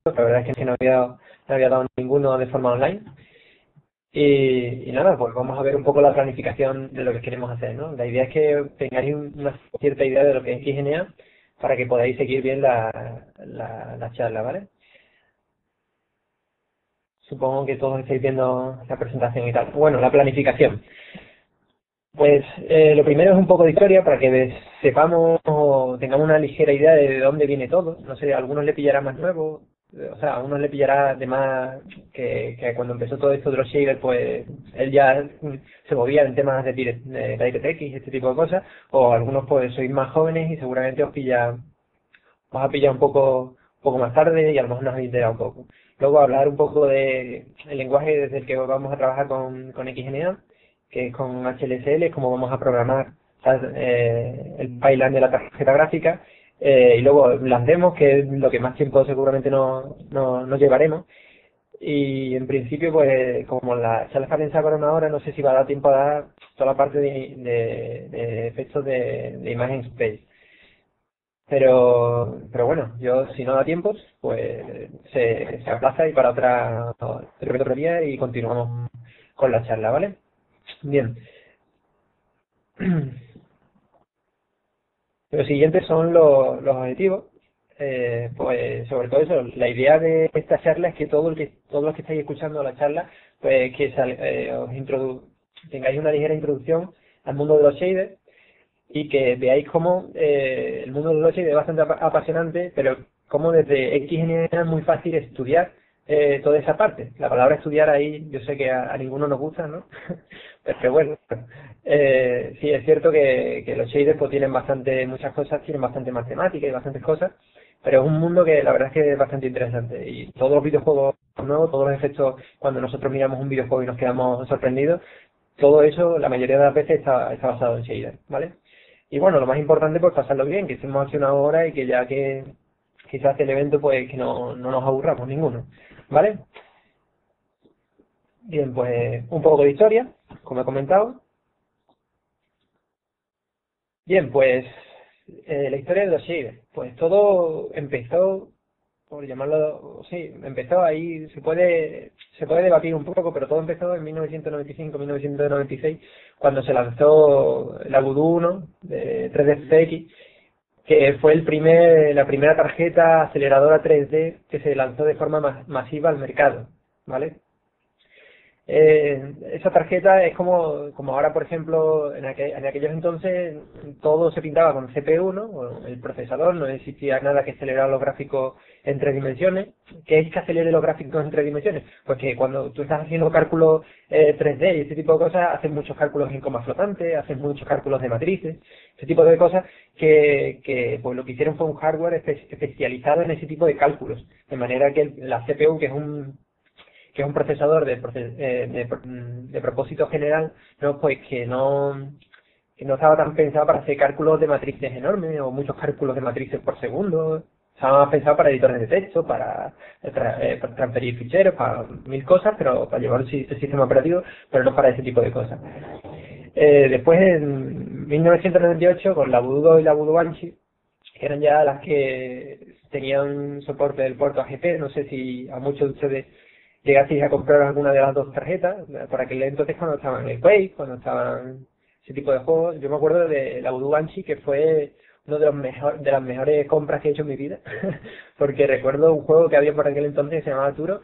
la verdad es que no había dado ninguno de forma online. Y nada, pues vamos a ver un poco la planificación de lo que queremos hacer, ¿no? La idea es que tengáis una cierta idea de lo que es XGNA para que podáis seguir bien la charla, ¿vale? Supongo que todos estáis viendo la presentación y tal. Bueno, la planificación. Pues lo primero es un poco de historia para que sepamos o tengamos una ligera idea de dónde viene todo. No sé, a algunos le pillará más nuevo, o sea, a unos le pillará de más que cuando empezó todo esto de los shaders, pues él ya se movía en temas de DirectX y este tipo de cosas, o algunos pues sois más jóvenes y seguramente os ha pillado un poco más tarde y a lo mejor nos habéis enterado un poco. Luego hablar un poco de el lenguaje desde el que vamos a trabajar con XGNA, que es con HLSL, cómo vamos a programar el pipeline de la tarjeta gráfica, y luego las demos, que es lo que más tiempo seguramente nos llevaremos. Y en principio, pues como la charla está pensada para una hora, no sé si va a dar tiempo a dar toda la parte de efectos de imagen space. Pero bueno, yo si no da tiempo, pues se aplaza y para otro día y continuamos con la charla, ¿vale? Bien. Los siguientes son los objetivos. Pues sobre todo eso, la idea de esta charla es que todos los que estáis escuchando la charla, pues que tengáis una ligera introducción al mundo de los shaders y que veáis cómo el mundo de los shaders es bastante apasionante, pero cómo desde XGNA es muy fácil estudiar toda esa parte. La palabra estudiar ahí, yo sé que a ninguno nos gusta, ¿no? Pero bueno, sí es cierto que los shaders pues tienen muchas cosas, tienen bastante matemática y bastantes cosas, pero es un mundo que la verdad es que es bastante interesante. Y todos los videojuegos nuevos, todos los efectos, cuando nosotros miramos un videojuego y nos quedamos sorprendidos, todo eso, la mayoría de las veces está basado en shaders, ¿vale? Y bueno, lo más importante pues pasarlo bien, que estemos aquí una hora y que ya que se hace el evento pues que no nos aburramos ninguno, ¿vale? Bien, pues un poco de historia, como he comentado. Bien, pues la historia de los shaders. Pues todo empezó, por llamarlo, sí, empezó ahí, se puede debatir un poco, pero todo empezó en 1995-1996, cuando se lanzó la Voodoo 1 de 3D CX, que fue la primera tarjeta aceleradora 3D que se lanzó de forma masiva al mercado, ¿vale? Esa tarjeta es como ahora, por ejemplo, en aquellos entonces todo se pintaba con CPU, ¿no? O el procesador, no existía nada que acelerara los gráficos en 3 dimensiones. ¿Qué es que acelere los gráficos en 3 dimensiones? Pues que cuando tú estás haciendo cálculos 3D y este tipo de cosas, haces muchos cálculos en coma flotante, haces muchos cálculos de matrices, ese tipo de cosas que pues lo que hicieron fue un hardware especializado en ese tipo de cálculos. De manera que la CPU, que es un procesador de propósito general, no pues que no estaba tan pensado para hacer cálculos de matrices enormes o muchos cálculos de matrices por segundo. Estaba más pensado para editores de texto, para transferir ficheros, para mil cosas, pero para llevar el sistema operativo, pero no para ese tipo de cosas. Después, en 1998, con la Voodoo 2 y la Voodoo Banshee, que eran ya las que tenían soporte del puerto AGP, no sé si a muchos de ustedes llegasteis a comprar alguna de las dos tarjetas, por aquel entonces cuando estaban en el Quake, cuando estaban ese tipo de juegos. Yo me acuerdo de la Voodoo Banshee, que fue uno de las mejores compras que he hecho en mi vida, porque recuerdo un juego que había por aquel entonces que se llamaba Turok,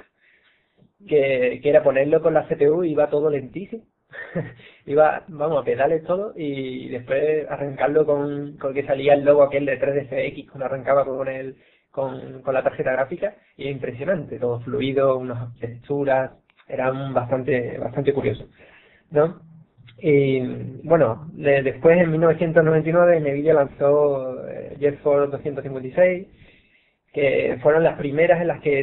que era ponerlo con la CPU y iba todo lentísimo. Iba, vamos, a pedales todo y después arrancarlo con que salía el logo aquel de 3DFX cuando arrancaba con la tarjeta gráfica, y impresionante, todo fluido, unas texturas, eran bastante curiosos, ¿no? Y bueno, después en 1999 Nvidia lanzó GeForce 256, que fueron las primeras en las que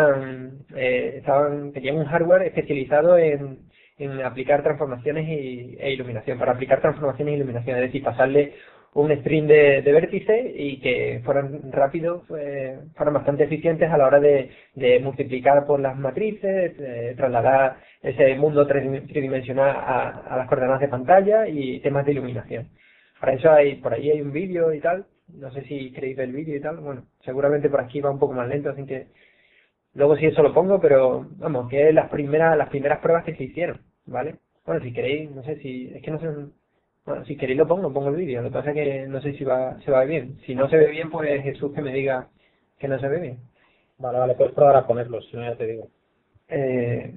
tenían un hardware especializado en aplicar transformaciones e iluminación, para aplicar transformaciones e iluminación, es decir, pasarle un stream de vértices y que fueran rápidos, fueran bastante eficientes a la hora de multiplicar por las matrices, trasladar ese mundo tridimensional a las coordenadas de pantalla y temas de iluminación. Para eso por ahí hay un vídeo y tal, no sé si queréis ver el vídeo y tal, bueno, seguramente por aquí va un poco más lento, así que Luego sí eso lo pongo, pero vamos, que es las primeras pruebas que se hicieron, ¿vale? Bueno, si queréis, no sé si, es que no sé, bueno, si queréis pongo el vídeo, lo que pasa es que no sé si se va a ver bien. Si no se ve bien, pues Jesús que me diga que no se ve bien. Vale, vale, puedes probar a ponerlo, si no ya te digo. Eh,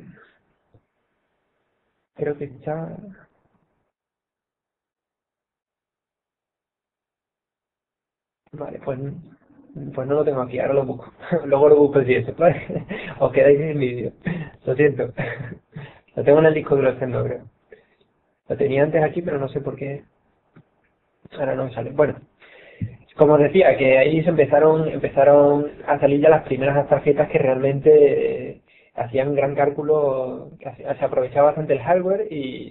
creo que está, vale, pues no lo tengo aquí, ahora lo busco. Luego lo busco si eso, ¿vale? Os quedáis sin el vídeo. Lo siento. Lo tengo en el disco duro externo, creo. Lo tenía antes aquí, pero no sé por qué ahora no me sale. Bueno, como os decía, que ahí empezaron a salir ya las primeras tarjetas que realmente hacían gran cálculo, que se aprovechaba bastante el hardware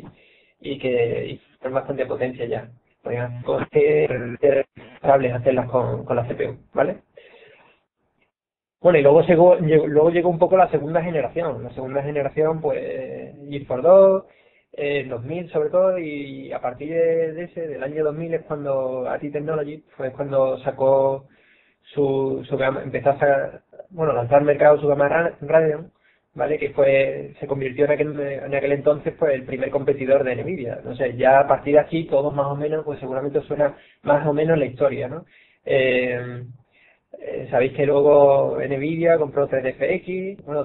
y con bastante potencia ya. Podían ser estables hacerlas con la CPU, ¿vale? Bueno, y luego llegó un poco la segunda generación. La segunda generación, pues, GeForce 2, 2000 sobre todo, y a partir del año 2000 es cuando ATI Technology fue cuando sacó su gama, empezó a lanzar al mercado su gama Radeon, ¿vale? Que se convirtió en aquel entonces, pues, el primer competidor de Nvidia. No sé, ya a partir de aquí, todos más o menos, pues seguramente suena más o menos la historia, ¿no? Sabéis que luego Nvidia compró 3DFX, bueno,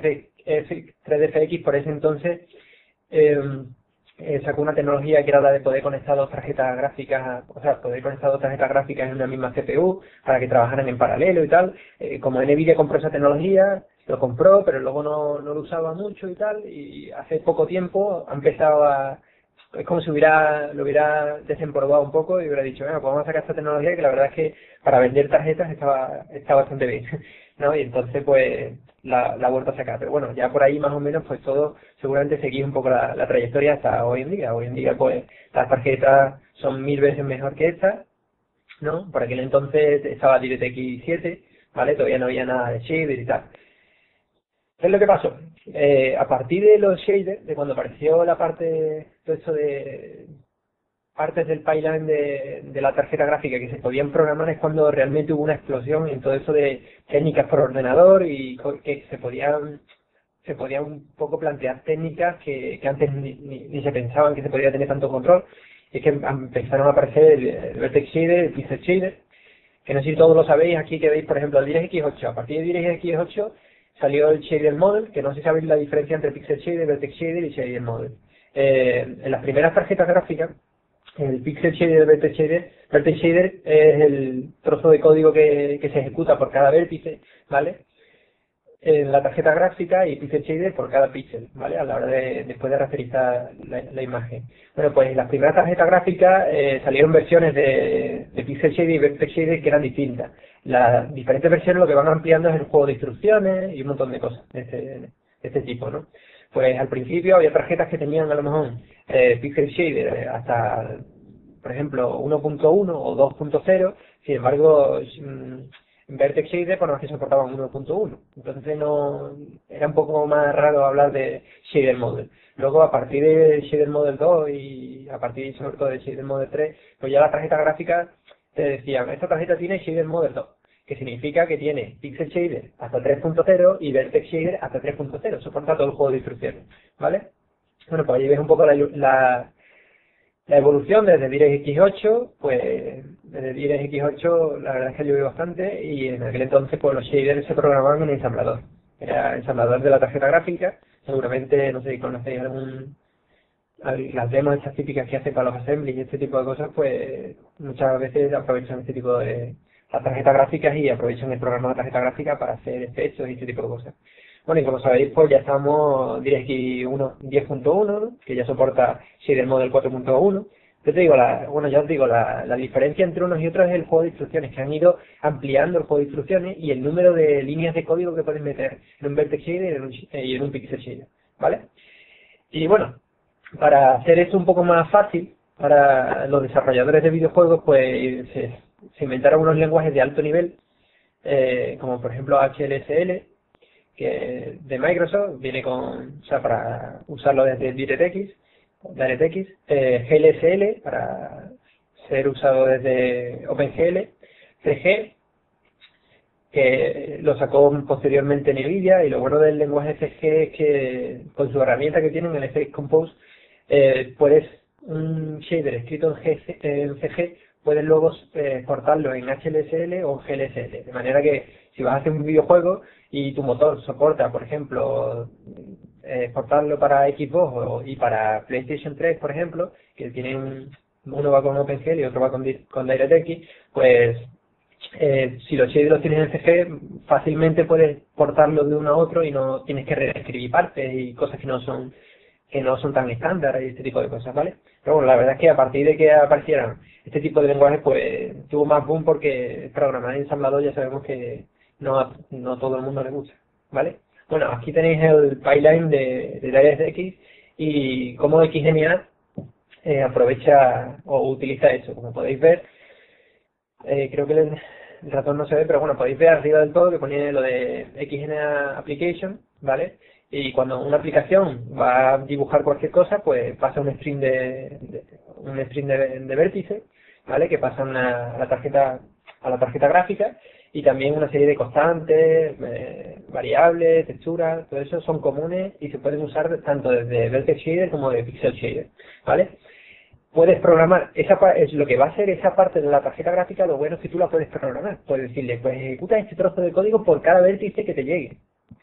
3DFX por ese entonces eh, sacó una tecnología que era la de poder conectar dos tarjetas gráficas, o sea, poder conectar dos tarjetas gráficas en una misma CPU para que trabajaran en paralelo y tal. Como Nvidia compró esa tecnología, lo compró, pero luego no lo usaba mucho y tal, y hace poco tiempo ha empezado es como si lo hubiera desempolvado un poco y hubiera dicho, bueno, pues vamos a sacar esta tecnología que la verdad es que para vender tarjetas está bastante bien, ¿no? Y entonces pues la ha vuelto a sacar. Pero bueno, ya por ahí más o menos pues todo seguramente seguís un poco la trayectoria hasta hoy en día. Hoy en día pues las tarjetas son 1000 veces mejor que estas, ¿no? Por aquel entonces estaba DirectX 7, ¿vale? Todavía no había nada de shader y tal. ¿Qué es lo que pasó? A partir de los shaders, de cuando apareció todo esto de partes del pipeline de la tarjeta gráfica que se podían programar, es cuando realmente hubo una explosión en todo eso de técnicas por ordenador y que se podían un poco plantear técnicas que antes ni se pensaban que se podía tener tanto control. Y es que empezaron a aparecer el Vertex Shader, el Pixel Shader, que no sé si todos lo sabéis, aquí que veis, por ejemplo, el DirectX 8. A partir de DirectX 8 salió el Shader Model, que no sé si sabéis la diferencia entre Pixel Shader, Vertex Shader y Shader Model. En las primeras tarjetas gráficas, el Pixel Shader y el Vertex Shader es el trozo de código que se ejecuta por cada vértice, ¿vale? En la tarjeta gráfica y Pixel Shader por cada píxel, ¿vale? A la hora después de rasterizar la imagen. Bueno, pues en las primeras tarjetas gráficas salieron versiones de Pixel Shader y Vertex Shader que eran distintas. Las diferentes versiones lo que van ampliando es el juego de instrucciones y un montón de cosas de este tipo, ¿no? Pues al principio había tarjetas que tenían a lo mejor Pixel Shader hasta, por ejemplo, 1.1 o 2.0, sin embargo, Vertex Shader por más que soportaban 1.1. Entonces no era un poco más raro hablar de Shader Model. Luego a partir de Shader Model 2 y a partir sobre todo de Shader Model 3, pues ya las tarjetas gráficas te decían, esta tarjeta tiene Shader Model 2, que significa que tiene Pixel Shader hasta 3.0 y Vertex Shader hasta 3.0, soporta todo el juego de instrucciones, ¿vale? Bueno, pues ahí ves un poco la evolución desde DirectX 8, pues desde DirectX 8 la verdad es que llovió bastante y en aquel entonces pues los shaders se programaban en ensamblador. Era ensamblador de la tarjeta gráfica, seguramente, no sé si conocéis las demos estas típicas que hacen para los assemblies y este tipo de cosas, pues muchas veces aprovechan este tipo de las tarjetas gráficas y aprovechan el programa de tarjeta gráfica para hacer efectos y este tipo de cosas. Bueno, y como sabéis, pues ya estamos DirectX 10.1, ¿no? Que ya soporta Shader Model 4.1. Yo te digo, ya os digo, la diferencia entre unos y otros es el juego de instrucciones, que han ido ampliando el juego de instrucciones y el número de líneas de código que puedes meter en un Vertex Shader y en un Pixel Shader, ¿vale? Y bueno, para hacer esto un poco más fácil para los desarrolladores de videojuegos, pues se inventaron unos lenguajes de alto nivel, como por ejemplo HLSL, que de Microsoft, viene o sea, para usarlo desde DirectX, GLSL para ser usado desde OpenGL, CG, que lo sacó posteriormente NVIDIA, y lo bueno del lenguaje FX es que con su herramienta que tienen, el FX Compose, puedes un shader escrito en CG, puedes luego exportarlo en HLSL o en GLSL, de manera que si vas a hacer un videojuego y tu motor soporta, por ejemplo, exportarlo para Xbox y para PlayStation 3, por ejemplo, que tienen uno va con OpenGL y otro va con DirectX, pues si los shaders los tienes en CG, fácilmente puedes portarlo de uno a otro y no tienes que reescribir partes y cosas que no son tan estándar y este tipo de cosas, ¿vale? Pero bueno, la verdad es que a partir de que aparecieran este tipo de lenguajes, pues tuvo más boom, porque programar en ensamblador ya sabemos que no todo el mundo le gusta, ¿vale? Bueno, aquí tenéis el pipeline de DirectX y cómo XGNA aprovecha o utiliza eso. Como podéis ver, creo que el ratón no se ve, pero bueno, podéis ver arriba del todo que pone lo de XGNA Application, ¿vale? Y cuando una aplicación va a dibujar cualquier cosa, pues pasa un string de vértices, ¿vale? Que pasan a la tarjeta gráfica, y también una serie de constantes, variables, texturas, todo eso son comunes y se pueden usar tanto desde Vertex Shader como de Pixel Shader, ¿vale? Puedes programar, es lo que va a ser esa parte de la tarjeta gráfica. Lo bueno es que tú la puedes programar. Puedes decirle, pues ejecuta este trozo de código por cada vértice que te llegue.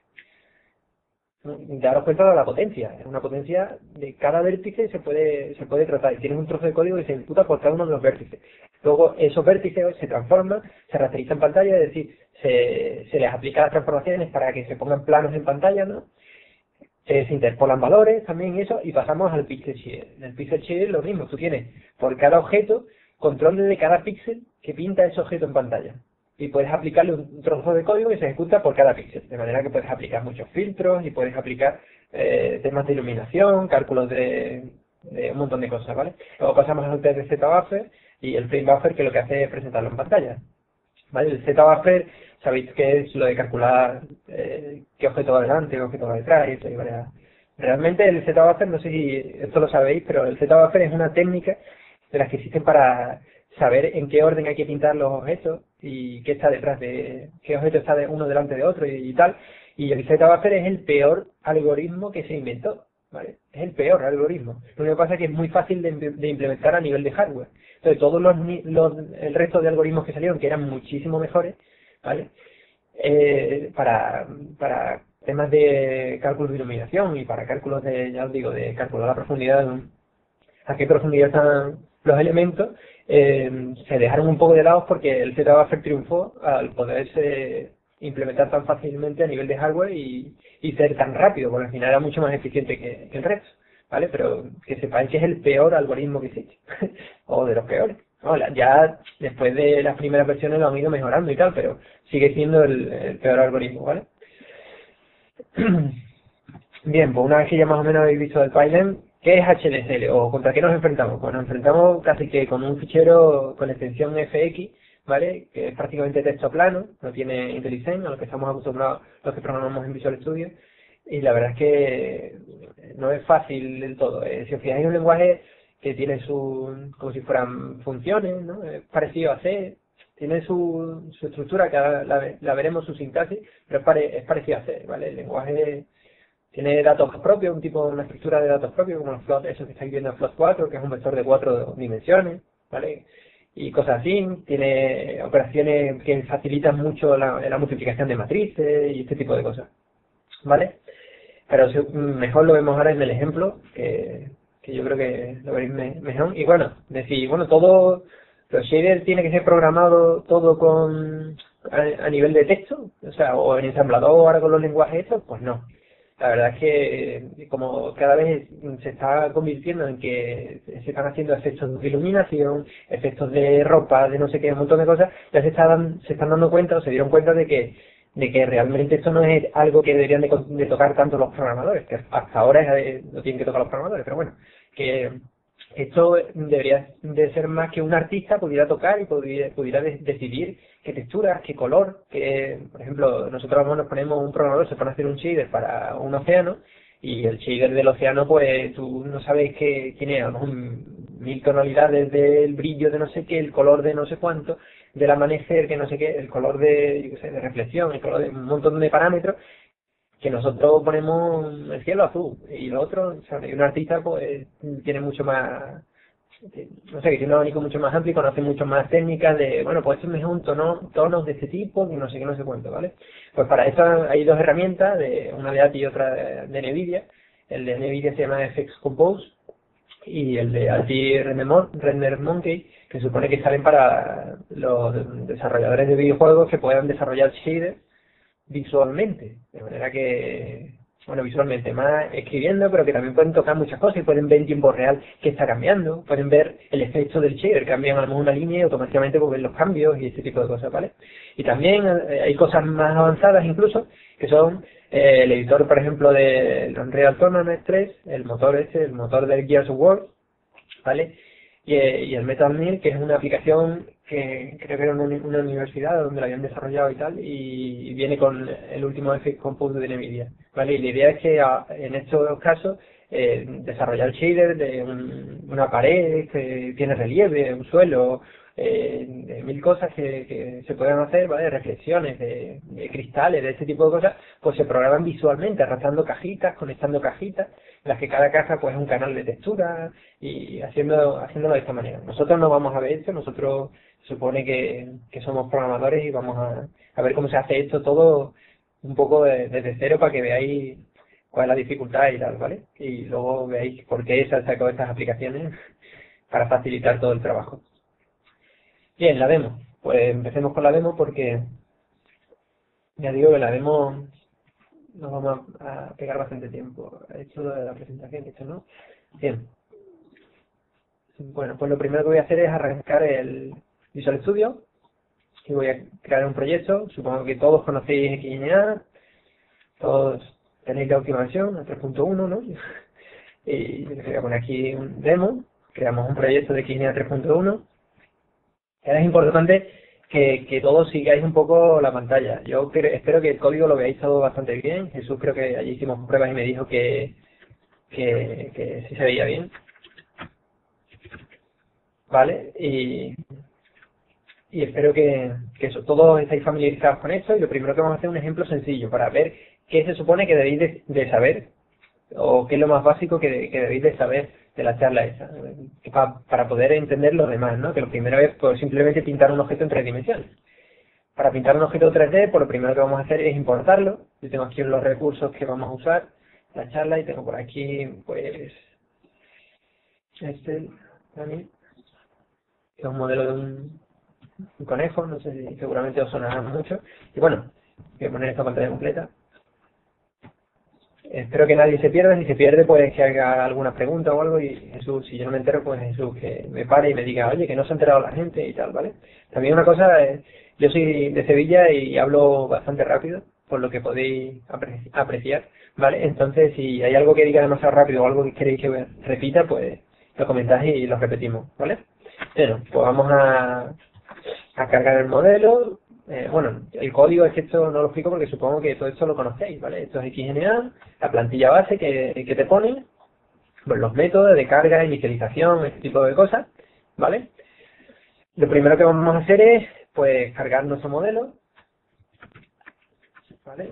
Daros cuenta de la potencia. Es una potencia de cada vértice se puede tratar. Y tienes un trozo de código que se ejecuta por cada uno de los vértices. Luego esos vértices se transforman, se rasterizan en pantalla, es decir, se les aplica las transformaciones para que se pongan planos en pantalla, ¿no? Se interpolan valores también, eso, y pasamos al Pixel Shader. En el Pixel Shader lo mismo, tú tienes por cada objeto control de cada píxel que pinta ese objeto en pantalla. Y puedes aplicarle un trozo de código que se ejecuta por cada píxel, de manera que puedes aplicar muchos filtros y puedes aplicar temas de iluminación, cálculos de un montón de cosas, ¿vale? Luego pasamos al test de ZBuffer y el Frame Buffer, que lo que hace es presentarlo en pantalla, ¿vale? El ZBuffer, sabéis que es lo de calcular qué objeto va delante, qué objeto va detrás, y esto y varias. Realmente el ZBuffer, no sé si esto lo sabéis, pero el ZBuffer es una técnica de las que existen para saber en qué orden hay que pintar los objetos y qué está detrás de qué objeto está uno delante de otro y tal. Y el ZBuffer es el peor algoritmo que se inventó, ¿vale? Es el peor algoritmo. Lo único que pasa es que es muy fácil de implementar a nivel de hardware. Entonces todos el resto de algoritmos que salieron, que eran muchísimo mejores, ¿vale? Para temas de cálculos de iluminación y para cálculos ya os digo, de calcular la profundidad, a qué profundidad están los elementos, se dejaron un poco de lado porque el ZBuffer triunfó al poderse implementar tan fácilmente a nivel de hardware y ser tan rápido, porque al final era mucho más eficiente que el resto, ¿vale? Pero que sepáis que es el peor algoritmo que existe, o de los peores. No, ya después de las primeras versiones lo han ido mejorando y tal, pero sigue siendo el peor algoritmo, ¿vale? Bien, pues una vez que ya más o menos habéis visto el pipeline, ¿qué es HLSL o contra qué nos enfrentamos? Pues nos enfrentamos casi que con un fichero con extensión FX, ¿vale? Que es prácticamente texto plano, no tiene IntelliSense, a lo que estamos acostumbrados los que programamos en Visual Studio, y la verdad es que no es fácil del todo. Si os fijáis, es un lenguaje que tiene como si fueran funciones, ¿no? Es parecido a C, tiene su estructura, que la veremos, su sintaxis, pero es parecido a C, ¿vale? El lenguaje tiene datos propios, una estructura de datos propios, como los float, eso que estáis viendo en Float 4, que es un vector de 4 dimensiones, ¿vale? Y cosas así. Tiene operaciones que facilitan mucho la multiplicación de matrices y este tipo de cosas, ¿vale? Pero mejor lo vemos ahora en el ejemplo, que yo creo que lo veréis mejor. Y bueno, todo, los shaders tiene que ser programado todo a nivel de texto, o sea, o en ensamblador ahora con los lenguajes estos, pues no. La verdad es que como cada vez se está convirtiendo en que se están haciendo efectos de iluminación, efectos de ropa, de no sé qué, un montón de cosas, ya se están dando cuenta o se dieron cuenta de que realmente esto no es algo que deberían de tocar tanto los programadores, que hasta ahora lo tienen que tocar los programadores, pero bueno, que esto debería de ser más que un artista pudiera tocar y pudiera decidir qué texturas, qué color, por ejemplo, nosotros nos ponemos un programador, se pone a hacer un shader para un océano, y el shader del océano, pues tú no sabes quién es, a lo mejor 1000 tonalidades del brillo de no sé qué, el color de no sé cuánto, del amanecer, que no sé qué, el color de, yo qué sé, de reflexión, el color de un montón de parámetros, que nosotros ponemos el cielo azul, y lo otro, o sea, y un artista pues tiene mucho más, no sé, que tiene un abanico mucho más amplio y conoce mucho más técnicas de, bueno, pues esto me un tonos de este tipo, y no sé qué, no sé cuánto, ¿vale? Pues para eso hay dos herramientas, una de ATI y otra de NVIDIA. El de NVIDIA se llama FX Compose, y el de ATI Render Monkey, que supone que salen para los desarrolladores de videojuegos que puedan desarrollar shaders visualmente, de manera que, bueno, visualmente, más escribiendo, pero que también pueden tocar muchas cosas y pueden ver en tiempo real qué está cambiando, pueden ver el efecto del shader, cambian a lo mejor una línea y automáticamente pues ven los cambios y este tipo de cosas, ¿vale? Y también hay cosas más avanzadas incluso, que son el editor, por ejemplo, de Unreal Tournament 3, el motor del Gears of War, ¿vale? Y el Metal Mill, que es una aplicación que creo que era una universidad donde la habían desarrollado y tal, y viene con el último FX Compose de NVIDIA, ¿vale? Y la idea es que en estos casos desarrollar shader de una pared que tiene relieve, un suelo, de 1000 cosas que se pueden hacer, ¿vale? Reflexiones de cristales, de ese tipo de cosas, pues se programan visualmente, arrastrando cajitas, conectando cajitas, en las que cada caja pues es un canal de textura y haciéndolo de esta manera. Nosotros no vamos a ver esto, nosotros se supone que somos programadores y vamos a ver cómo se hace esto todo un poco desde cero para que veáis cuál es la dificultad y tal, ¿vale? Y luego veáis por qué se han sacado estas aplicaciones para facilitar todo el trabajo. Bien, la demo. Pues empecemos con la demo porque ya digo que la demo nos vamos a pegar bastante tiempo. Esto de la presentación, esto no. Bien. Bueno, pues lo primero que voy a hacer es arrancar el Visual Studio y voy a crear un proyecto. Supongo que todos conocéis XNA, todos tenéis la última versión, la 3.1, ¿no? Y voy a poner aquí un demo, creamos un proyecto de XNA 3.1. Ahora es importante que todos sigáis un poco la pantalla. Yo espero que el código lo veáis todo bastante bien. Jesús creo que allí hicimos pruebas y me dijo que sí se veía bien. Vale, y espero que eso, todos estáis familiarizados con esto, y lo primero que vamos a hacer es un ejemplo sencillo para ver qué se supone que debéis de saber, o qué es lo más básico que debéis de saber de la charla esa, para poder entender lo demás, ¿no? Que lo primero es pues, simplemente pintar un objeto en 3 dimensiones. Para pintar un objeto 3D, pues lo primero que vamos a hacer es importarlo. Yo tengo aquí los recursos que vamos a usar la charla, y tengo por aquí, pues, este también, que es un modelo de un conejo, no sé si seguramente os sonará mucho. Y bueno, voy a poner esta pantalla completa. Espero que nadie se pierda. Si se pierde, pues que haga alguna pregunta o algo, y Jesús, si yo no me entero, pues Jesús que me pare y me diga, oye, que no se ha enterado la gente y tal, ¿vale? También una cosa, yo soy de Sevilla y hablo bastante rápido, por lo que podéis apreciar, ¿vale? Entonces, si hay algo que diga demasiado rápido o algo que queréis que repita, pues lo comentáis y lo repetimos, ¿vale? Bueno, pues vamos a cargar el modelo. Bueno, el código es que esto no lo explico porque supongo que todo esto lo conocéis, ¿vale? Esto es XNA, la plantilla base que te pone, pues los métodos de carga, inicialización, este tipo de cosas, ¿vale? Lo primero que vamos a hacer es, pues, cargar nuestro modelo, ¿vale?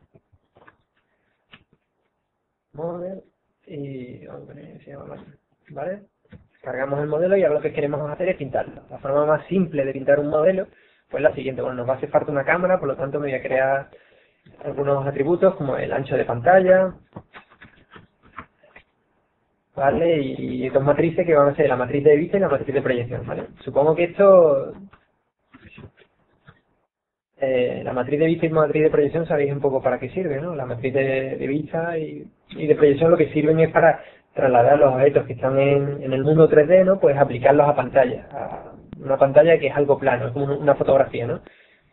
Model, y ¿vale? Cargamos el modelo y ahora lo que queremos hacer es pintarlo. La forma más simple de pintar un modelo pues la siguiente. Bueno, nos va a hacer falta una cámara, por lo tanto me voy a crear algunos atributos como el ancho de pantalla, ¿vale? Y dos matrices que van a ser la matriz de vista y la matriz de proyección, ¿vale? Supongo que esto, la matriz de vista y la matriz de proyección sabéis un poco para qué sirve, ¿no? La matriz de vista y de proyección lo que sirven es para trasladar los objetos que están en el mundo 3D, ¿no? Pues aplicarlos a pantalla, a una pantalla que es algo plano, es como una fotografía, ¿no?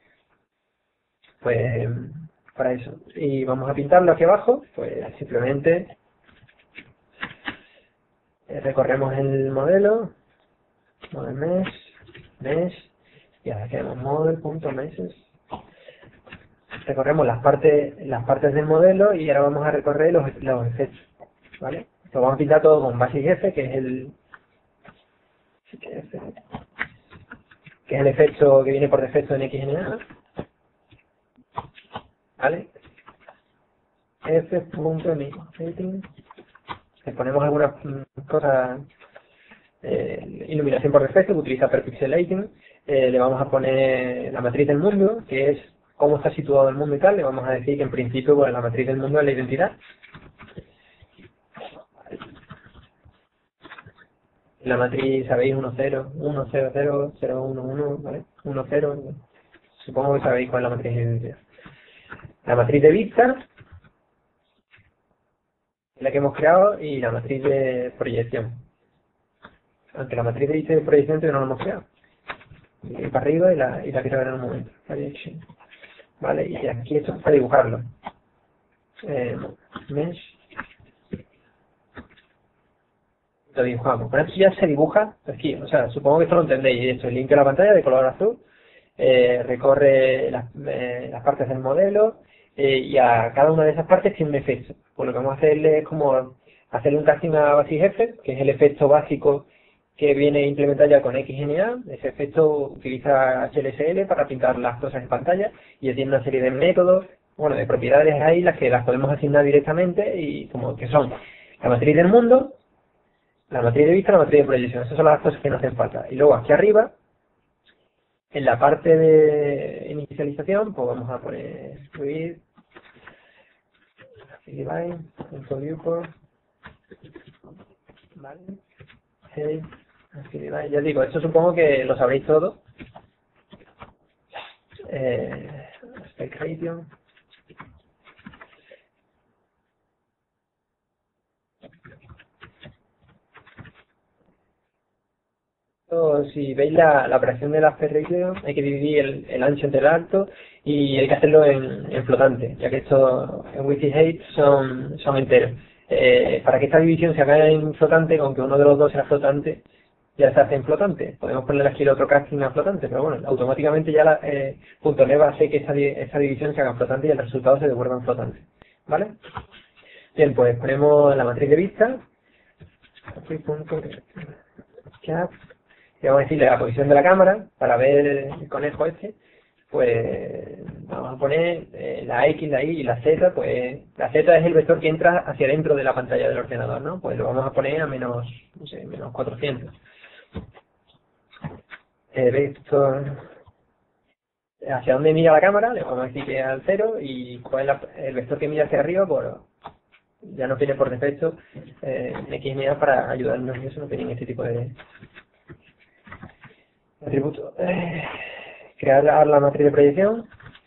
Pues para eso. Y vamos a pintarlo aquí abajo, pues simplemente recorremos el modelo, model mesh, y ahora queremos model.meshes. Recorremos las partes del modelo y ahora vamos a recorrer los efectos, ¿vale? Lo vamos a pintar todo con Basic F, que es que es el efecto que viene por defecto en XNA, ¿vale? F.mi setting, le ponemos algunas cosas, iluminación por defecto que utiliza per pixelating, le vamos a poner la matriz del mundo, que es cómo está situado el mundo y tal, le vamos a decir que en principio pues, la matriz del mundo es la identidad. La matriz, sabéis, 1, 0, 1, 0, 0, 0, 1, 1, ¿vale? 1, 0, supongo que sabéis cuál es la matriz de identidad. La matriz de vista, la que hemos creado, y la matriz de proyección. Aunque la matriz de vista y de proyección todavía no la hemos creado. Y para arriba y la quiero ver en un momento. Vale, y aquí esto es para dibujarlo. Mesh. Lo dibujamos. Con esto ya se dibuja aquí. O sea, supongo que esto lo entendéis. Esto limpia la pantalla de color azul. Recorre las partes del modelo. Y a cada una de esas partes tiene un efecto. Pues lo que vamos a hacerle es como hacerle un casting a Basic Effect, que es el efecto básico que viene implementado ya con XNA. Ese efecto utiliza HLSL para pintar las cosas en pantalla y tiene una serie de métodos, bueno, de propiedades ahí las que las podemos asignar directamente y como que son la matriz del mundo, la matriz de vista, la matriz de proyección. Esas son las cosas que nos hacen falta. Y luego aquí arriba, en la parte de inicialización, pues vamos a poner with line, viewport, vale, hey, ya digo, esto supongo que lo sabréis todo. Aspect ratio. Si veis la operación del aspect ratio, hay que dividir el ancho entre el alto y hay que hacerlo en flotante, ya que estos en width y height son enteros. Para que esta división se haga en flotante, aunque uno de los dos sea flotante, ya se hace en flotante. Podemos ponerle aquí el otro casting a flotante, pero bueno, automáticamente ya .NET va a hacer que esta división se haga en flotante y el resultado se devuelva en flotante. ¿Vale? Bien, pues ponemos la matriz de vista. Cap. Y vamos a decirle la posición de la cámara para ver el conejo este. Pues vamos a poner la X, la Y y la Z. Pues la Z es el vector que entra hacia dentro de la pantalla del ordenador, ¿no? Pues lo vamos a poner a menos, no sé, menos 400. Vector hacia dónde mira la cámara, le vamos a decir que es al 0, y cuál es el vector que mira hacia arriba, pues ya nos viene por defecto XMA para ayudarnos en eso, no tienen este tipo de atributos. Crear la matriz de proyección,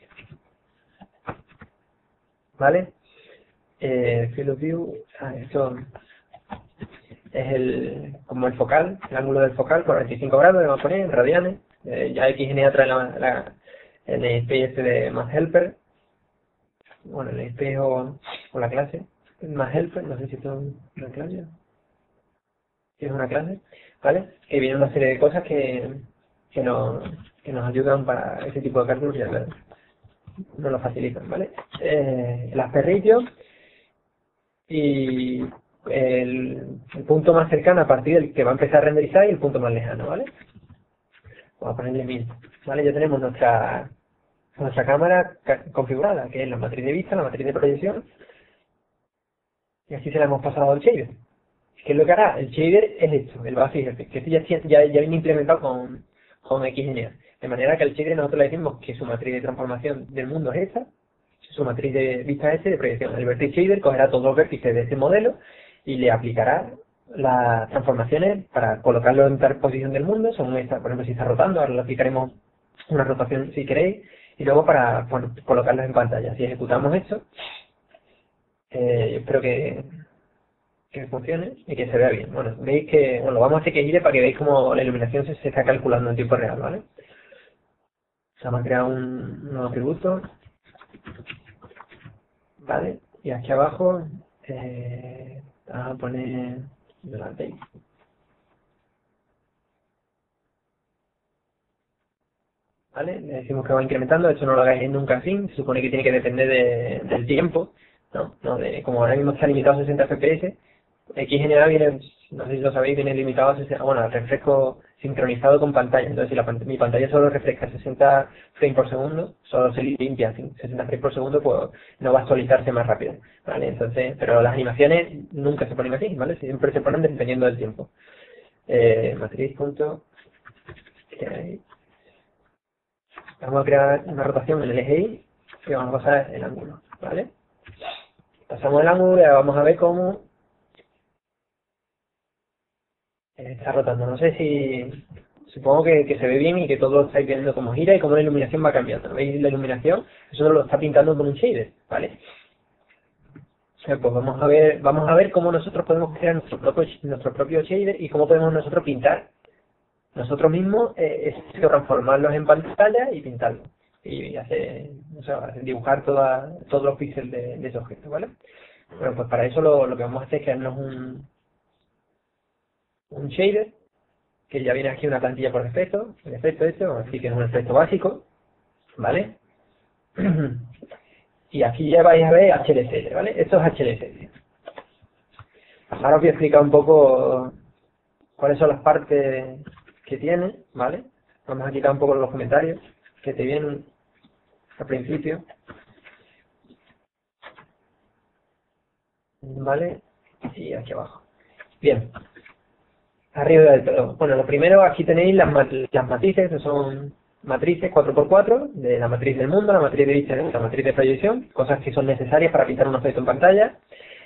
¿vale? Field of view, esto es como el focal, el ángulo del focal, 45 grados, le vamos a poner en radianes. Ya XNA trae el espejo de MathHelper, bueno, el espejo o la clase MathHelper, no sé si esto es una clase, si es una clase, ¿vale? Que viene una serie de cosas que nos ayudan para ese tipo de cálculos y ya nos lo facilitan, ¿vale? El aspect ratio y el punto más cercano a partir del que va a empezar a renderizar y el punto más lejano, ¿vale? Vamos a ponerle 1000, ¿vale? Ya tenemos nuestra cámara configurada, que es la matriz de vista, la matriz de proyección, y así se la hemos pasado al shader. ¿Qué es lo que hará? El shader es esto, el basic effect, que este ya viene implementado con XNA. De manera que al shader nosotros le decimos que su matriz de transformación del mundo es esta, su matriz de vista es de proyección. El vertex shader cogerá todos los vértices de este modelo y le aplicará las transformaciones para colocarlo en tal posición del mundo. Son estas, por ejemplo, si está rotando, ahora le aplicaremos una rotación si queréis, y luego para colocarlos en pantalla. Si ejecutamos esto, espero que funcione y que se vea bien. Bueno, veis que, bueno, vamos a hacer que gire para que veáis cómo la iluminación se está calculando en tiempo real, ¿vale? Vamos a crear un nuevo atributo, ¿vale? Y aquí abajo vamos a poner delante. ¿Vale? Le decimos que va incrementando, esto no lo hagáis nunca así, se supone que tiene que depender del tiempo, ¿no? Como ahora mismo está limitado a 60 FPS, XNA viene no sé si lo sabéis, viene limitado a 60, bueno, al refresco sincronizado con pantalla. Entonces, si mi pantalla solo refresca 60 frames por segundo, solo se limpia 60 frames por segundo, pues no va a actualizarse más rápido, ¿vale? Entonces, pero las animaciones nunca se ponen así, ¿vale? Siempre se ponen dependiendo del tiempo. Matriz punto, vamos a crear una rotación en el eje Y y vamos a pasar el ángulo, ¿vale? Pasamos el ángulo y ahora vamos a ver cómo está rotando. No sé si... Supongo que se ve bien y que todos lo estáis viendo cómo gira y cómo la iluminación va cambiando. ¿Veis la iluminación? Eso lo está pintando con un shader, ¿vale? Pues vamos a ver cómo nosotros podemos crear nuestro propio shader y cómo podemos nosotros pintar nosotros mismos, transformarlos en pantalla y pintarlos. Y hacer, o sea, dibujar todos los píxeles de ese objeto, ¿vale? Bueno, pues para eso lo que vamos a hacer es crearnos un shader, que ya viene aquí una plantilla por defecto. El efecto este, vamos a decir que es un efecto básico, ¿vale? Y aquí ya vais a ver HLC, ¿vale? Esto es HLC. Ahora os voy a explicar un poco cuáles son las partes que tiene, ¿vale? Vamos a quitar un poco los comentarios que te vienen al principio, ¿vale? Y aquí abajo. Bien. Arriba del todo. Bueno, lo primero, aquí tenéis las matrices, que son matrices 4x4, de la matriz del mundo, la matriz de vista, la matriz de proyección, cosas que son necesarias para pintar un objeto en pantalla.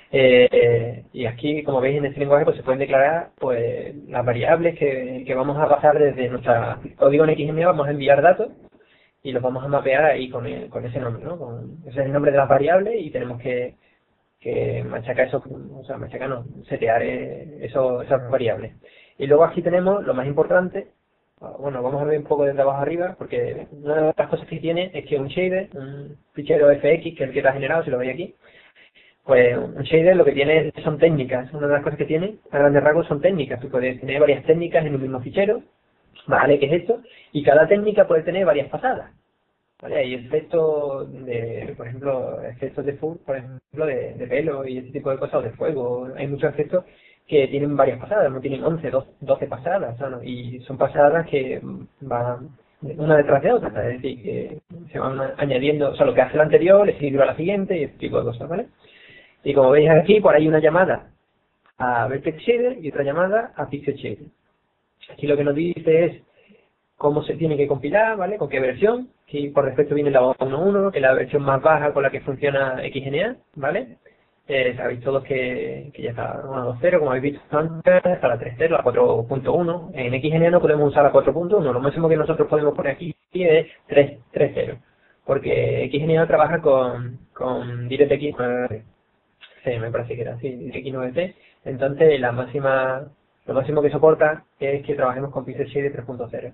Y aquí, como veis en este lenguaje, pues se pueden declarar pues las variables que vamos a pasar desde nuestro código en XML, vamos a enviar datos y los vamos a mapear ahí con ese nombre, ¿no? Ese es el nombre de las variables y tenemos que machacar eso, o sea, machacar no, setear esas variables. Y luego aquí tenemos lo más importante. Bueno, vamos a ver un poco desde abajo arriba, porque una de las cosas que tiene es que un shader, un fichero FX, que es el que está generado, si lo veis aquí, pues un shader lo que tiene son técnicas. Una de las cosas que tiene, a grandes rasgos, son técnicas. Tú puedes tener varias técnicas en un mismo fichero, ¿vale? ¿Qué es esto? Y cada técnica puede tener varias pasadas. ¿Vale? Hay efectos por ejemplo, efectos de food, por ejemplo, de pelo y ese tipo de cosas, o de fuego. Hay muchos efectos que tienen varias pasadas, no tienen 11, 12 pasadas, ¿no? Y son pasadas que van una detrás de otra, es decir, que se van añadiendo, o sea, lo que hace la anterior le sirve a la siguiente y ese tipo de cosas, ¿vale? Y como veis aquí, por ahí una llamada a Vertex Shader y otra llamada a Pixel Shader. Aquí lo que nos dice es cómo se tiene que compilar, ¿vale? Con qué versión. Aquí por defecto viene la 1.1, que es la versión más baja con la que funciona XNA, ¿vale? Sabéis todos que ya está 1.2.0, como habéis visto antes, está la 3.0, la 4.1. En XNA no podemos usar la 4.1, lo máximo que nosotros podemos poner aquí es 3.0, porque XNA trabaja con DirectX 9. Sí, me parece que era así, DirectX 9T. Entonces lo máximo que soporta es que trabajemos con Pixel Shader 3.0.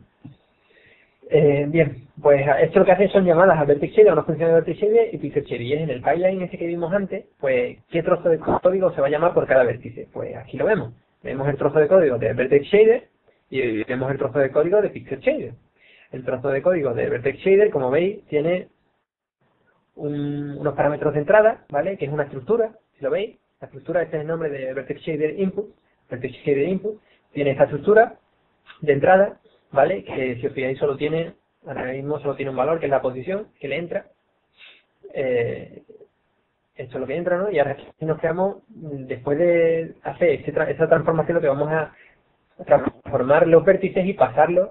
Bien, pues esto lo que hace son llamadas a Vertex Shader, a una función de Vertex Shader y Pixel Shader. Y es en el pipeline ese que vimos antes, pues qué trozo de código se va a llamar por cada vértice. Pues aquí lo vemos. Vemos el trozo de código de Vertex Shader y vemos el trozo de código de Pixel Shader. El trozo de código de Vertex Shader, como veis, tiene unos parámetros de entrada, ¿vale? Que es una estructura, si lo veis. La estructura, este es el nombre de Vertex Shader Input. Vertex Shader Input tiene esta estructura de entrada, ¿vale? Que si os fijáis ahora mismo solo tiene un valor, que es la posición que le entra. Esto es lo que entra, ¿no? Y ahora aquí nos quedamos, después de hacer esa transformación, lo que vamos a transformar los vértices y pasarlos,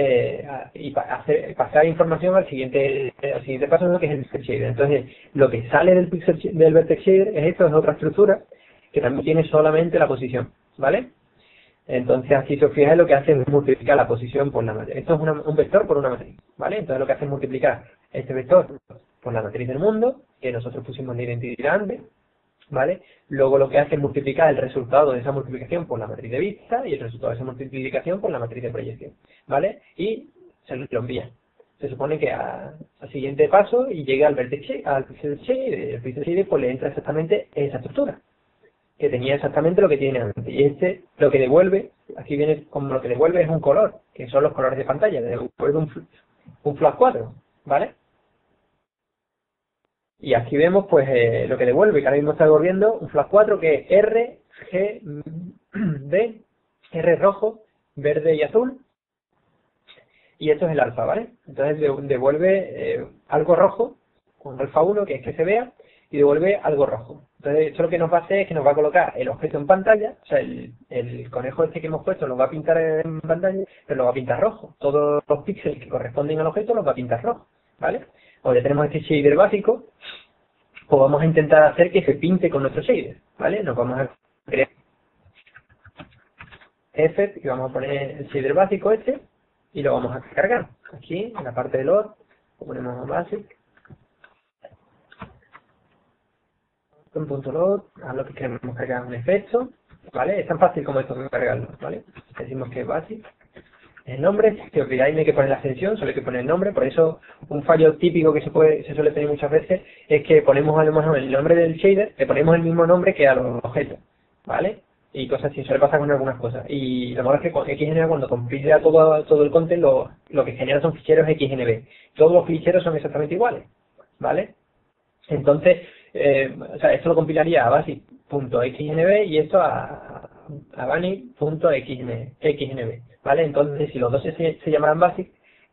pasar información al siguiente paso, ¿no? Que es el Pixel Shader. Entonces, lo que sale del Vertex Shader es otra estructura que también tiene solamente la posición, ¿vale? Entonces aquí, si os fijáis, lo que hace es multiplicar la posición por la matriz. Esto es un vector por una matriz, ¿vale? Entonces lo que hace es multiplicar este vector por la matriz del mundo, que nosotros pusimos en la identidad antes, ¿vale? Luego lo que hace es multiplicar el resultado de esa multiplicación por la matriz de vista y el resultado de esa multiplicación por la matriz de proyección, ¿vale? Y se lo envía. Se supone que al siguiente paso y llega al Vertex, al Pixel Shader, el Pixel Shader pues le entra exactamente esa estructura, que tenía exactamente lo que tiene antes. Y lo que devuelve, aquí viene como lo que devuelve es un color, que son los colores de pantalla, devuelve un flash 4, ¿vale? Y aquí vemos pues lo que devuelve, que ahora mismo está devolviendo un flash 4 que es D, R rojo, verde y azul, y esto es el alfa, ¿vale? Entonces devuelve algo rojo, con alfa 1, que es que se vea, y devuelve algo rojo. Entonces esto lo que nos va a hacer es que nos va a colocar el objeto en pantalla, o sea, el conejo este que hemos puesto lo va a pintar en pantalla, pero lo va a pintar rojo. Todos los píxeles que corresponden al objeto los va a pintar rojo, ¿vale? O ya tenemos este shader básico, pues vamos a intentar hacer que se pinte con nuestro shader, ¿vale? Nos vamos a crear effect y vamos a poner el shader básico este y lo vamos a cargar. Aquí, en la parte de load, ponemos basic, en punto load, a lo que queremos cargar un efecto, ¿vale? Es tan fácil como esto de cargarlo, ¿vale? Decimos que es basic. El nombre, si os fijáis, no hay que poner la extensión, solo hay que poner el nombre. Por eso, un fallo típico que se suele tener muchas veces es que ponemos a lo mejor el nombre del shader, le ponemos el mismo nombre que a los objetos, ¿vale? Y cosas así, suele pasar con algunas cosas. Y lo malo es que con XNB, cuando compila todo el content, lo que genera son ficheros XNB. Todos los ficheros son exactamente iguales, ¿vale? Entonces, o sea, esto lo compilaría a basic.xnb y esto a bani.xnb, ¿vale? Entonces, si los dos se llamaran basic,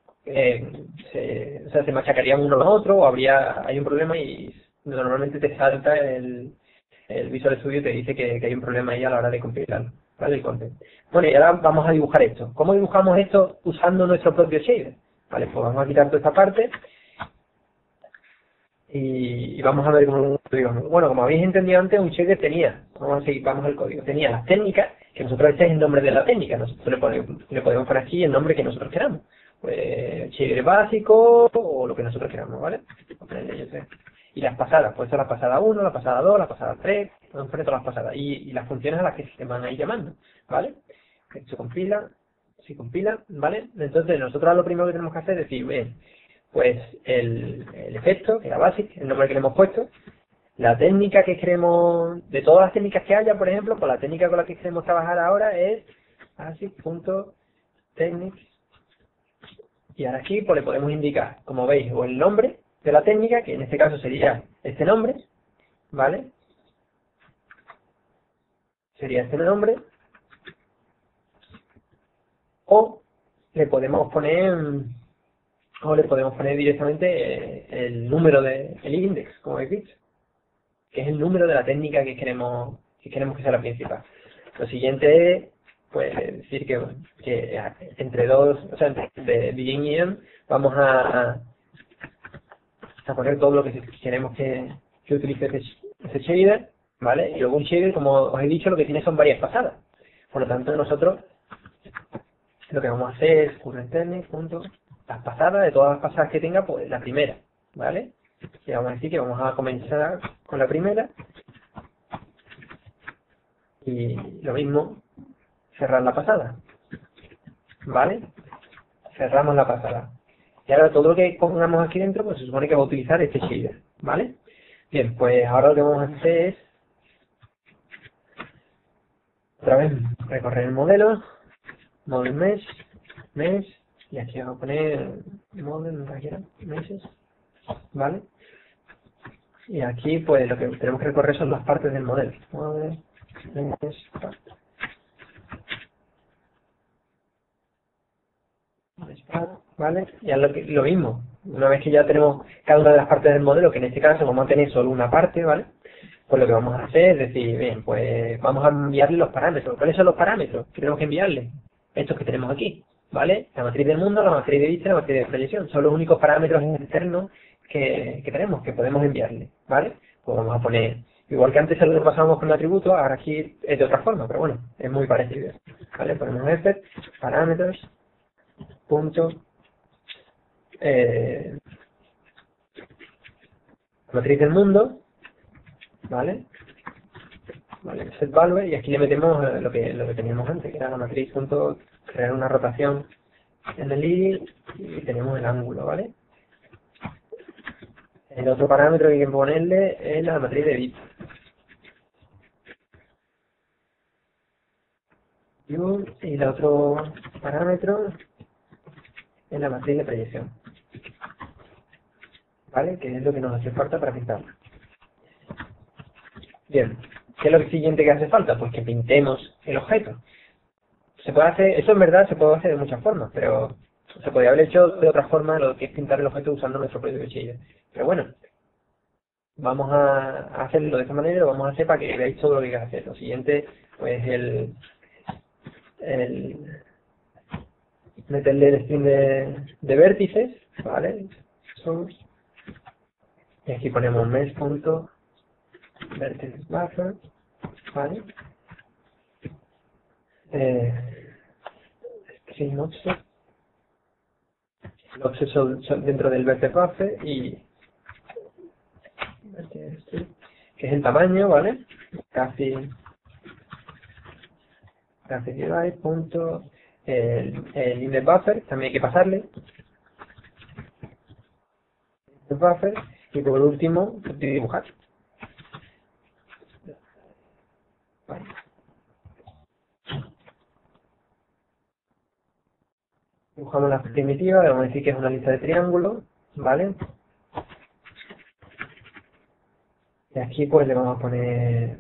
o sea, se machacarían uno a los otros o hay un problema y normalmente te salta el Visual Studio te dice que hay un problema ahí a la hora de compilar, ¿vale? El content. Bueno, y ahora vamos a dibujar esto. ¿Cómo dibujamos esto usando nuestro propio shader? Vale, pues vamos a quitar toda esta parte y vamos a ver cómo lo digo. Bueno, como habéis entendido antes, un shader vamos al código, tenía las técnicas, que nosotros este es el nombre de la técnica, nosotros le podemos poner aquí el nombre que nosotros queramos. Pues shader básico o lo que nosotros queramos, ¿vale? Y las pasadas, pues son la pasada 1, la pasada 2, la pasada 3, vamos a poner todas las pasadas. Y las funciones a las que se van a ir llamando, ¿vale? Se compila, ¿vale? Entonces nosotros lo primero que tenemos que hacer es decir, bien, pues el efecto, que era basic, el nombre que le hemos puesto, la técnica que queremos, de todas las técnicas que haya, por ejemplo, pues la técnica con la que queremos trabajar ahora es basic.techniques, y ahora aquí pues le podemos indicar, como veis, o el nombre de la técnica, que en este caso sería este nombre, ¿vale? Sería este nombre, o le podemos poner directamente el número el index, como habéis visto, que es el número de la técnica que queremos que sea la principal. Lo siguiente es, pues, decir que entre dos, o sea, entre begin y end, vamos a poner todo lo que queremos que utilice ese shader, ¿vale? Y luego un shader, como os he dicho, lo que tiene son varias pasadas. Por lo tanto, nosotros lo que vamos a hacer es las pasadas, de todas las pasadas que tenga, pues la primera, ¿vale? Y vamos a decir que vamos a comenzar con la primera y lo mismo, cerrar la pasada, ¿vale? Cerramos la pasada. Y ahora todo lo que pongamos aquí dentro, pues se supone que va a utilizar este shader, ¿vale? Bien, pues ahora lo que vamos a hacer es otra vez recorrer el modelo, model mesh, y aquí vamos a poner model, meshes, ¿vale? Y aquí pues lo que tenemos que recorrer son las partes del modelo. Model, mesh, part. ¿Vale? Ya lo mismo, una vez que ya tenemos cada una de las partes del modelo, que en este caso vamos a tener solo una parte, ¿vale? Pues lo que vamos a hacer es decir, bien, pues vamos a enviarle los parámetros. ¿Cuáles son los parámetros que tenemos que enviarle? Estos que tenemos aquí, ¿vale? La matriz del mundo, la matriz de vista y la matriz de proyección. Son los únicos parámetros internos que tenemos, que podemos enviarle, ¿vale? Pues vamos a poner, igual que antes lo pasábamos con el atributo, ahora aquí es de otra forma, pero bueno, es muy parecido, ¿vale? Ponemos effect, parámetros, punto, matriz del mundo, ¿vale? Vale, set value, y aquí le metemos lo que teníamos antes, que era la matriz punto, crear una rotación en el leading y tenemos el ángulo, ¿vale? El otro parámetro que hay que ponerle es la matriz de bit. Y el otro parámetro es la matriz de proyección, ¿vale? Que es lo que nos hace falta para pintarlo. Bien, ¿qué es lo siguiente que hace falta? Pues que pintemos el objeto. Se puede hacer, eso en verdad se puede hacer de muchas formas, pero se podría haber hecho de otra forma lo que es pintar el objeto usando nuestro propio shader. Pero bueno, vamos a hacerlo de esta manera, lo vamos a hacer para que veáis todo lo que hay que hacer. Lo siguiente, pues el meterle el string de vértices, ¿vale? Source. Y aquí ponemos mesh.vertexBuffer, ¿vale? String offset. El offset son dentro del vertex buffer y que es el tamaño, ¿vale? Casi divide punto el index buffer, también hay que pasarle el buffer y por último dibujar. Vale. Dibujamos la primitiva, le vamos a decir que es una lista de triángulos, ¿vale? Y aquí pues le vamos a poner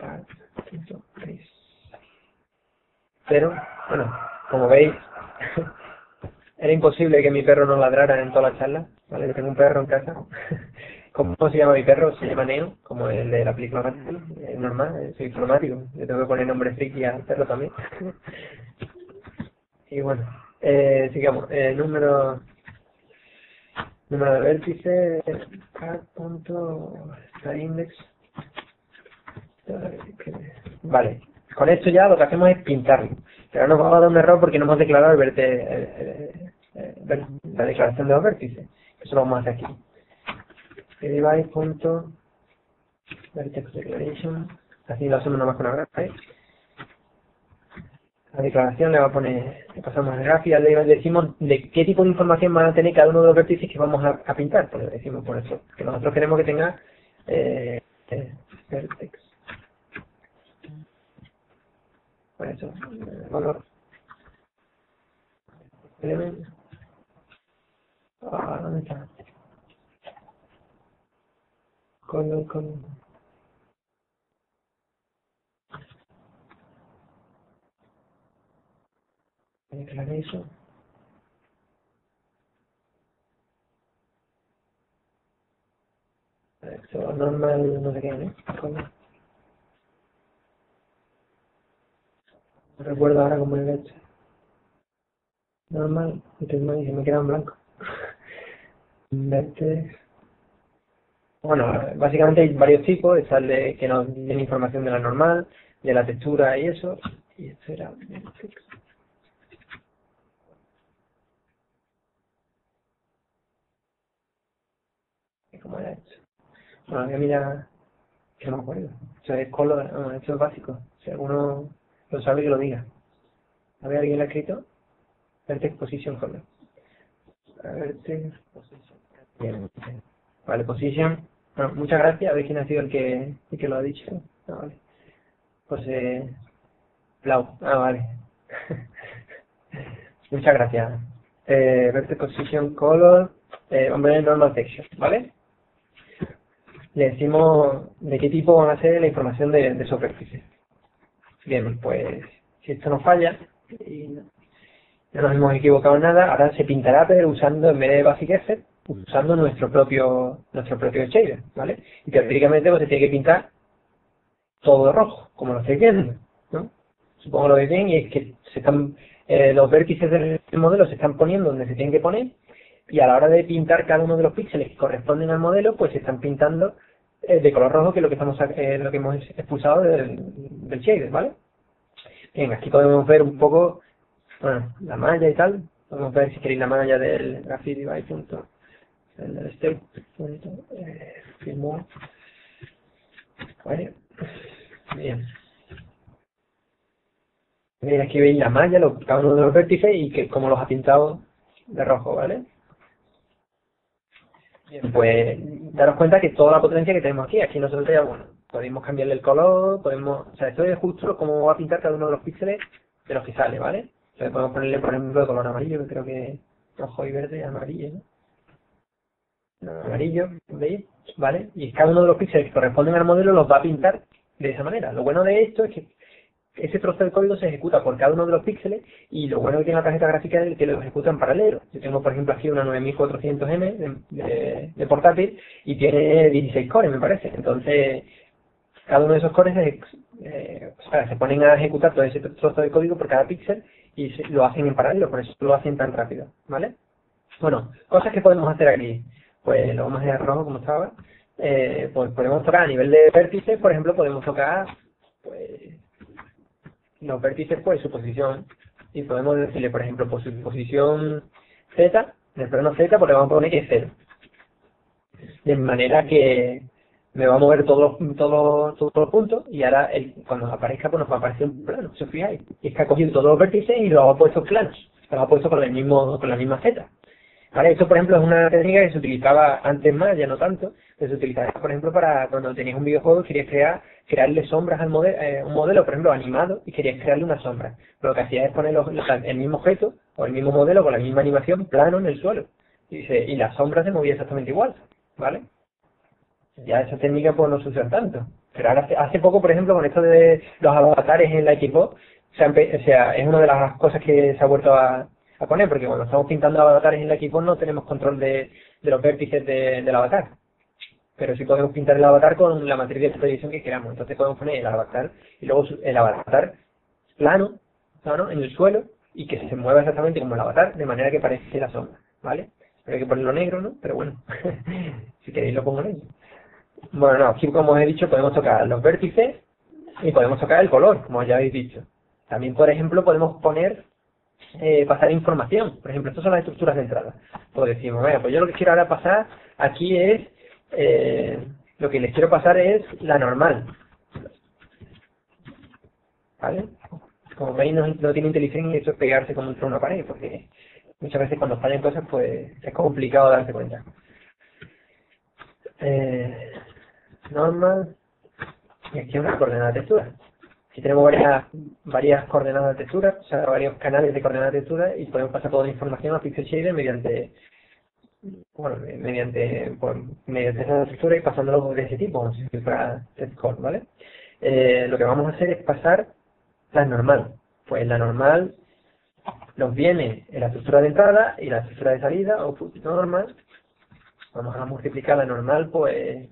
pero, bueno, como veis, era imposible que mi perro no ladrara en toda la charla, ¿vale? Yo tengo un perro en casa. ¿Cómo se llama mi perro? Se llama Neo, como el de la película Matrix. Es normal, soy informático. Le tengo que poner nombre friki al perro también. Y bueno, sigamos. Número de vértice, index. Vale, con esto ya lo que hacemos es pintarlo. Pero nos vamos a dar un error porque no hemos declarado la declaración de los vértices. Eso lo vamos a hacer aquí. Device.vertex declaration. Así lo hacemos nomás con una grafía. La declaración le va a poner, le pasamos la grafía, le decimos de qué tipo de información van a tener cada uno de los vértices que vamos a pintar. Pues le decimos por eso, que nosotros queremos que tenga vertex. Por eso, valor. Elemento. ¿Dónde está? Color. Declaration. Esto normal, no sé qué, ¿no? Color. No recuerdo ahora cómo era hecho. Normal, y se me queda en blanco. Vertex. Bueno, básicamente hay varios tipos, está el de que nos den información de la normal, de la textura y eso. Y esto era vertex. ¿Cómo era esto? Bueno, voy a mirar, que no me acuerdo. Eso es color, no, esto es básico. Si alguno lo sabe, que lo diga. A ver, ¿alguien lo ha escrito? Vertex Position Color. Vertex Position. Bien. Vale, Position. Bueno, muchas gracias. A ver quién ha sido el que lo ha dicho. Ah, vale. Pues, Blau. Ah, vale. Muchas gracias. Vertex Position Color. Hombre, Normal Section, ¿vale? Le decimos de qué tipo van a ser la información de esos vértices. Bien, pues si esto no falla y no nos hemos equivocado en nada, ahora se pintará pero usando, en vez de Basic Effect, usando nuestro propio shader, ¿vale? Y teóricamente pues se tiene que pintar todo de rojo, como lo estáis viendo, ¿no? Supongo lo veis bien, y es que se están los vértices del modelo se están poniendo donde se tienen que poner, y a la hora de pintar cada uno de los píxeles que corresponden al modelo, pues se están pintando de color rojo, que es lo que lo que hemos expulsado del shader, ¿vale? Bien, aquí podemos ver un poco, bueno, la malla y tal. Podemos ver si queréis la malla del graphite device. El state. Firmware. Vale. Bien. Bien, aquí veis la malla, cada uno de los vértices y que cómo los ha pintado de rojo, ¿vale? Bien, pues daros cuenta que toda la potencia que tenemos aquí nosotros ya, bueno, podemos cambiarle el color, o sea, esto es justo como va a pintar cada uno de los píxeles de los que sale, ¿vale? Entonces podemos ponerle, por ejemplo, de color amarillo, que creo que rojo y verde y amarillo, ¿no? Amarillo, ¿veis? ¿Vale? Y cada uno de los píxeles que corresponden al modelo los va a pintar de esa manera. Lo bueno de esto es que ese trozo de código se ejecuta por cada uno de los píxeles y lo bueno que tiene la tarjeta gráfica es que lo ejecuta en paralelo. Yo tengo, por ejemplo, aquí una 9400M de portátil y tiene 16 cores, me parece. Entonces, cada uno de esos cores se ponen a ejecutar todo ese trozo de código por cada píxel y lo hacen en paralelo, por eso lo hacen tan rápido, ¿vale? Bueno, cosas que podemos hacer aquí. Pues lo vamos a dejar rojo como estaba. Pues podemos tocar a nivel de vértices, por ejemplo, podemos tocar pues los vértices pues su posición y podemos decirle, por ejemplo, por su posición Z, en el plano Z, pues le vamos a poner que es 0. De manera que me va a mover todos los puntos y ahora cuando aparezca pues nos va a aparecer un plano, si os fijáis. Y es que ha cogido todos los vértices y los ha puesto planos, los ha puesto con la misma Z. Vale, esto por ejemplo es una técnica que se utilizaba antes más, ya no tanto, que se utilizaba por ejemplo para cuando tenías un videojuego y querías crearle sombras al un modelo, por ejemplo, animado, y querías crearle una sombra. Lo que hacías es poner el mismo objeto o el mismo modelo con la misma animación plano en el suelo. Y la sombra se movía exactamente igual, ¿vale? Ya esa técnica pues no se usa tanto. Pero ahora hace poco, por ejemplo, con esto de los avatares en la Xbox, es una de las cosas que se ha vuelto a poner, porque cuando estamos pintando avatares en la Xbox no tenemos control de los vértices del avatar. Pero sí podemos pintar el avatar con la matriz de proyección que queramos. Entonces podemos poner el avatar y luego el avatar plano en el suelo y que se mueva exactamente como el avatar, de manera que parece la sombra, ¿vale? Pero hay que ponerlo negro, ¿no? Pero bueno, si queréis lo pongo negro. Bueno, no, aquí como os he dicho podemos tocar los vértices y podemos tocar el color, como ya habéis dicho. También, por ejemplo, podemos pasar información. Por ejemplo, estas son las estructuras de entrada. Pues decimos, bueno, pues yo lo que quiero ahora pasar aquí es, lo que les quiero pasar es la normal. ¿Vale? Como veis, no tiene inteligencia y eso es pegarse contra una pared, porque muchas veces cuando fallan cosas, pues es complicado darse cuenta. Normal, y aquí una coordenada de textura. Aquí tenemos varias coordenadas de textura, o sea, varios canales de coordenadas de textura y podemos pasar toda la información a Pixel Shader mediante esa textura y pasándolo de ese tipo, como si fuera textcore, ¿vale? Lo que vamos a hacer es pasar la normal. Pues la normal nos viene en la estructura de entrada y la estructura de salida, output normal. Vamos a multiplicar la normal, pues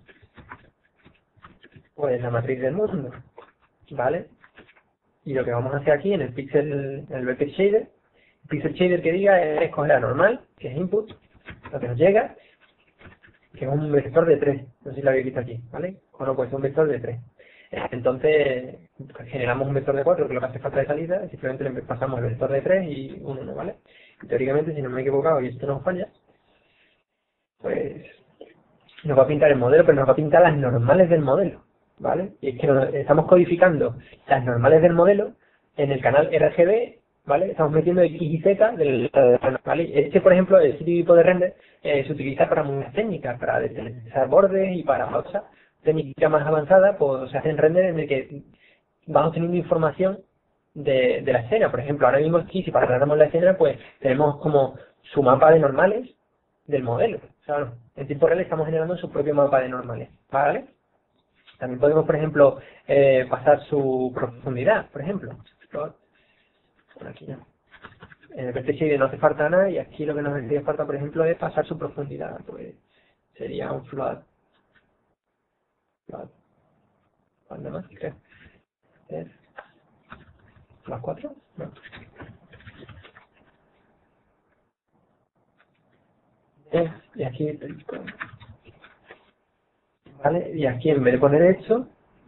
la matriz del mundo, ¿vale? Y lo que vamos a hacer aquí en el Vector Shader, el Pixel Shader que diga es escoger la normal, que es input, lo que nos llega, que es un vector de 3, no sé si lo habéis visto aquí, ¿vale? Bueno, pues es un vector de 3. Entonces, generamos un vector de 4, que es lo que hace falta de salida, y simplemente le pasamos el vector de 3 y un 1, ¿vale? Y teóricamente, si no me he equivocado y esto no falla, pues nos va a pintar el modelo, pero nos va a pintar las normales del modelo, ¿vale? Y es que estamos codificando las normales del modelo en el canal RGB, ¿vale? Estamos metiendo X y Z ¿vale? Por ejemplo, este tipo de render se utiliza para muchas técnicas, para deslizar bordes y para otra técnica más avanzada, pues se hacen render en el que vamos teniendo información de la escena. Por ejemplo, ahora mismo aquí, si paramos la escena, pues tenemos como su mapa de normales del modelo. O sea, en tiempo real estamos generando su propio mapa de normales, ¿vale? También podemos, por ejemplo, pasar su profundidad, por ejemplo. Bueno, aquí no. En el Vector Shader no hace falta nada y aquí lo que nos hace falta, por ejemplo, es pasar su profundidad. Pues sería un float. ¿Cuándo más? ¿Qué? ¿Es? ¿Las 4? No. Y aquí, ¿vale? Y aquí en vez de poner esto,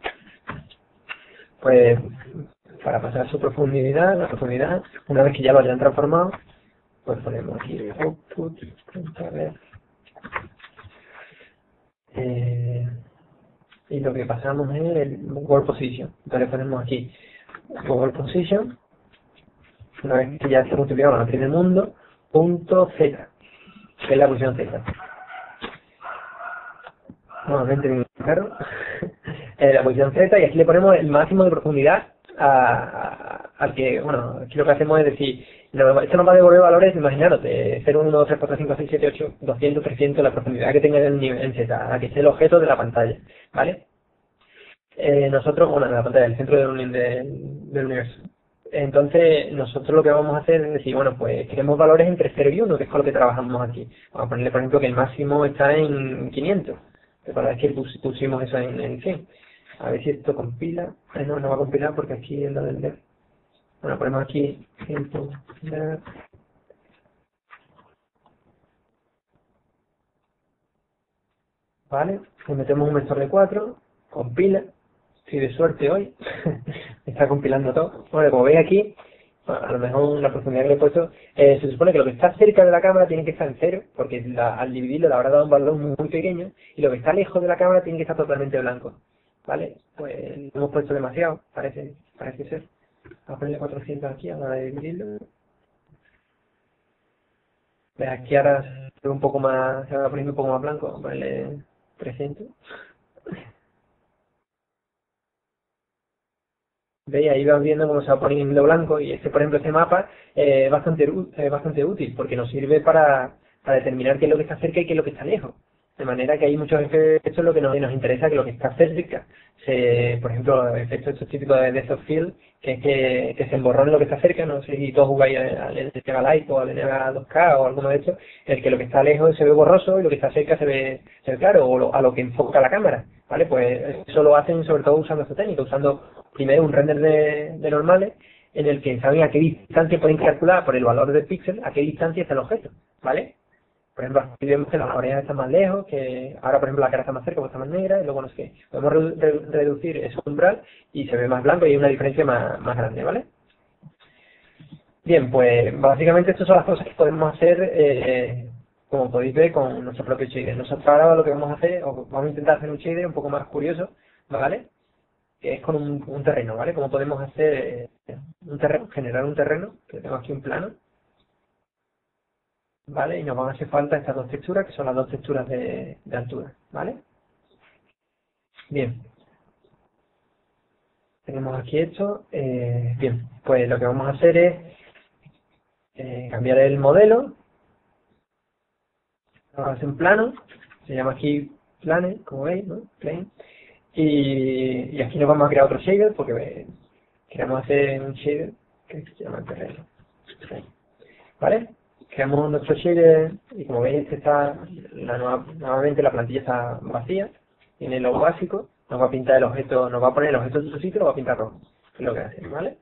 pues para pasar su profundidad, la profundidad, una vez que ya lo hayan transformado, pues ponemos aquí output, a ver. Y lo que pasamos es el world position. Entonces ponemos aquí world position, una vez que ya se multiplicado la matriz del mundo, punto Z, que es la posición Z. Nuevamente claro, la posición Z, y aquí le ponemos el máximo de profundidad al que, bueno, aquí lo que hacemos es decir, esto nos va a devolver valores, imaginaros, de 0, 1, 2, 3, 4, 5, 6, 7, 8, 200, 300, la profundidad que tenga en Z, a que esté el objeto de la pantalla, ¿vale? nosotros, bueno, en la pantalla del centro del universo. Entonces, nosotros lo que vamos a hacer es decir, bueno, pues queremos valores entre 0 y 1, que es con lo que trabajamos aquí. Vamos a ponerle, por ejemplo, que el máximo está en 500. Recordad que pusimos eso en 100. A ver si esto compila. No, no va a compilar porque aquí es lo del dev. Bueno, ponemos aquí 100.dev. Vale, le metemos un vector de 4, compila. Estoy de suerte hoy. Está compilando todo. Bueno, como veis aquí, a lo mejor la profundidad que le he puesto, se supone que lo que está cerca de la cámara tiene que estar en 0, porque al dividirlo le habrá dado un valor muy pequeño, y lo que está lejos de la cámara tiene que estar totalmente blanco. ¿Vale? Pues lo hemos puesto demasiado, parece ser. Vamos a ponerle 400 aquí a la hora de dividirlo. Pues aquí ahora se ve un poco más, se va poniendo un poco más blanco. Vamos a ponerle 300. ¿Veis? Ahí vas viendo cómo se va poniendo blanco y por ejemplo, este mapa es bastante útil porque nos sirve para determinar qué es lo que está cerca y qué es lo que está lejos. De manera que hay muchos efectos lo que nos interesa, que lo que está cerca, por ejemplo, efectos estos típicos de Depth of Field, que es que se emborrone lo que está cerca, no sé si todos jugáis al NBA Lite o al NBA 2K o alguno de estos, el que lo que está lejos se ve borroso y lo que está cerca se ve claro, o a lo que enfoca la cámara, ¿vale? Pues eso lo hacen sobre todo usando esta técnica, usando primero un render de normales en el que saben a qué distancia pueden calcular por el valor del píxel, a qué distancia está el objeto, ¿vale? Por ejemplo, aquí vemos que las orejas están más lejos, que ahora, por ejemplo, la cara está más cerca, pues está más negra, y luego no sé qué. Podemos reducir ese umbral y se ve más blanco y hay una diferencia más grande, ¿vale? Bien, pues básicamente estas son las cosas que podemos hacer, como podéis ver, con nuestro propio shader. Nosotros ahora lo que vamos a hacer, o vamos a intentar hacer un shader un poco más curioso, ¿vale? Que es con un terreno, ¿vale? Como podemos hacer un terreno, generar un terreno, que tengo aquí un plano, ¿vale? Y nos van a hacer falta estas dos texturas, que son las dos texturas de altura, ¿vale? Bien, tenemos aquí esto. Bien, pues lo que vamos a hacer es cambiar el modelo. Vamos a hacer un plano, se llama aquí plane, como veis, ¿no? Plane. Y aquí nos vamos a crear otro shader, porque queremos hacer un shader que se llama terreno. ¿Vale? Creamos nuestro shader y como veis este está nuevamente la plantilla está vacía, tiene lo básico, nos va a pintar el objeto, nos va a poner el objeto en su sitio y lo va a pintar rojo, es lo que hace, ¿vale?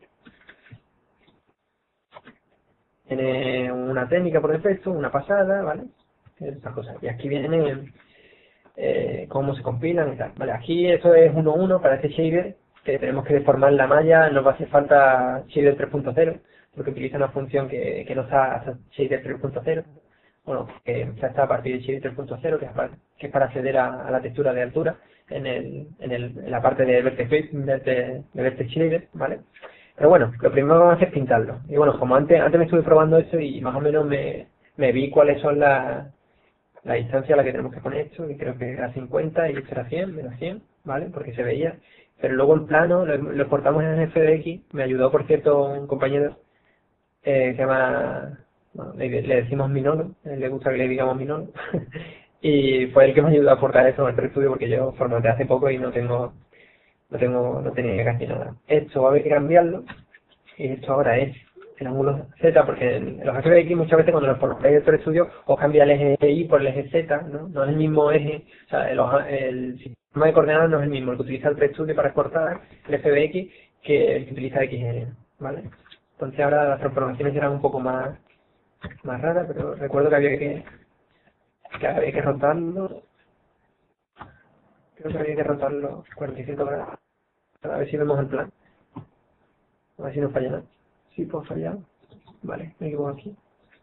Tiene una técnica por defecto, una pasada, ¿vale? Estas cosas. Y aquí viene cómo se compilan y tal. Vale, aquí esto es 1.1 para este shader, que tenemos que deformar la malla, nos va a hacer falta shader 3.0, porque utiliza una función que no está hasta shader 3.0. Bueno, que está a partir de shader 3.0, que es para acceder a la textura de altura en la parte de Vertex Shader, ¿vale? Pero bueno, lo primero que vamos a hacer es pintarlo. Y bueno, como antes me estuve probando esto y más o menos me vi cuáles son la distancia a la que tenemos que poner esto, que creo que era 50 y esto era 100, menos 100, ¿vale? Porque se veía. Pero luego el plano lo exportamos en FBX, me ayudó por cierto un compañero que se llama, bueno, le decimos Minolo, a él le gusta que le digamos Minolo, y fue el que me ayudó a aportar eso en el estudio porque yo formateé hace poco y no tenía casi nada. Esto va a haber que cambiarlo, y esto ahora es el ángulo Z, porque en los FBX muchas veces cuando los formateáis el estudio os cambia el eje Y por el eje Z, ¿no? No es el mismo eje, o sea, el sistema de coordenadas no es el mismo, el que utiliza el estudio para exportar el FBX que el que utiliza XGN, ¿vale? Entonces ahora las transformaciones eran un poco más raras, pero recuerdo que había que rotarlo, creo que había que rotarlo 45 grados, a ver si vemos el plan, a ver si no falla nada. Sí, puedo fallar. Vale, me equivoco aquí.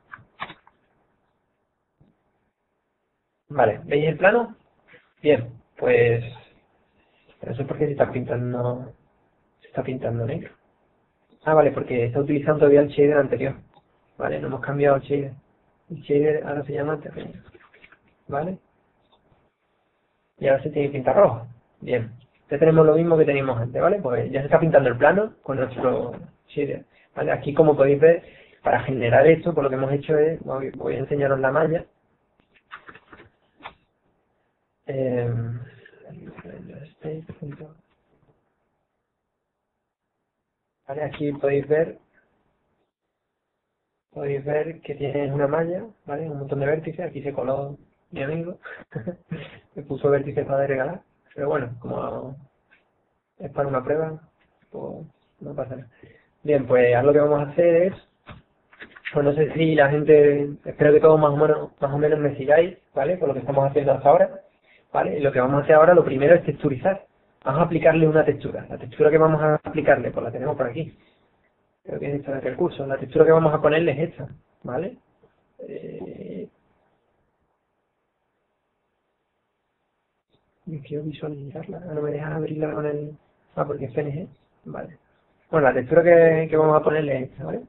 Vale, ¿veis el plano? Bien, pues pero eso es porque se está pintando negro. Ah, vale, porque está utilizando todavía el shader anterior. Vale, no hemos cambiado el shader. El shader ahora se llama terreno. ¿Vale? Y ahora se tiene que pintar rojo. Bien. Ya tenemos lo mismo que teníamos antes, ¿vale? Pues ya se está pintando el plano con nuestro shader. ¿Vale? Aquí, como podéis ver, para generar esto, por lo que hemos hecho es, voy a enseñaros la malla. ¿vale? Aquí podéis ver que tiene una malla, ¿vale? Un montón de vértices. Aquí se coló mi amigo. Me puso vértices para regalar. Pero bueno, como es para una prueba, pues no pasa nada. Bien, pues ahora lo que vamos a hacer es, pues no sé si la gente, espero que todos más o menos me sigáis, ¿vale? Por lo que estamos haciendo hasta ahora, ¿vale? Y lo que vamos a hacer ahora, lo primero es texturizar. Vamos a aplicarle una textura. La textura que vamos a aplicarle, pues la tenemos por aquí. Creo que es esta de recursos. La textura que vamos a ponerle es esta, ¿vale? Yo quiero visualizarla, no me dejas abrirla con el... Ah, porque es PNG, vale. Bueno, la textura que vamos a ponerle es esta, ¿vale?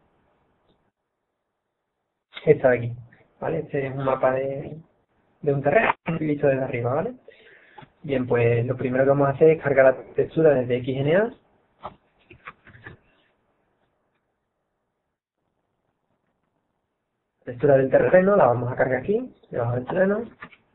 Esta de aquí, ¿vale? Este es un mapa de un terreno visto desde arriba, ¿vale? Bien, pues lo primero que vamos a hacer es cargar la textura desde XNA. Textura del terreno, la vamos a cargar aquí, debajo del terreno.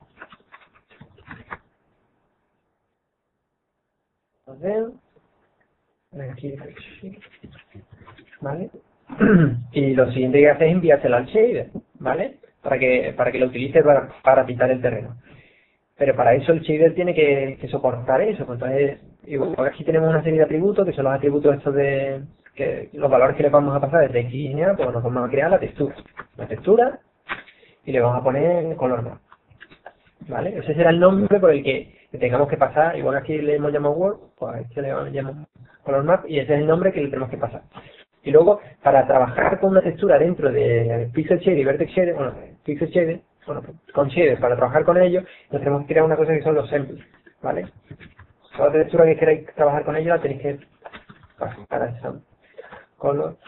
Aquí, ¿vale? Y lo siguiente que hace es enviársela al shader, ¿vale? Para que lo utilice para pintar el terreno. Pero para eso el shader tiene que soportar eso. Pues entonces, igual aquí tenemos una serie de atributos, que son los atributos estos de que los valores que le vamos a pasar desde XNA, pues nos vamos a crear la textura. La textura y le vamos a poner color map, ¿vale? Ese será el nombre por el que le tengamos que pasar, igual que aquí le hemos llamado Word, pues a este le llamamos color map y ese es el nombre que le tenemos que pasar. Y luego, para trabajar con una textura dentro de Pixel Shader y Vertex Shader, bueno, Pixel Shader, bueno, con Shader, para trabajar con ellos, nos tenemos que crear una cosa que son los samples, ¿vale? Toda textura que queráis trabajar con ellos la tenéis que pasar a esa color.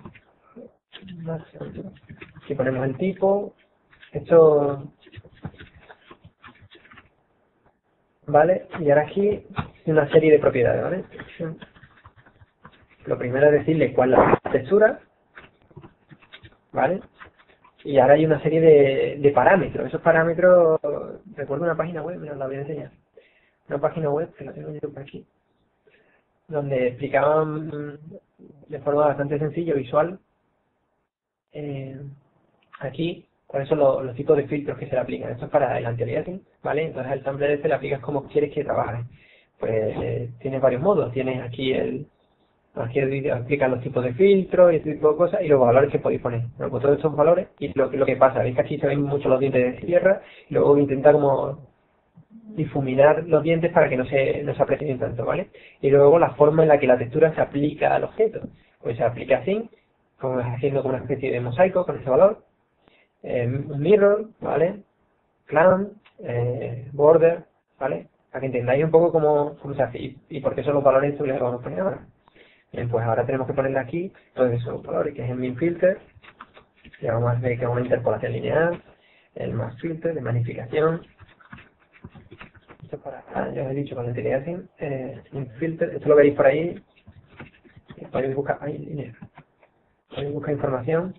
Aquí ponemos el tipo, esto, ¿vale? Y ahora aquí una serie de propiedades, ¿vale? Lo primero es decirle cuál es la textura, ¿vale? Y ahora hay una serie de parámetros. Esos parámetros, recuerdo una página web, mira, os la voy a enseñar. Una página web, que la tengo yo por aquí, donde explicaban de forma bastante sencilla, visual, aquí cuáles son los tipos de filtros que se le aplican. Esto es para el anti-aliasing, ¿vale? Entonces al sampler este le aplicas como quieres que trabaje. Pues tienes varios modos. Tienes aquí aquí explican los tipos de filtros y este tipo de cosas y los valores que podéis poner. Bueno, pues todos estos valores y lo que pasa, veis que aquí se ven mucho los dientes de sierra y luego intenta como difuminar los dientes para que no se aprecien tanto, ¿vale? Y luego la forma en la que la textura se aplica al objeto. Pues se aplica así, como haciendo como una especie de mosaico con ese valor, un mirror, ¿vale? Clamp, border, ¿vale? Para que entendáis un poco cómo se hace y por qué son los valores estos que les vamos a poner ahora. Bien, pues ahora tenemos que ponerle aquí todos esos valores, que es el min filter, y vamos a ver que es una interpolación lineal, el max filter de magnificación. Esto es para, ya os he dicho con la anti-aliasing, min filter, esto lo veréis por ahí, podéis buscar, podéis buscar información.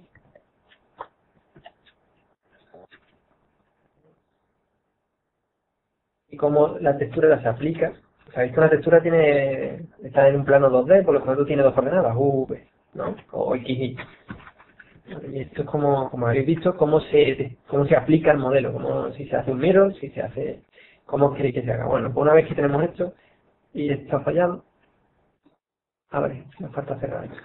Y cómo la textura se aplica. Sabéis que una textura está en un plano 2D, por lo tanto tiene dos coordenadas, V, ¿no? O X, Y. Y esto es como habéis visto, cómo se aplica el modelo, como si se hace un mirror, si se hace, cómo queréis que se haga. Bueno, pues una vez que tenemos esto, y esto ha fallado, vale, nos falta cerrar esto.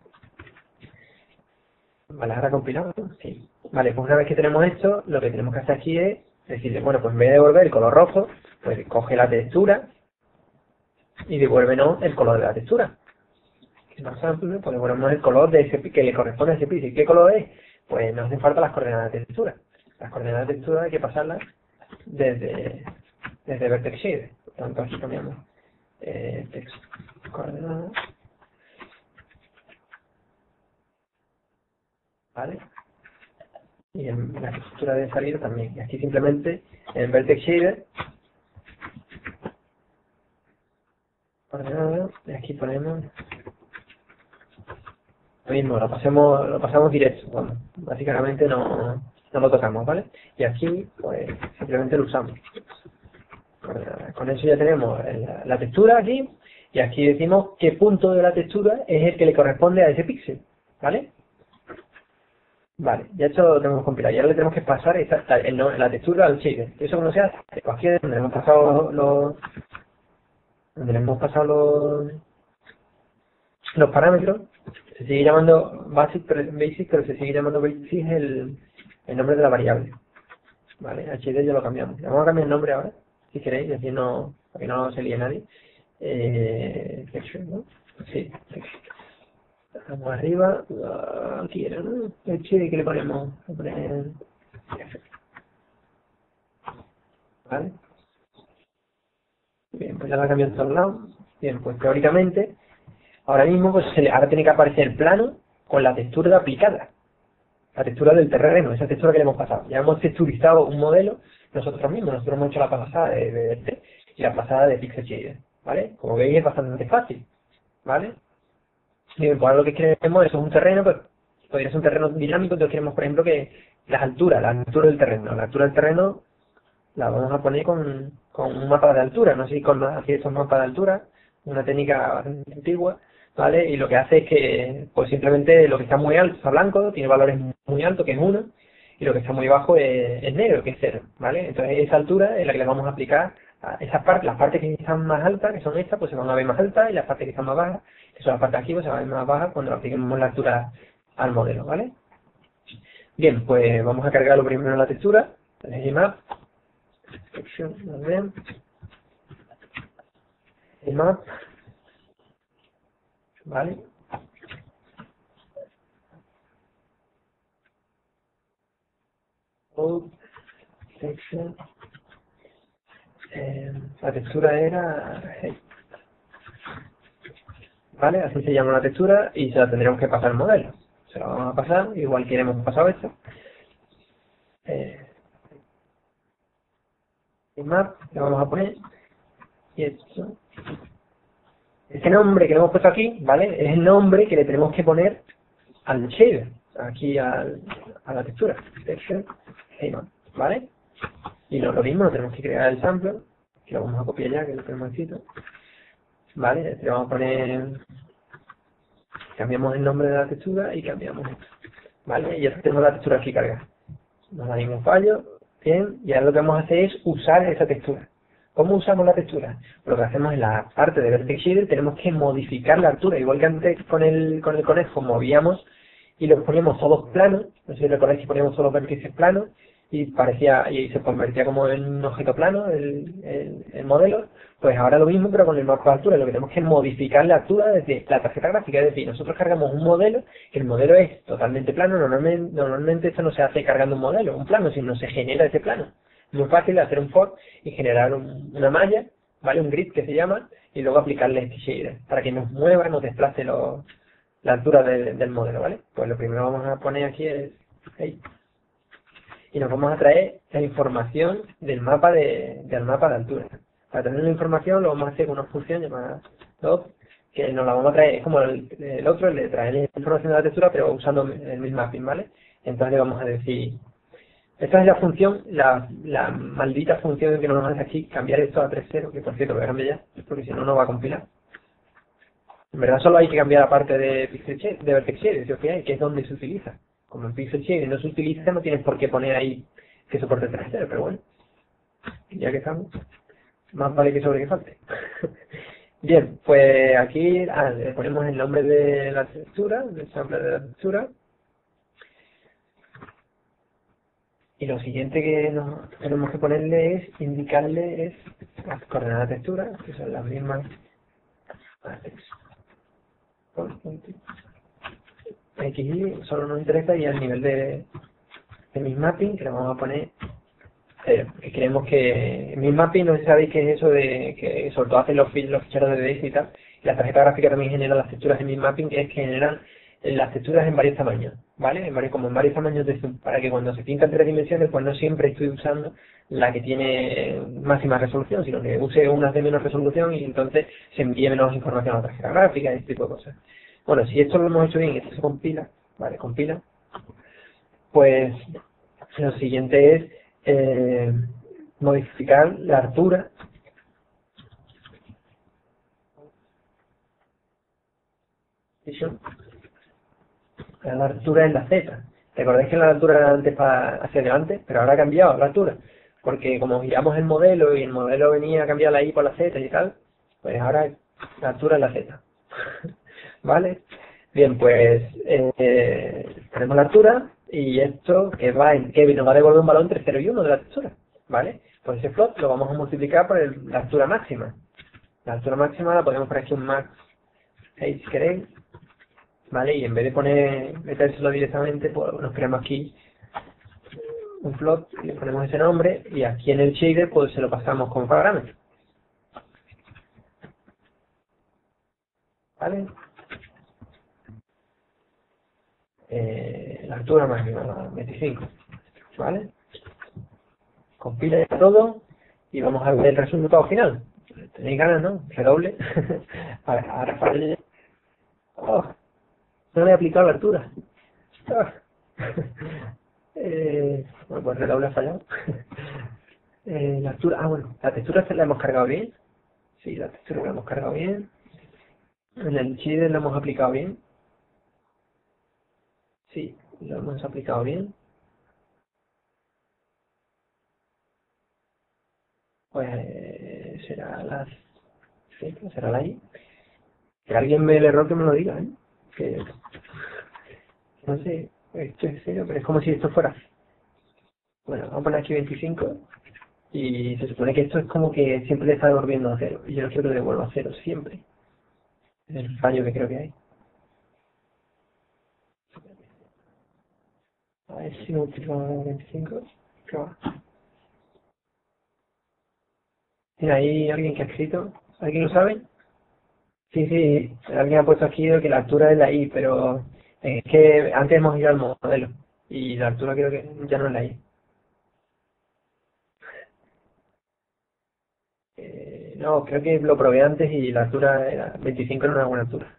Vale, ahora compilado, sí. Vale, pues una vez que tenemos esto, lo que tenemos que hacer aquí es decirle, bueno, pues en vez de devolver el color rojo, pues coge la textura y devuélvenos el color de la textura. Más amplio, pues devolvemos el color de ese que le corresponde a ese pixel. ¿Qué color es? Pues nos hacen falta las coordenadas de textura. Las coordenadas de textura hay que pasarlas desde Vertex Shader. Por tanto, aquí cambiamos text coordenadas. ¿Vale? Y en la textura de salida también. Y aquí simplemente en Vertex Shader coordenadas, y aquí ponemos lo mismo, lo pasamos directo, bueno, básicamente no lo tocamos, ¿vale? Y aquí pues simplemente lo usamos. Con eso ya tenemos la textura aquí Y aquí decimos qué punto de la textura es el que le corresponde a ese píxel, ¿vale? Vale, ya esto lo tenemos compilado. Y ahora le tenemos que pasar la textura al shader. ¿Eso cómo se hace? Pues aquí es donde hemos pasado donde le hemos pasado los parámetros. Se sigue llamando basic, pero se sigue llamando basic el nombre de la variable. Vale, HID ya lo cambiamos. Le vamos a cambiar el nombre ahora, si queréis, así no, para que no se líe nadie. Section, ¿no? Sí, section. Vamos arriba, aquí era, ¿no? HID, ¿qué le ponemos? Le poner F. Vale. Bien, pues ya lo ha cambiado a todos lados. Bien, pues teóricamente, ahora mismo pues ahora tiene que aparecer el plano con la textura aplicada. La textura del terreno, esa textura que le hemos pasado. Ya hemos texturizado un modelo nosotros mismos. Nosotros hemos hecho la pasada de BDT y la pasada de Pixel Shader, ¿vale? Como veis es bastante fácil, ¿vale? Bien, pues ahora lo que queremos eso es un terreno, pues podría ser un terreno dinámico. Entonces queremos, por ejemplo, que la altura del terreno. La altura del terreno la vamos a poner con un mapa de altura. No sé si con aquí estos mapas de altura, una técnica bastante antigua, ¿vale? Y lo que hace es que, pues simplemente lo que está muy alto está blanco, tiene valores muy altos, que es 1, y lo que está muy bajo es negro, que es 0, ¿vale? Entonces esa altura es la que le vamos a aplicar a esas partes. Las partes que están más altas, que son estas, pues se van a ver más altas, y las partes que están más bajas, que son las partes aquí, pues se van a ver más bajas cuando le apliquemos la altura al modelo, ¿vale? Bien, pues vamos a cargarlo primero en la textura, el map, el map, ¿vale? Code, section, la textura era, ¿vale? Así se llama la textura y se la tendremos que pasar al modelo. Se la vamos a pasar, igual que hemos pasado esto. El map, le vamos a poner, y esto. Este nombre que le hemos puesto aquí, ¿vale? Es el nombre que le tenemos que poner al shader, aquí a la textura. Texture, map, ¿vale? Y lo mismo, lo tenemos que crear el sampler, que lo vamos a copiar ya, que lo tenemos escrito. ¿Vale? Le vamos a poner, cambiamos el nombre de la textura y cambiamos esto. ¿Vale? Y ya tenemos la textura aquí cargada. No da ningún fallo. Bien, y ahora lo que vamos a hacer es usar esa textura. ¿Cómo usamos la textura? Lo que hacemos en la parte de Vertex Shader, tenemos que modificar la altura. Igual que antes con el conejo movíamos y lo poníamos todos planos, no sé si recordáis que poníamos todos los vértices planos y se convertía como en un objeto plano el modelo. Pues ahora lo mismo, pero con el mapa de altura. Lo que tenemos que modificar la altura desde la tarjeta gráfica. Es decir, nosotros cargamos un modelo, que el modelo es totalmente plano. Normalmente esto no se hace cargando un plano, sino se genera ese plano. Muy fácil hacer un for y generar una malla, ¿vale? Un grid que se llama, y luego aplicarle este shader para que nos mueva, nos desplace la altura del modelo, ¿vale? Pues lo primero que vamos a poner aquí es ahí. Y nos vamos a traer la información del mapa de altura. Para tener la información lo vamos a hacer con una función llamada log, que nos la vamos a traer, es como el otro, le trae la información de la textura, pero usando el mismo mapping, ¿vale? Entonces le vamos a decir, esta es la función, la maldita función que nos hace aquí, cambiar esto a 3.0, que por cierto voy a cambiar ya, porque si no, no va a compilar. En verdad solo hay que cambiar la parte de Pixel Shader, de Vertex Shader, si os fijáis, que es donde se utiliza. Como en Pixel Shader no se utiliza, no tienes por qué poner ahí que soporte 3.0, pero bueno, ya que estamos, más vale que sobre que falte. Bien, pues aquí le ponemos el nombre de la textura, del sample de la textura. Y lo siguiente que nos tenemos que ponerle es indicarle las coordenadas de textura, que son las mismas XY, solo nos interesa, y al nivel de mi mapping, que le vamos a poner que queremos que mi mapping, no sé si sabéis qué es eso de que sobre todo hacen los ficheros de DX y tal, y la tarjeta gráfica también genera las texturas de mi mapping, que es que generan las texturas en varios tamaños, ¿vale? Como en varios tamaños de zoom, para que cuando se pinta en 3 dimensiones, pues no siempre estoy usando la que tiene máxima resolución, sino que use unas de menos resolución y entonces se envíe menos información a la tarjeta gráfica y este tipo de cosas. Bueno, si esto lo hemos hecho bien y esto se compila, ¿vale? Compila, pues lo siguiente es modificar la altura position, la altura es la Z. ¿Recordáis que la altura era antes hacia adelante? Pero ahora ha cambiado la altura. Porque como giramos el modelo y el modelo venía a cambiar la Y por la Z y tal, pues ahora la altura es la Z. ¿Vale? Bien, pues tenemos la altura y esto que nos va a devolver un valor entre 0 y 1 de la textura. ¿Vale? Pues ese float lo vamos a multiplicar por la altura máxima. La altura máxima la podemos poner aquí un max 6 si queréis. ¿Vale? Y en vez de metérselo directamente, pues nos creamos aquí un float y le ponemos ese nombre y aquí en el shader pues se lo pasamos como parámetro. ¿Vale? La altura máxima, 25. ¿Vale? Compila todo y vamos a ver el resultado final. Tenéis ganas, ¿no? Redoble. A ver, ahora falle. Oh, no le he aplicado la altura. Oh. Bueno, pues redoble ha fallado. La altura, bueno, la textura se la hemos cargado bien. Sí, la textura la hemos cargado bien. En el shader la hemos aplicado bien. Sí, lo hemos aplicado bien. Pues será la I. Que alguien ve el error que me lo diga, ¿eh? Que no sé, esto es serio, pero es como si esto fuera. Bueno, vamos a poner aquí 25 y se supone que esto es como que siempre le está devolviendo a 0 y yo no quiero que le devuelva a 0 siempre. Es el fallo que creo que hay. A ver si multiplicamos 25. ¿Qué va? Mira, hay alguien que ha escrito. ¿Alguien lo sabe? Sí, sí, alguien ha puesto aquí que la altura es la I, pero es que antes hemos ido al modelo y la altura creo que ya no es la I. No, creo que lo probé antes y la altura era 25, no era una buena altura.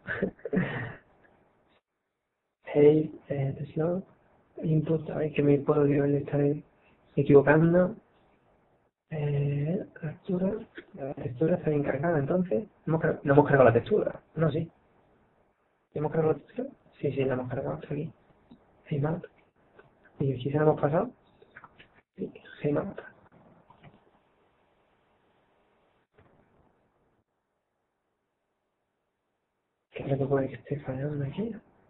Hey, atención, input, a ver que me puedo estar equivocando. La textura está bien cargada, entonces. No hemos cargado la textura, no, sí. ¿Hemos cargado la textura? Sí, sí, la hemos cargado, está aquí. Hey map. ¿Y aquí se la hemos pasado? Sí, hey map. ¿Qué es lo que puede que esté fallando aquí?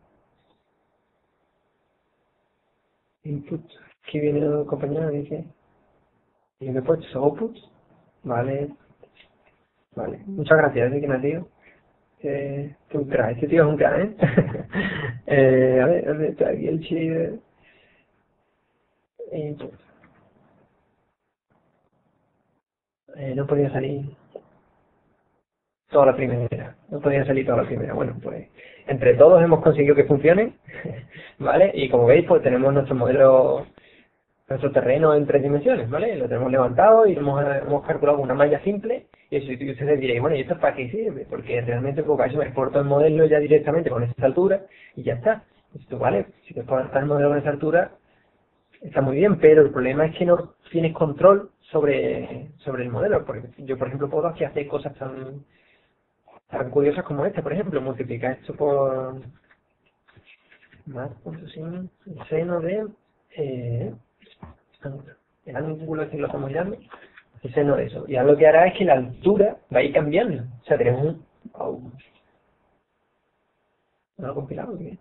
Input. Aquí viene el compañero y dice. Y me he puesto output. Vale. Vale. Muchas gracias, que me has dicho. Un crack, este tío es un crack, ¿eh? A ver, ¿dónde está aquí el shader? Input. No podía salir toda la primera. No podía salir toda la primera. Bueno, pues entre todos hemos conseguido que funcione, ¿vale? Y como veis, pues tenemos nuestro terreno en 3 dimensiones, ¿vale? Lo tenemos levantado y hemos calculado una malla simple y ustedes diréis, bueno, ¿y esto para qué sirve? Porque realmente pues, para eso me exporto el modelo ya directamente con esa altura y ya está. Esto, ¿vale? Si te exportas el modelo con esa altura, está muy bien, pero el problema es que no tienes control sobre el modelo. Porque yo, por ejemplo, puedo aquí hacer cosas tan curiosas como esta, por ejemplo, multiplicar esto por más punto sin el seno de el ángulo que lo estamos mirando, el seno de eso. Y ahora lo que hará es que la altura va a ir cambiando. O sea, tenemos un... Oh, ¿no lo he compilado? ¿Qué?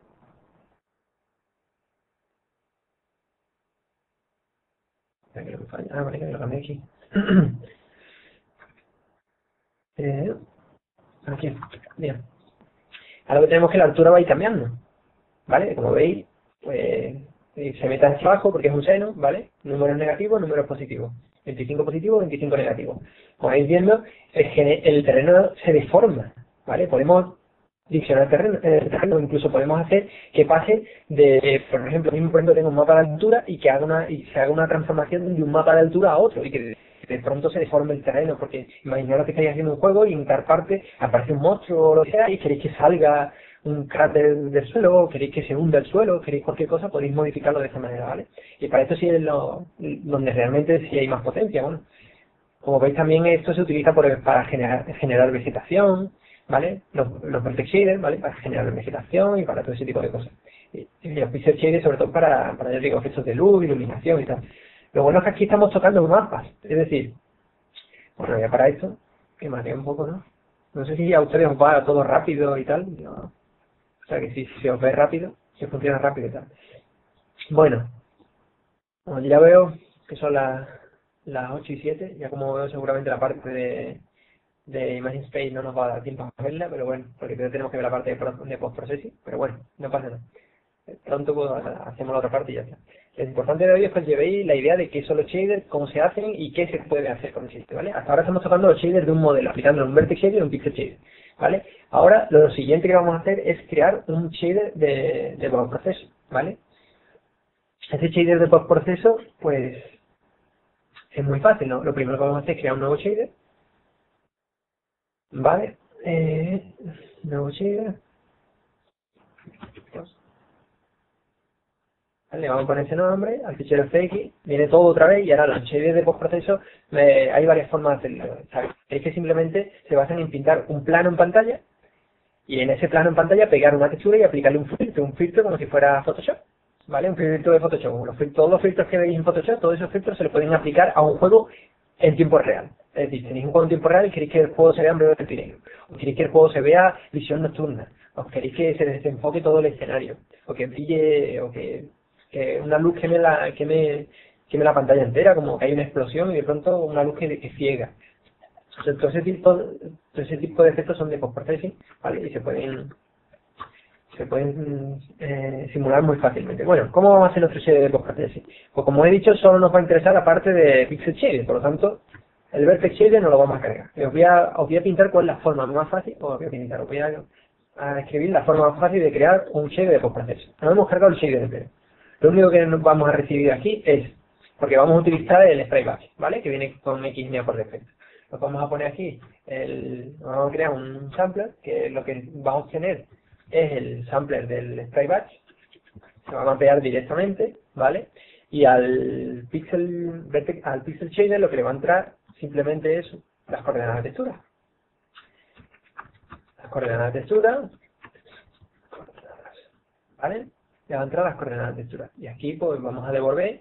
Espera, que lo que falla. Ah, vale, que me lo cambié aquí. Aquí, bien. Ahora lo que tenemos es que la altura va a ir cambiando, ¿vale? Como veis, pues se mete hacia abajo porque es un seno, ¿vale? Números negativos, números positivos. 25 positivo, 25 negativo. Como vais viendo, el terreno se deforma, ¿vale? Podemos diccionar el terreno, incluso podemos hacer que pase por ejemplo, mismo por ejemplo tengo un mapa de altura y que se haga una transformación de un mapa de altura a otro y que de pronto se deforme el terreno, porque imaginaros que estáis haciendo un juego y en tal parte aparece un monstruo o lo que sea y queréis que salga un cráter del suelo, o queréis que se hunda el suelo, queréis cualquier cosa, podéis modificarlo de esa manera, ¿vale? Y para esto sí es donde realmente sí hay más potencia, bueno. Como veis también esto se utiliza para generar vegetación, ¿vale? Los vertex shaders, ¿vale? Para generar vegetación y para todo ese tipo de cosas. Y los pixel shaders sobre todo para ya digo, efectos de luz, iluminación y tal. Lo bueno es que aquí estamos tocando mapas, es decir, bueno, ya para esto, que mareo un poco, ¿no? No sé si a ustedes os va todo rápido y tal, o sea que si se os ve rápido, si funciona rápido y tal. Bueno, ya veo que son las 8 y 7, ya como veo seguramente la parte de Imagine Space no nos va a dar tiempo a verla, pero bueno, porque tenemos que ver la parte de post-processing, pero bueno, no pasa nada. Pronto pues, hacemos la otra parte y ya está. Lo importante de hoy es que os llevéis la idea de qué son los shaders, cómo se hacen y qué se puede hacer con el shader, ¿vale? Hasta ahora estamos tocando los shaders de un modelo, aplicando un vertex shader y un pixel shader, ¿vale? Ahora lo siguiente que vamos a hacer es crear un shader de postproceso, ¿vale? Este shader de postproceso, pues, es muy fácil, ¿no? Lo primero que vamos a hacer es crear un nuevo shader, ¿vale? Nuevo shader. Le vamos a poner ese nombre, al fichero fx, viene todo otra vez y ahora los shaders de postproceso hay varias formas de hacerlo. ¿Sabes? Es que simplemente se basan en pintar un plano en pantalla y en ese plano en pantalla pegar una textura y aplicarle un filtro como si fuera Photoshop, ¿vale? Un filtro de Photoshop. Todos los filtros que veis en Photoshop, todos esos filtros se los pueden aplicar a un juego en tiempo real. Es decir, tenéis un juego en tiempo real y queréis que el juego se vea en blanco y negro, o queréis que el juego se vea visión nocturna, o queréis que se desenfoque todo el escenario, o que brille, o que una luz queme la pantalla entera, como que hay una explosión y de pronto una luz que ciega. Entonces, todo ese tipo de efectos son de post-processing, ¿vale? Y se pueden simular muy fácilmente. Bueno, ¿cómo vamos a hacer nuestro shader de post-processing? Pues como he dicho, solo nos va a interesar la parte de pixel shader, por lo tanto, el vertex shader no lo vamos a cargar. Os voy a pintar cuál es la forma más fácil, os voy a escribir la forma más fácil de crear un shader de post-processing. No hemos cargado el shader entero. Lo único que nos vamos a recibir aquí es, porque vamos a utilizar el spray batch, ¿vale? Que viene con XNA por defecto. Lo vamos a poner aquí, vamos a crear un sampler, que lo que vamos a tener es el sampler del spray batch, se va a mapear directamente, ¿vale? Y al pixel shader lo que le va a entrar simplemente es las coordenadas de textura. Las coordenadas de textura, ¿vale? Le va a entrar las coordenadas de textura. Y aquí pues vamos a devolver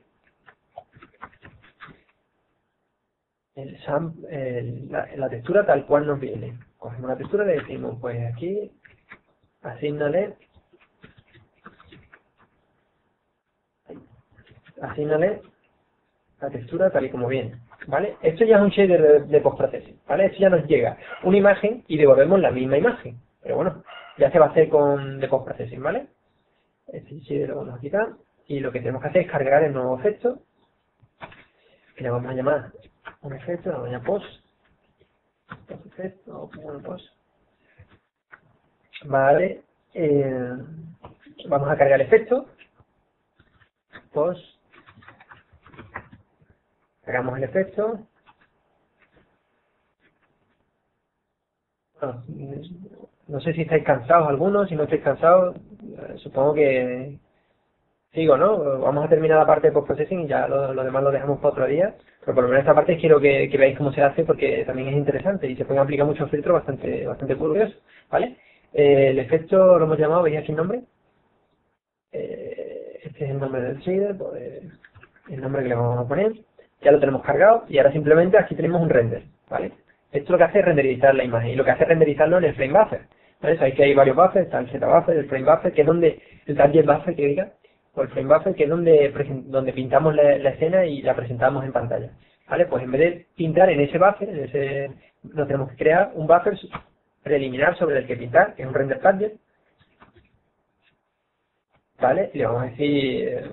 la textura tal cual nos viene. Cogemos la textura y le decimos, pues aquí, asígnale la textura tal y como viene, ¿vale? Esto ya es un shader de postprocessing, ¿vale? Esto ya nos llega una imagen y devolvemos la misma imagen, pero bueno, ya se va a hacer de postprocessing, ¿vale? Este shader lo vamos a quitar y lo que tenemos que hacer es cargar el nuevo efecto, que le vamos a llamar un efecto, le vamos a llamar post, vale, vamos a cargar el efecto, post, cargamos el efecto, no sé si estáis cansados algunos, si no estáis cansados, supongo que sigo, ¿no? Vamos a terminar la parte de post-processing y ya lo demás lo dejamos para otro día, pero por lo menos esta parte quiero que veáis cómo se hace porque también es interesante y se pueden aplicar muchos filtros bastante curiosos, ¿vale? El efecto lo hemos llamado, ¿veis aquí el nombre? Este es el nombre del shader, pues, el nombre que le vamos a poner, ya lo tenemos cargado y ahora simplemente aquí tenemos un render, ¿vale? Esto lo que hace es renderizar la imagen y lo que hace es renderizarlo en el frame buffer, ¿vale? Sabéis que hay varios buffers, está el Z buffer, el frame buffer, que es donde, el target buffer que diga, o el frame buffer, que es donde pintamos la escena y la presentamos en pantalla, ¿vale? Pues en vez de pintar en ese buffer, nos tenemos que crear un buffer preliminar sobre el que pintar, que es un render target, ¿vale? Y le vamos a decir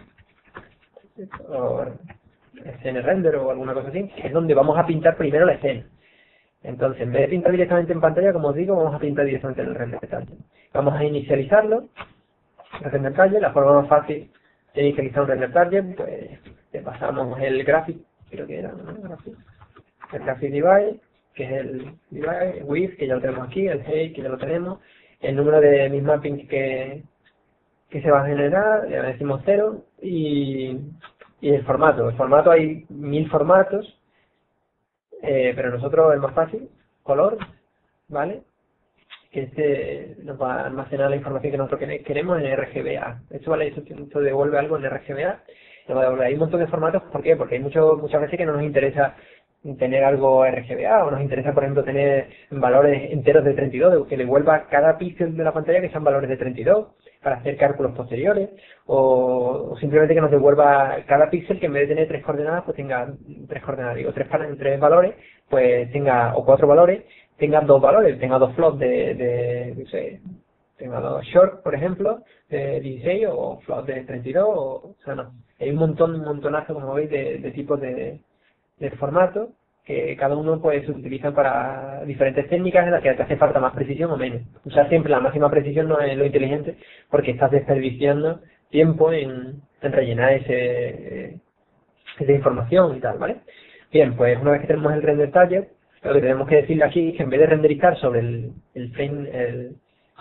escena render o alguna cosa así, que es donde vamos a pintar primero la escena. Entonces, en vez de pintar directamente en pantalla, como os digo, vamos a pintar directamente en el render target. Vamos a inicializarlo, el render target, la forma más fácil de inicializar un render target, pues le pasamos el graphic, creo que era, ¿no? El graphic divide, que es el divide, width, que ya lo tenemos aquí, el height, que ya lo tenemos, el número de mis mappings que se va a generar, le decimos 0, y el formato hay 1000 formatos, pero nosotros es más fácil, color, ¿vale? que este nos va a almacenar la información que nosotros queremos en RGBA. Esto vale, esto devuelve algo en RGBA. Nos va a devolver. Hay un montón de formatos, ¿por qué? Porque hay muchas veces que no nos interesa tener algo RGBA, o nos interesa, por ejemplo, tener valores enteros de 32, que devuelva cada píxel de la pantalla que sean valores de 32 para hacer cálculos posteriores, o simplemente que nos devuelva cada píxel que en vez de tener 3 coordenadas, pues tenga 3 coordenadas, digo, 3 valores, pues tenga, o 4 valores, tenga 2 valores, tenga 2 flops no sé, tenga 2 short, por ejemplo, de 16, o flops de 32, o sea, no. Hay un montonazo, como veis, de tipos de formato, que cada uno pues se utilizan para diferentes técnicas en las que te hace falta más precisión o menos. Usar siempre la máxima precisión no es lo inteligente, porque estás desperdiciando tiempo en rellenar esa información y tal, ¿vale? Bien, pues una vez que tenemos el render target, lo que tenemos que decirle aquí es que en vez de renderizar sobre el frame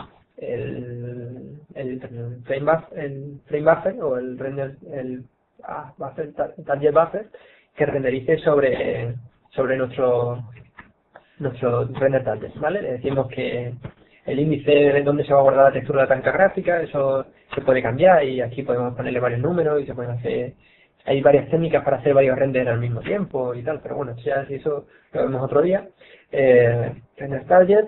buffer o el render target buffer, que renderice sobre nuestro render target, ¿vale? Le decimos que el índice de donde se va a guardar la textura de la tarjeta gráfica, eso se puede cambiar, y aquí podemos ponerle varios números y se pueden hacer, hay varias técnicas para hacer varios renders al mismo tiempo y tal, pero bueno, ya si eso lo vemos otro día. Render target,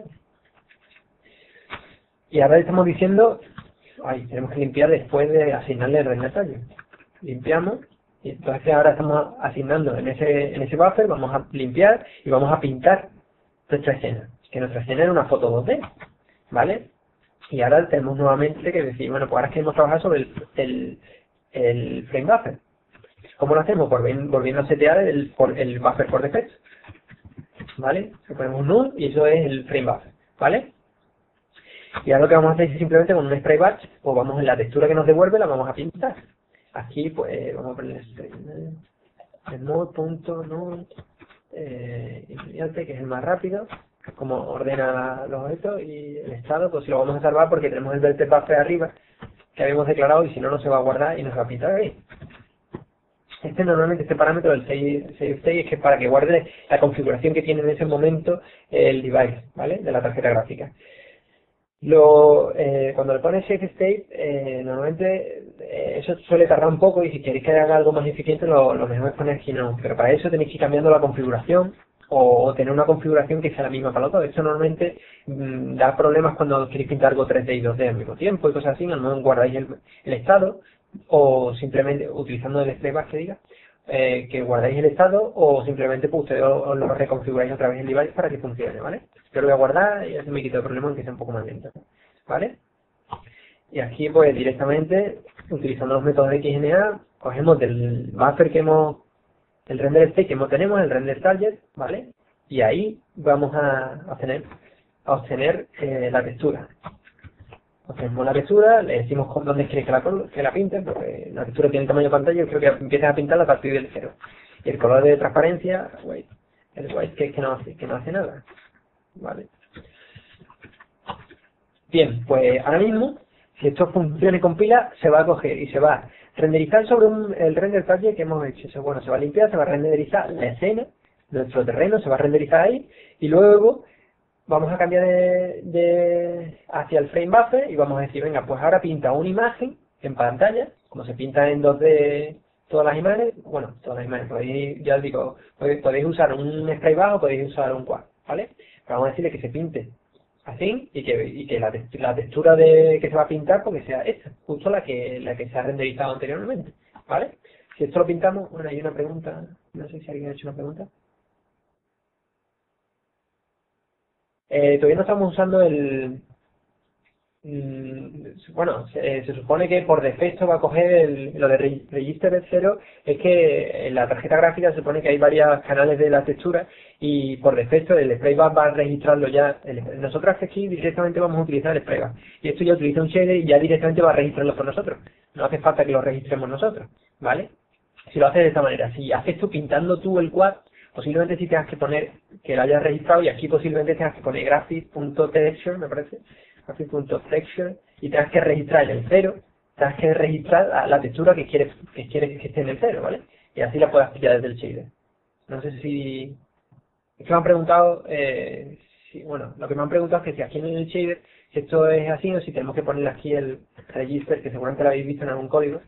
y ahora estamos diciendo, tenemos que limpiar después de asignarle el render target. Limpiamos. Y entonces ahora estamos asignando en ese buffer, vamos a limpiar y vamos a pintar nuestra escena. Que nuestra escena era una foto 2D, ¿vale? Y ahora tenemos nuevamente que decir, bueno, pues ahora queremos trabajar sobre el frame buffer. ¿Cómo lo hacemos? Volviendo a setear el buffer por defecto, ¿vale? Le ponemos null y eso es el frame buffer, ¿vale? Y ahora lo que vamos a hacer es simplemente con un spray batch, pues vamos en la textura que nos devuelve, la vamos a pintar. Aquí pues vamos a poner el mode.node inmediate, que es el más rápido, como ordena los objetos, y el estado, pues si lo vamos a salvar porque tenemos el vector buffer arriba que habíamos declarado, y si no, no se va a guardar y nos va a pintar ahí. Normalmente este parámetro del save state es que para que guarde la configuración que tiene en ese momento el device, ¿vale? De la tarjeta gráfica. Cuando le pones save state, normalmente eso suele tardar un poco, y si queréis que haga algo más eficiente, lo mejor es poner GNOME, pero para eso tenéis que ir cambiando la configuración, o tener una configuración que sea la misma para los dos. Esto normalmente da problemas cuando queréis pintar algo 3D y 2D al mismo tiempo y cosas así. A lo mejor guardáis el estado, o simplemente utilizando el spray batch, que diga, que guardáis el estado, o simplemente pues ustedes os lo reconfiguráis otra vez el device para que funcione, ¿vale? Yo lo voy a guardar y así me quito el problema, aunque sea un poco más lento, ¿vale? Y aquí pues directamente, utilizando los métodos de XNA, cogemos del buffer el render state que tenemos, el render target, ¿vale? Y ahí vamos a obtener la textura. Obtenemos la textura, le decimos dónde quieres que la pinte, porque la textura tiene el tamaño de pantalla, y creo que empiezas a pintarla a partir del 0. Y el color de transparencia, el white, que no hace nada, ¿vale? Bien, pues ahora mismo, si esto funciona y compila, se va a coger y se va a renderizar sobre el render target que hemos hecho. Bueno, se va a limpiar, se va a renderizar la escena, nuestro terreno, se va a renderizar ahí, y luego vamos a cambiar hacia el frame buffer y vamos a decir, venga, pues ahora pinta una imagen en pantalla, como se pinta en 2D todas las imágenes. Bueno, todas las imágenes, podéis, ya os digo, podéis usar un spray bajo, podéis usar un quad, ¿vale? Pero vamos a decirle que se pinte así, y que la textura que se va a pintar porque sea esta, justo la que se ha renderizado anteriormente, ¿vale? Si esto lo pintamos, bueno, hay una pregunta, no sé si alguien ha hecho una pregunta. Todavía no estamos usando bueno, se supone que por defecto va a coger lo de register 0, es que en la tarjeta gráfica se supone que hay varios canales de la textura, y por defecto el sprayback va a registrarlo ya. Nosotros aquí directamente vamos a utilizar el sprayback, y esto ya utiliza un shader y ya directamente va a registrarlo por nosotros. No hace falta que lo registremos nosotros, ¿vale? Si lo haces de esta manera, si haces tú pintando tú el quad, posiblemente sí tengas que poner que lo hayas registrado, y aquí posiblemente tengas que poner graphics.texture, me parece, graphics.texture, y tengas que registrar el 0, tengas que registrar la textura que quieres que esté en el 0, ¿vale? Y así la puedas pillar desde el shader. No sé si... Es que me han preguntado sí, bueno, lo que me han preguntado es que si aquí en el shader, si esto es así o si tenemos que ponerle aquí el register, que seguramente lo habéis visto en algún código.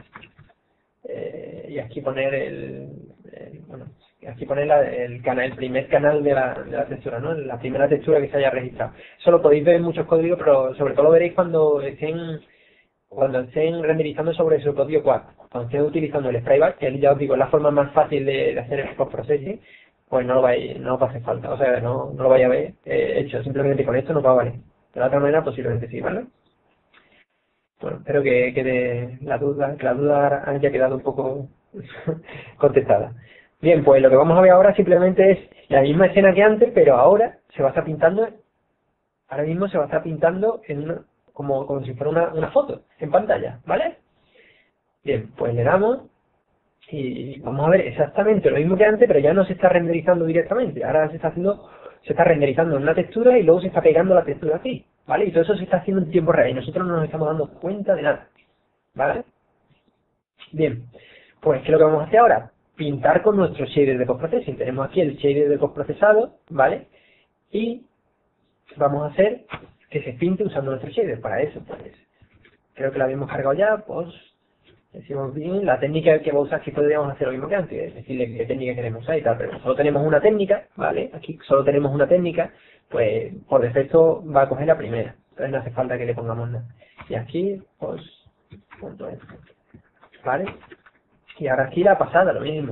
Y aquí poner bueno, aquí poner el primer canal de la textura, ¿no? La primera textura que se haya registrado. Eso lo podéis ver en muchos códigos, pero sobre todo lo veréis cuando estén renderizando sobre su propio quad. Cuando estén utilizando el sprayback, que ya os digo, es la forma más fácil de hacer el post-processing, pues no os va a hacer falta, o sea, no lo vais a ver hecho, simplemente con esto no va a valer. De la otra manera posiblemente sí, ¿vale? Bueno, espero que la duda haya quedado un poco contestada. Bien, pues lo que vamos a ver ahora simplemente es la misma escena que antes, pero ahora se va a estar pintando, ahora mismo se va a estar pintando como si fuera una foto en pantalla, ¿vale? Bien, pues le damos y vamos a ver exactamente lo mismo que antes, pero ya no se está renderizando directamente, ahora se está renderizando en una textura y luego se está pegando la textura aquí, ¿vale? Y todo eso se está haciendo en tiempo real y nosotros no nos estamos dando cuenta de nada, ¿vale? Bien, pues ¿qué es lo que vamos a hacer ahora? Pintar con nuestro shader de postprocessing. Tenemos aquí el shader de postprocesado, ¿vale? Y vamos a hacer que se pinte usando nuestro shader. Para eso, pues, creo que lo habíamos cargado ya, pues, decimos bien, la técnica que va a usar, aquí podríamos hacer lo mismo que antes, decirle qué técnica queremos usar y tal, pero solo tenemos una técnica, ¿vale? Aquí solo tenemos una técnica, pues, por defecto va a coger la primera, entonces no hace falta que le pongamos nada. Y aquí, pues, punto es, ¿vale? Y ahora aquí la pasada, lo mismo,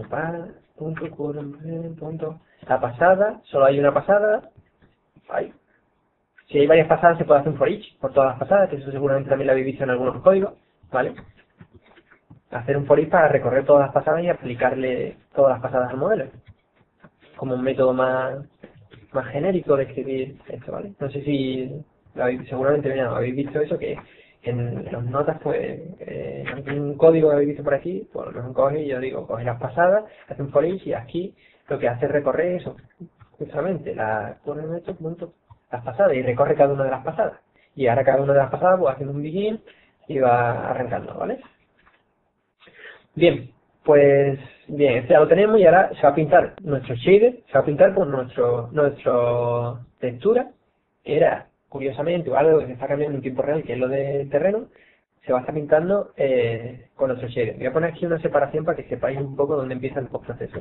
punto. La pasada, solo hay una pasada, ahí. Si hay varias pasadas se puede hacer un for each, por todas las pasadas, que eso seguramente también lo habéis visto en algunos códigos, ¿vale? Hacer un for each para recorrer todas las pasadas y aplicarle todas las pasadas al modelo. Como un método más genérico de escribir esto, ¿vale? No sé si seguramente habéis visto eso, que en las notas, pues, en algún código que habéis visto por aquí, pues a lo mejor coge y yo digo, coge las pasadas, hace un for each y aquí lo que hace es recorrer eso, justamente, las pasadas y recorre cada una de las pasadas. Y ahora cada una de las pasadas, pues haciendo un begin y va arrancando, ¿vale? Bien, pues, bien, este ya lo tenemos y ahora se va a pintar nuestro shader, se va a pintar con nuestra textura, que era, curiosamente, o algo que se está cambiando en tiempo real, que es lo del terreno, se va a estar pintando con nuestro shader. Voy a poner aquí una separación para que sepáis un poco dónde empieza el postproceso.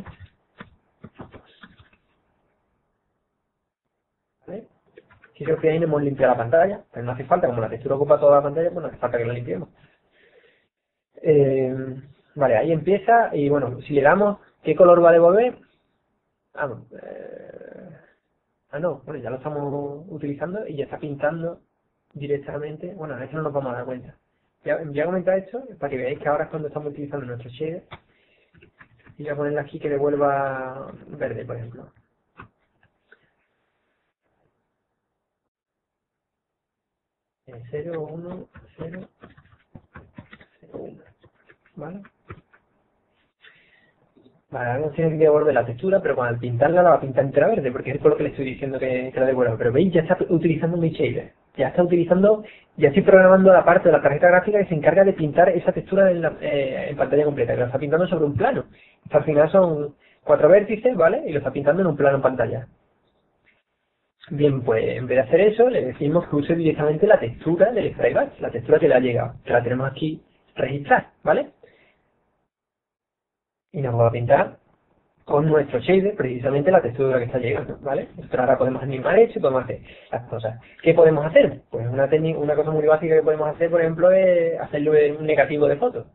¿Vale? Si os fijáis, no hemos limpiado la pantalla, pero no hace falta, como la textura ocupa toda la pantalla, pues no hace falta que la limpiemos. Vale, ahí empieza y bueno, si le damos, ¿qué color va a devolver? No, bueno, ya lo estamos utilizando y ya está pintando directamente. Bueno, a eso no nos vamos a dar cuenta. Voy a comentar esto para que veáis que ahora es cuando estamos utilizando nuestro shader. Y voy a ponerle aquí que devuelva verde, por ejemplo. 0, 1, 0, 0, 1. ¿Vale? Vale, ahora nos tiene que devolver la textura, pero cuando al pintarla la va a pintar entera verde, porque es por lo que le estoy diciendo que la devuelva. Pero veis, ya está utilizando mi shader. Ya estoy programando la parte de la tarjeta gráfica que se encarga de pintar esa textura en pantalla completa, que lo está pintando sobre un plano. Esto al final son 4 vértices, ¿vale? Y lo está pintando en un plano en pantalla. Bien, pues en vez de hacer eso, le decimos que use directamente la textura del sprayback, la textura que le ha llegado, que la tenemos aquí registrar, ¿vale? Y nos va a pintar con nuestro shader precisamente la textura que está llegando, ¿vale? Nosotros ahora podemos animar esto y podemos hacer las cosas. ¿Qué podemos hacer? Pues una cosa muy básica que podemos hacer, por ejemplo, es hacerlo en un negativo de foto.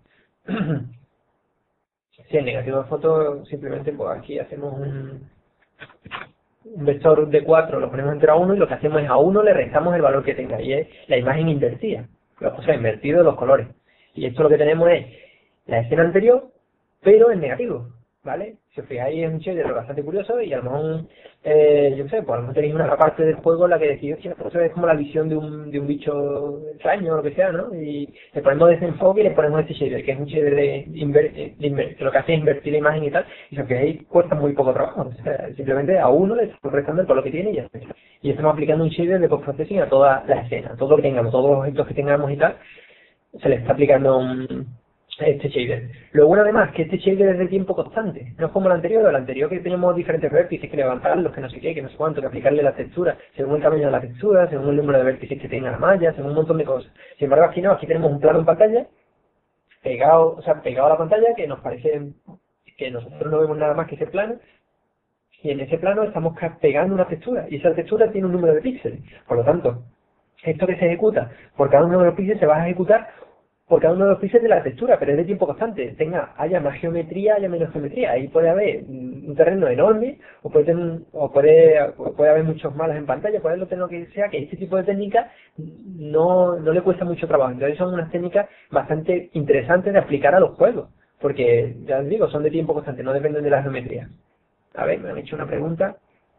Si el negativo de foto, simplemente pues aquí hacemos un vector de 4, lo ponemos entre a 1 y lo que hacemos es a 1 le restamos el valor que tenga y es la imagen invertida, o sea, invertido los colores. Y esto lo que tenemos es la escena anterior, pero en negativo, ¿vale? Si os fijáis es un shader bastante curioso y a lo mejor, yo qué sé, pues a lo mejor tenéis una parte del juego en la que decís, hostia, pues eso es como la visión de un bicho extraño o lo que sea, ¿no? Y le ponemos desenfoque y le ponemos este shader, que es un shader que lo que hace es invertir la imagen y tal, y si os fijáis cuesta muy poco trabajo, o sea, simplemente a uno le estamos restando el color que tiene y ya está. Y estamos aplicando un shader de post-processing a toda la escena, todo lo que tengamos, todos los objetos que tengamos y tal, se le está aplicando este shader. Lo bueno además que este shader es de tiempo constante, no es como el anterior que teníamos diferentes vértices, que levantarlos, que no sé qué, que no sé cuánto, que aplicarle la textura, según el tamaño de la textura, según el número de vértices que tenga la malla, según un montón de cosas. Sin embargo aquí no, aquí tenemos un plano en pantalla, pegado, o sea, pegado a la pantalla, que nos parece que nosotros no vemos nada más que ese plano, y en ese plano estamos pegando una textura, y esa textura tiene un número de píxeles. Por lo tanto, esto que se ejecuta por cada uno de los píxeles se va a ejecutar por cada uno de los píxeles de la textura, pero es de tiempo constante. Haya más geometría, haya menos geometría. Ahí puede haber un terreno enorme, o puede haber muchos malos en pantalla, puede haber lo que sea, que este tipo de técnicas no le cuesta mucho trabajo. Entonces son unas técnicas bastante interesantes de aplicar a los juegos, porque, ya les digo, son de tiempo constante, no dependen de la geometría. A ver, me han hecho una pregunta.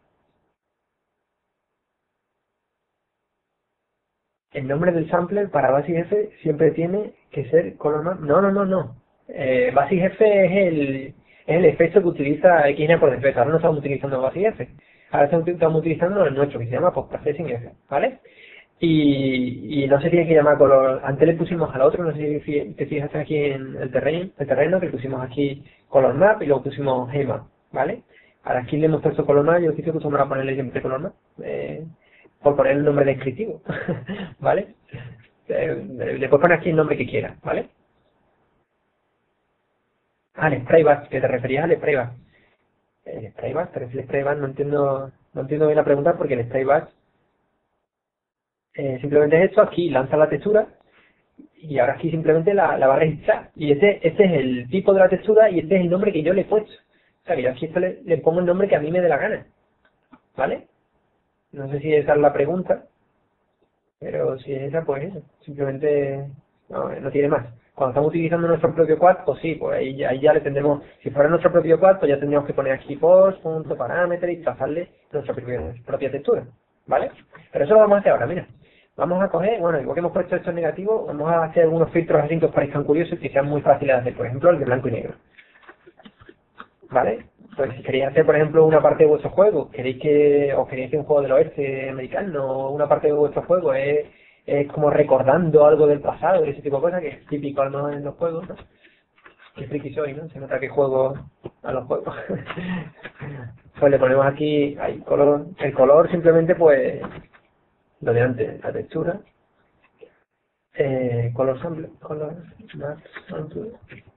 El nombre del sampler para BASIC-F siempre tiene que ser color map. No. BASIC-F es el efecto que utiliza XNA por defecto. Ahora no estamos utilizando BASIC-F. Ahora estamos utilizando el nuestro, que se llama Post Processing F, ¿vale? Y no se tiene que llamar color. Antes le pusimos al otro, no sé si te fijaste aquí en el terreno, que pusimos aquí color map y luego pusimos Gmap, ¿vale? Ahora aquí le hemos puesto color map, yo estoy acostumbrado a ponerle siempre color map. Por poner el nombre descriptivo, ¿vale? Le puedes poner aquí el nombre que quieras, ¿vale? El sprayback, que te referías al sprayback. El sprayback, ¿te refieres al sprayback? No entiendo bien la pregunta, porque el sprayback simplemente es esto, aquí lanza la textura y ahora aquí simplemente la va a registrar. Y este es el tipo de la textura y este es el nombre que yo le he puesto. O sea, que yo aquí esto le pongo el nombre que a mí me dé la gana, ¿vale? No sé si esa es la pregunta, pero si es esa, pues eso. Simplemente no tiene más. Cuando estamos utilizando nuestro propio quad, pues sí, pues ahí ya le tendremos, si fuera nuestro propio quad, pues ya tendríamos que poner aquí post, punto, parámetro y trazarle nuestra propia textura, ¿vale? Pero eso lo vamos a hacer ahora, mira. Vamos a coger, bueno, igual que hemos puesto estos negativos, vamos a hacer algunos filtros así que os parezcan curiosos y que sean muy fáciles de hacer. Por ejemplo, el de blanco y negro, ¿vale? Pues si queréis hacer, por ejemplo, una parte de vuestro juego, os queréis hacer un juego del oeste americano, una parte de vuestro juego es como recordando algo del pasado y ese tipo de cosas, que es típico al menos en los juegos, ¿no? Qué friki soy, ¿no? Se nota que juego a los juegos. Pues le ponemos aquí, color, el color simplemente pues, lo de antes, la textura, color sample, color map sample.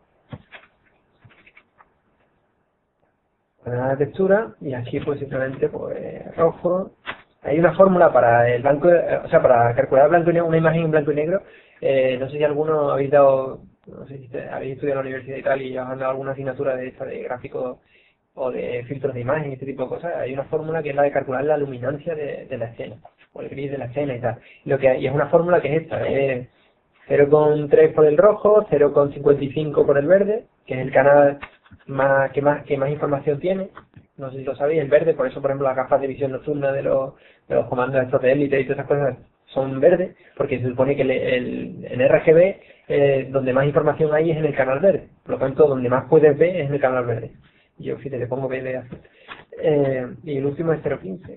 La textura y aquí pues simplemente pues rojo. Hay una fórmula para el blanco, o sea, para calcular blanco y negro, una imagen en blanco y negro. No sé si alguno habéis dado, no sé si habéis estudiado en la universidad y tal y os han dado alguna asignatura de esta de gráficos o de filtros de imagen y este tipo de cosas. Hay una fórmula que es la de calcular la luminancia de la escena o el gris de la escena y tal. Y es una fórmula que es esta, 0,3 por el rojo, 0,55 por el verde, que es el canal que más información tiene. No sé si lo sabéis, el verde, por eso por ejemplo las gafas de visión nocturna de los comandos estos de élite y todas esas cosas son verdes, porque se supone que en RGB donde más información hay es en el canal verde, por lo tanto donde más puedes ver es en el canal verde. Yo fíjate, le pongo verde así. Y el último es 0,15.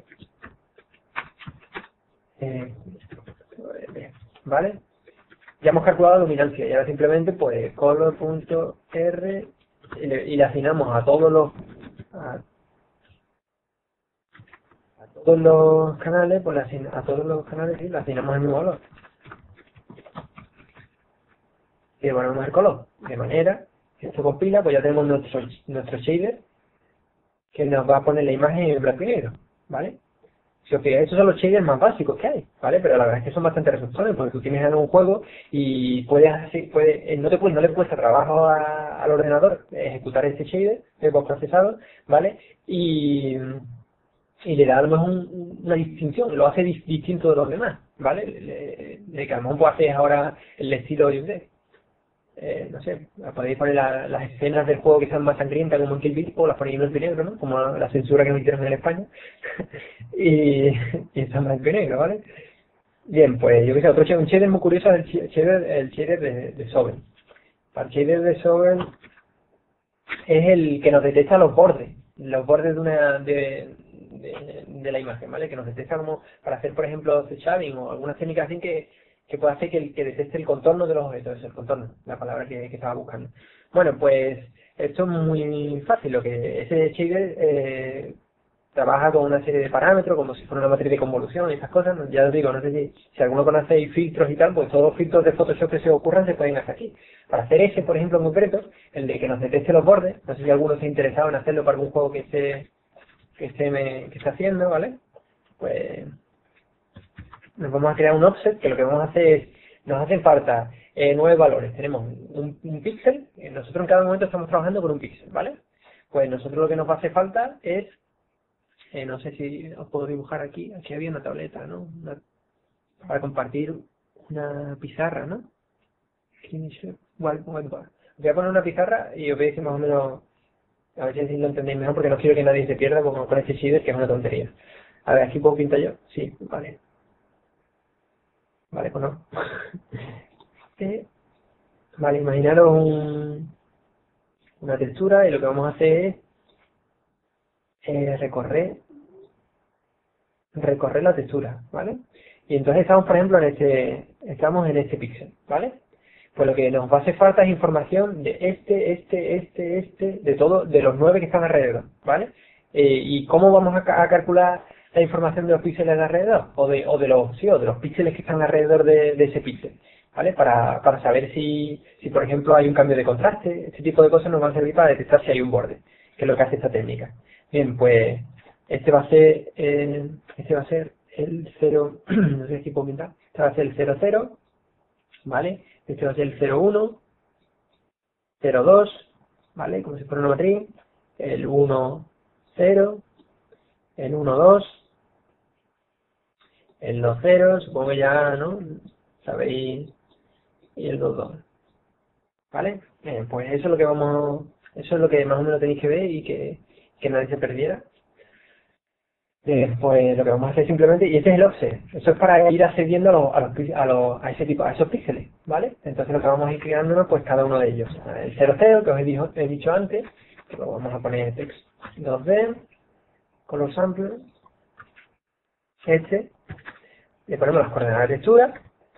¿Vale? Ya hemos calculado la luminancia y ahora simplemente pues color.r y le asignamos a todos los canales, pues a todos los canales sí, le asignamos el mismo valor. Y le ponemos el color, de manera que esto compila, pues ya tenemos nuestro shader que nos va a poner la imagen en blanco y negro, ¿vale? Si os fijáis, estos son los shaders más básicos que hay, ¿vale? Pero la verdad es que son bastante resultados, porque tú tienes en un juego y no le cuesta trabajo al ordenador ejecutar este shader de postprocesado, ¿vale? Y le da a lo mejor una distinción, lo hace distinto de los demás, ¿vale? De que a lo mejor haces ahora el estilo, yo qué sé, no sé, podéis poner las escenas del juego que sean más sangrientas como en Kill Bill, o las ponéis en blanco y negro, ¿no? Como la censura que nos hicieron en España. y está en blanco y negro, ¿vale? Bien, pues yo que sé, un shader muy curioso es el shader de Sobel. El shader de Sobel es el que nos detecta los bordes de la imagen, ¿vale? Que nos detecta como para hacer, por ejemplo, shading o algunas técnicas así que que puede hacer que detecte el contorno de los objetos, es el contorno, la palabra que estaba buscando. Bueno, pues esto es muy fácil, lo que ese shader trabaja con una serie de parámetros, como si fuera una matriz de convolución y estas cosas. Ya os digo, no sé si alguno conocéis filtros y tal, pues todos los filtros de Photoshop que se os ocurran se pueden hacer aquí. Para hacer ese, por ejemplo, en concreto, el de que nos detecte los bordes, no sé si alguno se ha interesado en hacerlo para algún juego que esté haciendo, ¿vale? Pues nos vamos a crear un offset, que lo que vamos a hacer es, nos hacen falta 9 valores. Tenemos un píxel, nosotros en cada momento estamos trabajando con un píxel, ¿vale? Pues nosotros lo que nos va a hacer falta es, no sé si os puedo dibujar aquí había una tableta, ¿no? Para compartir una pizarra, ¿no? Whiteboard. Voy a poner una pizarra y os voy a decir más o menos, a ver si lo entendéis mejor, porque no quiero que nadie se pierda con este shader, que es una tontería. A ver, ¿aquí puedo pintar yo? Sí, vale. Vale, pues no. Vale, imaginaros una textura y lo que vamos a hacer es recorrer la textura, ¿vale? Y entonces estamos, por ejemplo, estamos en este píxel, ¿vale? Pues lo que nos va a hacer falta es información de de todo, de los 9 que están alrededor, ¿vale? ¿Y cómo vamos a calcular la información de los píxeles de alrededor? O de los píxeles que están alrededor de ese píxel, ¿vale? Para saber si, por ejemplo, hay un cambio de contraste. Este tipo de cosas nos van a servir para detectar si hay un borde, que es lo que hace esta técnica. Bien, pues este va a ser el 0, no sé si puedo pintar, este va a ser el 0, 0, ¿vale? Este va a ser el 0, 1, 0, 2, ¿vale? Como si fuera una matriz, el 1, 0, el 1, 2, el 2, 0, supongo que ya, ¿no? Sabéis, y el 2, 2, ¿vale? Pues eso es lo que más o menos tenéis que ver y que nadie se perdiera. Pues lo que vamos a hacer simplemente, y este es el offset, eso es para ir accediendo a esos píxeles, ¿vale? Entonces lo que vamos a ir creándonos, pues cada uno de ellos. El 00, que os he dicho antes, que lo vamos a poner text 2D, color sample, le ponemos las coordenadas de textura,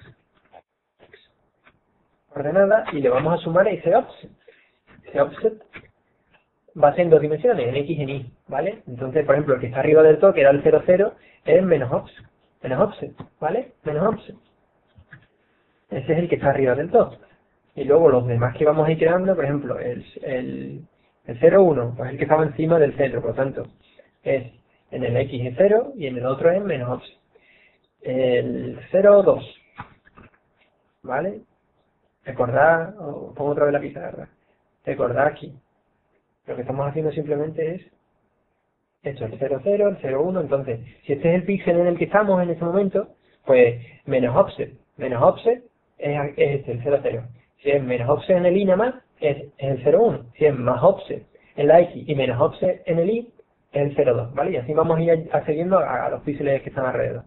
coordenadas, y le vamos a sumar ese offset. Ese offset va a ser en 2 dimensiones, en X y en Y, ¿vale? Entonces, por ejemplo, el que está arriba del todo, que era el 00, es menos offset, ¿vale? Menos offset. Ese es el que está arriba del todo. Y luego los demás que vamos a ir creando, por ejemplo, el 0,1, pues el que estaba encima del centro, por lo tanto, es en el X es 0 y en el otro es menos offset. El 0,2, ¿vale? Recordad, pongo otra vez la pizarra, recordad aquí, lo que estamos haciendo simplemente es esto, el 00, el 01, entonces, si este es el píxel en el que estamos en este momento, pues menos offset es este, el 00. Si es menos offset en el Y nada más, es el 01. Si es más offset en la X y menos offset en el Y, es el 02, ¿vale? Y así vamos a ir accediendo a los píxeles que están alrededor.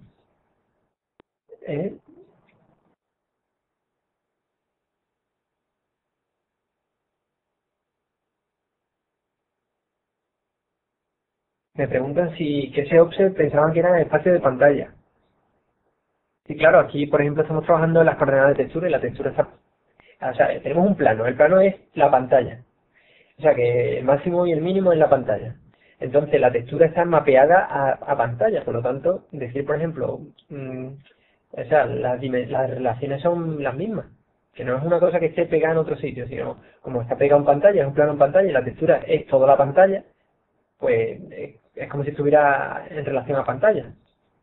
Me preguntan que ese offset pensaban que era el espacio de pantalla. Y claro, aquí por ejemplo estamos trabajando en las coordenadas de textura y la textura está... O sea, tenemos un plano, el plano es la pantalla. O sea que el máximo y el mínimo es la pantalla. Entonces la textura está mapeada a pantalla, por lo tanto, decir por ejemplo, o sea, las relaciones son las mismas. Que no es una cosa que esté pegada en otro sitio, sino como está pegada en pantalla, es un plano en pantalla y la textura es toda la pantalla, pues es como si estuviera en relación a pantalla.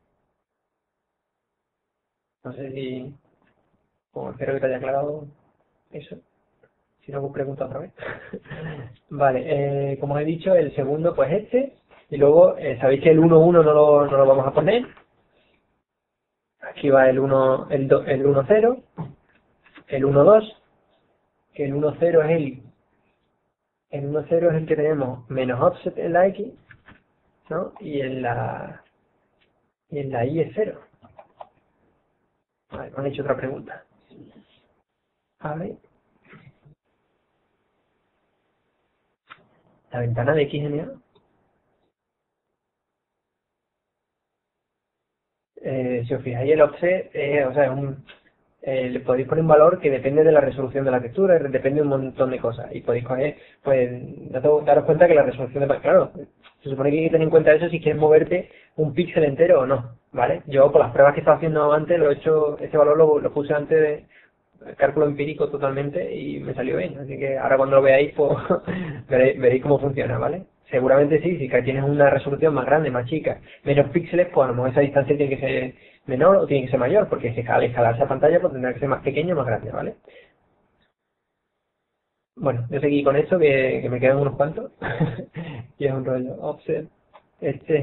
No sé si, bueno, espero que te haya aclarado eso. Si no, pues pregunta otra vez. Vale, como os he dicho, el segundo pues y luego sabéis que el 1,1 no lo vamos a poner. Aquí va el 1, el 1,0, el 1,2, que el 1,0 es el 1,0 es el que tenemos menos offset en la X, ¿no? Y en la Y es 0. Vale, me han hecho otra pregunta. A ver, la ventana de X genial. Si os fijáis el offset, o sea, le podéis poner un valor que depende de la resolución de la textura, depende de un montón de cosas. Y podéis coger, pues, daros cuenta que la resolución de... Claro, se supone que hay que tener en cuenta eso si quieres moverte un píxel entero o no, ¿vale? Yo, por las pruebas que estaba haciendo antes, lo he hecho, este valor lo puse antes de cálculo empírico totalmente y me salió bien. Así que ahora cuando lo veáis, pues, veréis cómo funciona, ¿vale? Seguramente sí, si tienes una resolución más grande, más chica, menos píxeles, pues a lo mejor esa distancia tiene que ser menor o tiene que ser mayor, porque al escalar esa pantalla pues tendrá que ser más pequeño o más grande, ¿vale? Bueno, yo seguí con esto, que me quedan unos cuantos, y es un rollo offset. Este es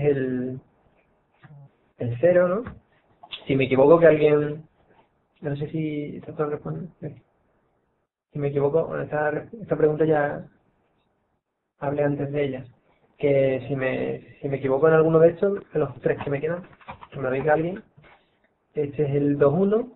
el cero, ¿no? Si me equivoco que alguien, no sé si esto responde, si me equivoco, bueno, esta pregunta ya hablé antes de ella, que si me equivoco en alguno de estos, de los tres que me quedan, que me lo diga alguien. Este es el 2.1,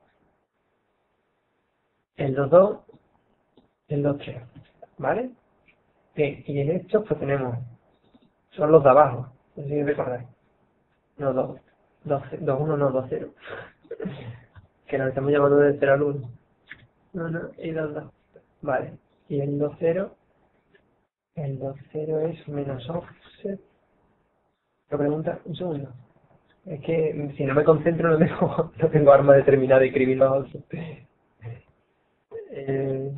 el 2.2, el 2.3, ¿vale? Bien, y en estos pues tenemos, son los de abajo, no sé si recordáis. No, 2.1 no, 2.0. Que nos estamos llamando de 0 al 1. No, no, y 2.2. Vale, y el 2.0, el 2.0 es menos offset. Lo pregunta, un segundo. Es que si no me concentro no tengo arma determinada de escribir los offset. Eh,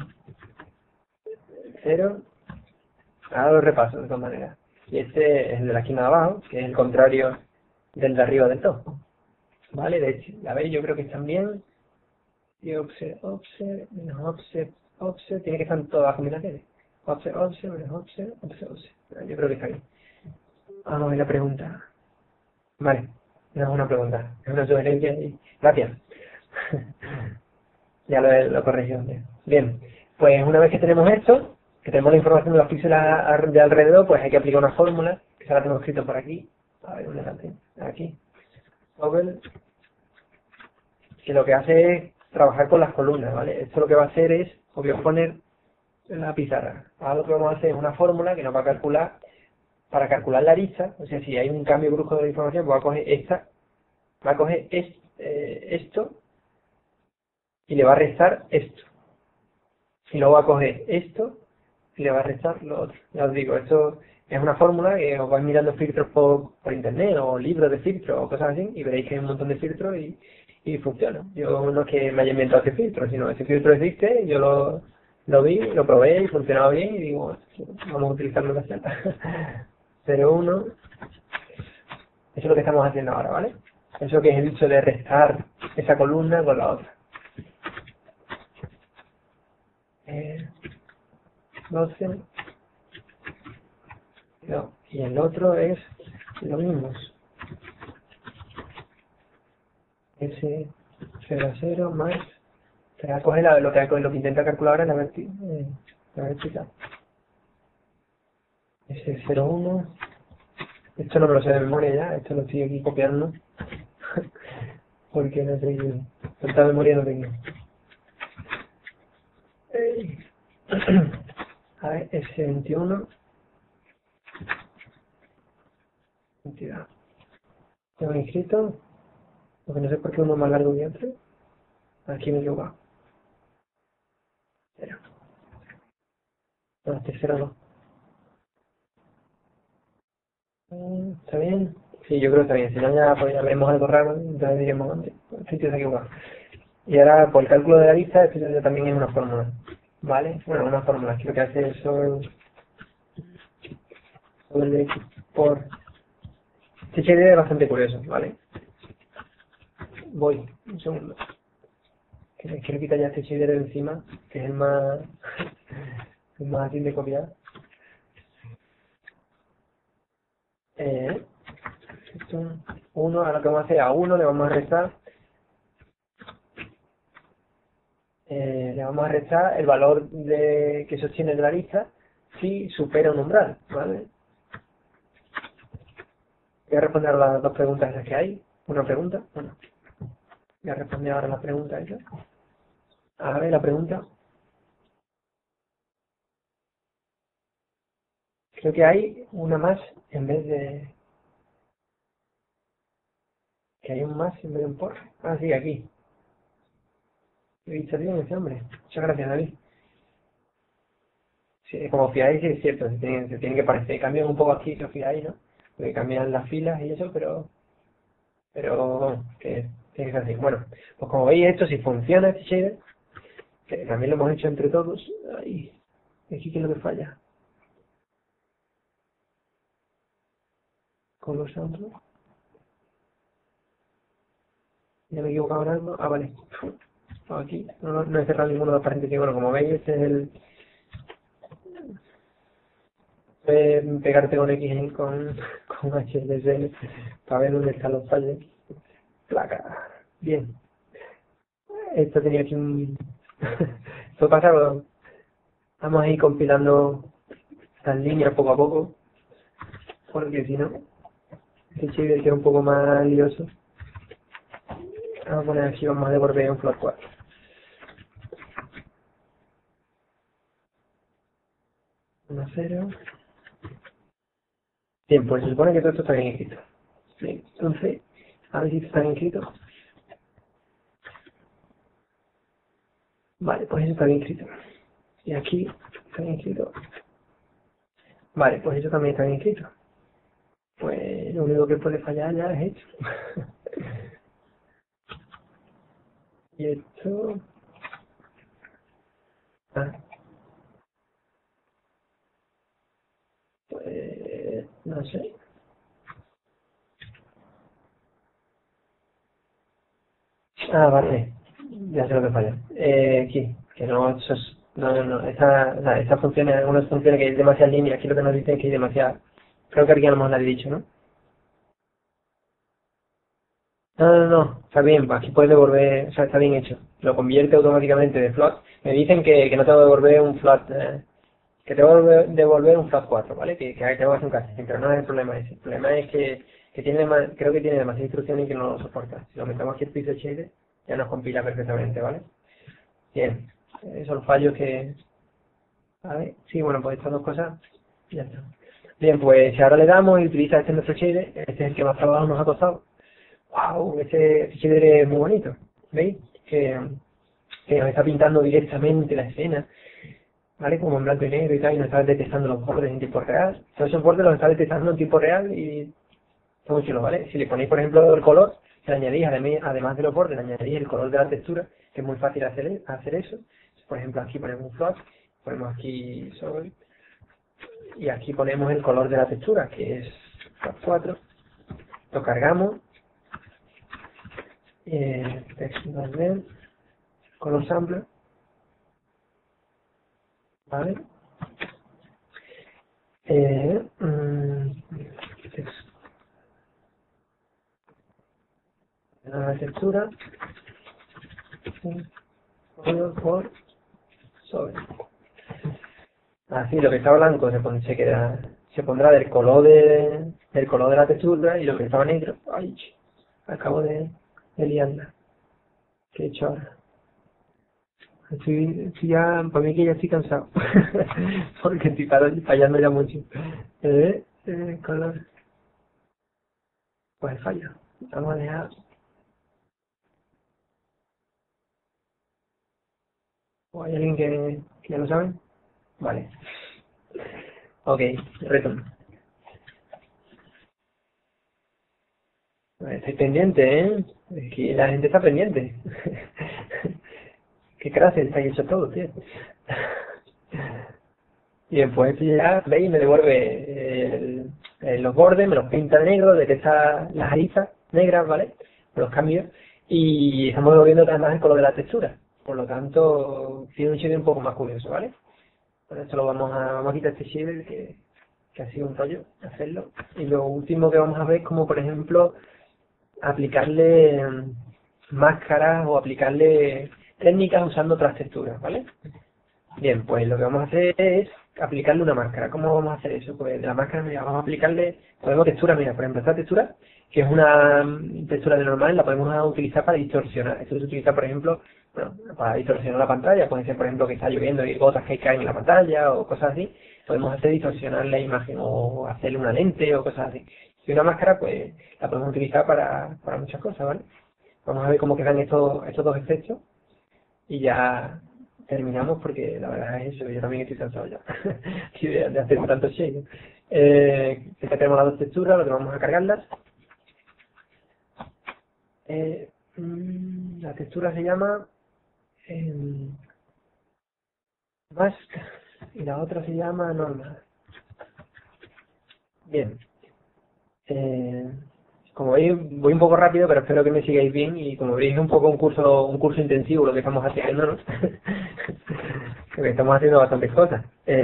0, ahora lo repaso de todas maneras. Y este es el de la esquina de abajo, que es el contrario del de arriba del todo. Vale, de hecho, a ver, yo creo que están bien. Y offset, menos offset, tiene que estar en todas las combinaciones. Offset, menos offset. Yo creo que está bien. Vamos a ver la pregunta. Vale, no es una pregunta, es una sugerencia y... Gracias. Ya lo corregí antes. Bien, pues una vez que tenemos esto, que tenemos la información de los píxeles de alrededor, pues hay que aplicar una fórmula, que se la tengo escrito por aquí. A ver, ¿dónde la tengo? Aquí. Over, que lo que hace es trabajar con las columnas, ¿vale? Esto lo que va a hacer es, os voy a poner en la pizarra. Ahora lo que vamos a hacer es una fórmula que nos va a calcular, para calcular la arista, o sea, si hay un cambio brusco de la información, pues va a coger esto y le va a restar esto. Y luego va a coger esto y le va a restar lo otro. Ya os digo, esto es una fórmula que os vais mirando filtros por internet o libros de filtros o cosas así y veréis que hay un montón de filtros y funciona. Yo no es que me haya inventado ese filtro, sino ese filtro existe, yo lo vi, lo probé y funcionaba bien y digo, vamos a utilizarlo en la celda. 0,1, eso es lo que estamos haciendo ahora, ¿vale? Eso que es el hecho de restar esa columna con la otra. 12, no, y el otro es lo mismo. Ese 0,0 más, te va a coger lo que intenta calcular ahora la vertical. Ese 0,1, esto no me lo sé de memoria ya, esto lo estoy aquí copiando, porque no tengo, tanta memoria no tengo. A ver, ese 21, 22. Tengo inscrito, porque no sé por qué uno es más largo que otro. Aquí me he equivocado. 0. No, este 0 no. ¿Está bien? Sí, yo creo que está bien. Si no, ya, pues, ya veremos algo raro, entonces diremos antes. El sitio se ha equivocado. Y ahora, por el cálculo de la lista, esto ya también es una fórmula. ¿Vale? Bueno, una fórmula. Creo que hace eso sobre X por... Este shaded es bastante curioso, ¿vale? Voy, un segundo. Que quiero quitar ya este shader de encima, que es el más... el más fácil de copiar. Esto, 1, ahora lo que vamos a hacer a 1 le vamos a restar el valor que sostiene de la lista si supera un umbral, ¿vale? Voy a responder ahora las dos preguntas esas que hay. Una pregunta, bueno. Voy a responder ahora la pregunta esa. A ver, la pregunta. Creo que hay una más en vez de... que hay un más en vez de un por. Ah, sí, aquí. Está bien ese hombre. Muchas gracias, David. Sí, como fijáis, sí es cierto, se tienen que parecer. Cambian un poco aquí, si os fijáis, ¿no? Porque cambian las filas y eso, pero vamos, que tiene que ser así. Bueno, pues como veis, esto si funciona, este shader, que también lo hemos hecho entre todos. Ay, aquí qué es lo que falla. Con los otros. Ya me he equivocado en algo. Ah, vale. Aquí. No he cerrado ninguno de los paréntesis. Bueno, como veis, este es el pegarte con X con HLSL para ver dónde están los fallos. Placa. Bien. Esto tenía aquí un... Esto pasa, bueno, vamos a ir compilando las líneas poco a poco, porque si no, este shader queda un poco más lioso. Vamos a poner aquí, vamos a devolver un float 4. 1, 0. Bien, pues se supone que todo esto está bien escrito. Bien, entonces, a ver si está bien escrito. Vale, pues eso está bien escrito. Y aquí está bien escrito. Vale, pues eso también está bien escrito. Pues lo único que puede fallar ya es esto. Y esto... Ah, pues... no sé. Ah, vale. Ya sé lo que falla. Aquí, que no, eso es, no, esa función es algunas funciones que hay demasiadas líneas, aquí lo que nos dicen es que hay demasiadas, creo que aquí a lo mejor la he dicho, ¿no? No, está bien, aquí puedes devolver, o sea, está bien hecho, lo convierte automáticamente de float, me dicen que no tengo que devolver un float, que tengo que devolver un float 4, ¿vale? Que tengo que hacer un casting, pero no es el problema ese, el problema es que tiene creo que tiene demasiadas instrucciones y que no lo soporta, si lo metemos aquí el pixel shader, ya nos compila perfectamente, ¿vale? Bien, esos son los fallos que... A ver, sí, bueno, pues estas dos cosas, ya está. Bien, pues si ahora le damos y utiliza este nuestro shader, este es el que más trabajo nos ha costado. ¡Wow! Ese shader es muy bonito, ¿veis? Que nos está pintando directamente la escena, ¿vale? Como en blanco y negro y tal, y nos está detectando los bordes en tiempo real. Todos esos bordes los está detectando en tiempo real y está muy chulo, ¿vale? Si le ponéis, por ejemplo, el color, le añadís, además de los bordes, le añadís el color de la textura, que es muy fácil hacer eso. Por ejemplo, aquí ponemos un float, ponemos aquí sol, y aquí ponemos el color de la textura, que es float 4. Lo cargamos, text environment, color sampler, ¿vale? Text, la textura, color por sobre. Así, lo que está blanco se pondrá del color de la textura y lo que estaba negro, ay, acabo de liarla. ¿Qué he hecho ahora? Estoy ya, para mí que ya estoy cansado. Porque estoy fallando ya mucho. Color, pues falla. Vamos a dejar, ¿o hay alguien que ya lo sabe? Vale. Ok, retorno. Estoy pendiente, ¿eh? Es que la gente está pendiente. Qué clase está hecho todo, tío. Y después ya, veis, me devuelve los bordes, me los pinta de negro, detecta las aristas negras, ¿vale? Los cambios. Y estamos devolviendo además el color de la textura. Por lo tanto, tiene un shader un poco más curioso, ¿vale? Por eso vamos a quitar este shader que ha sido un rollo hacerlo. Y lo último que vamos a ver es como, por ejemplo, aplicarle máscaras o aplicarle técnicas usando otras texturas, ¿vale? Bien, pues lo que vamos a hacer es aplicarle una máscara. ¿Cómo vamos a hacer eso? Pues de la máscara, mira, vamos a aplicarle, podemos textura, mira, por ejemplo, esta textura, que es una textura de normal, la podemos utilizar para distorsionar. Esto se utiliza, por ejemplo, bueno, para distorsionar la pantalla, puede ser, por ejemplo, que está lloviendo y gotas que caen en la pantalla o cosas así. Podemos hacer distorsionar la imagen o hacerle una lente o cosas así. Y una máscara, pues, la podemos utilizar para muchas cosas, ¿vale? Vamos a ver cómo quedan estos dos efectos. y ya terminamos porque la verdad es eso, yo también estoy cansado ya de hacer tanto shading. Ya tenemos las dos texturas, lo que vamos a cargarlas. La textura se llama Mask y la otra se llama Normal. Bien. Como veis, voy un poco rápido, pero espero que me sigáis bien y como veis es un poco un curso intensivo lo que estamos haciendo, ¿no? Porque estamos haciendo bastantes cosas.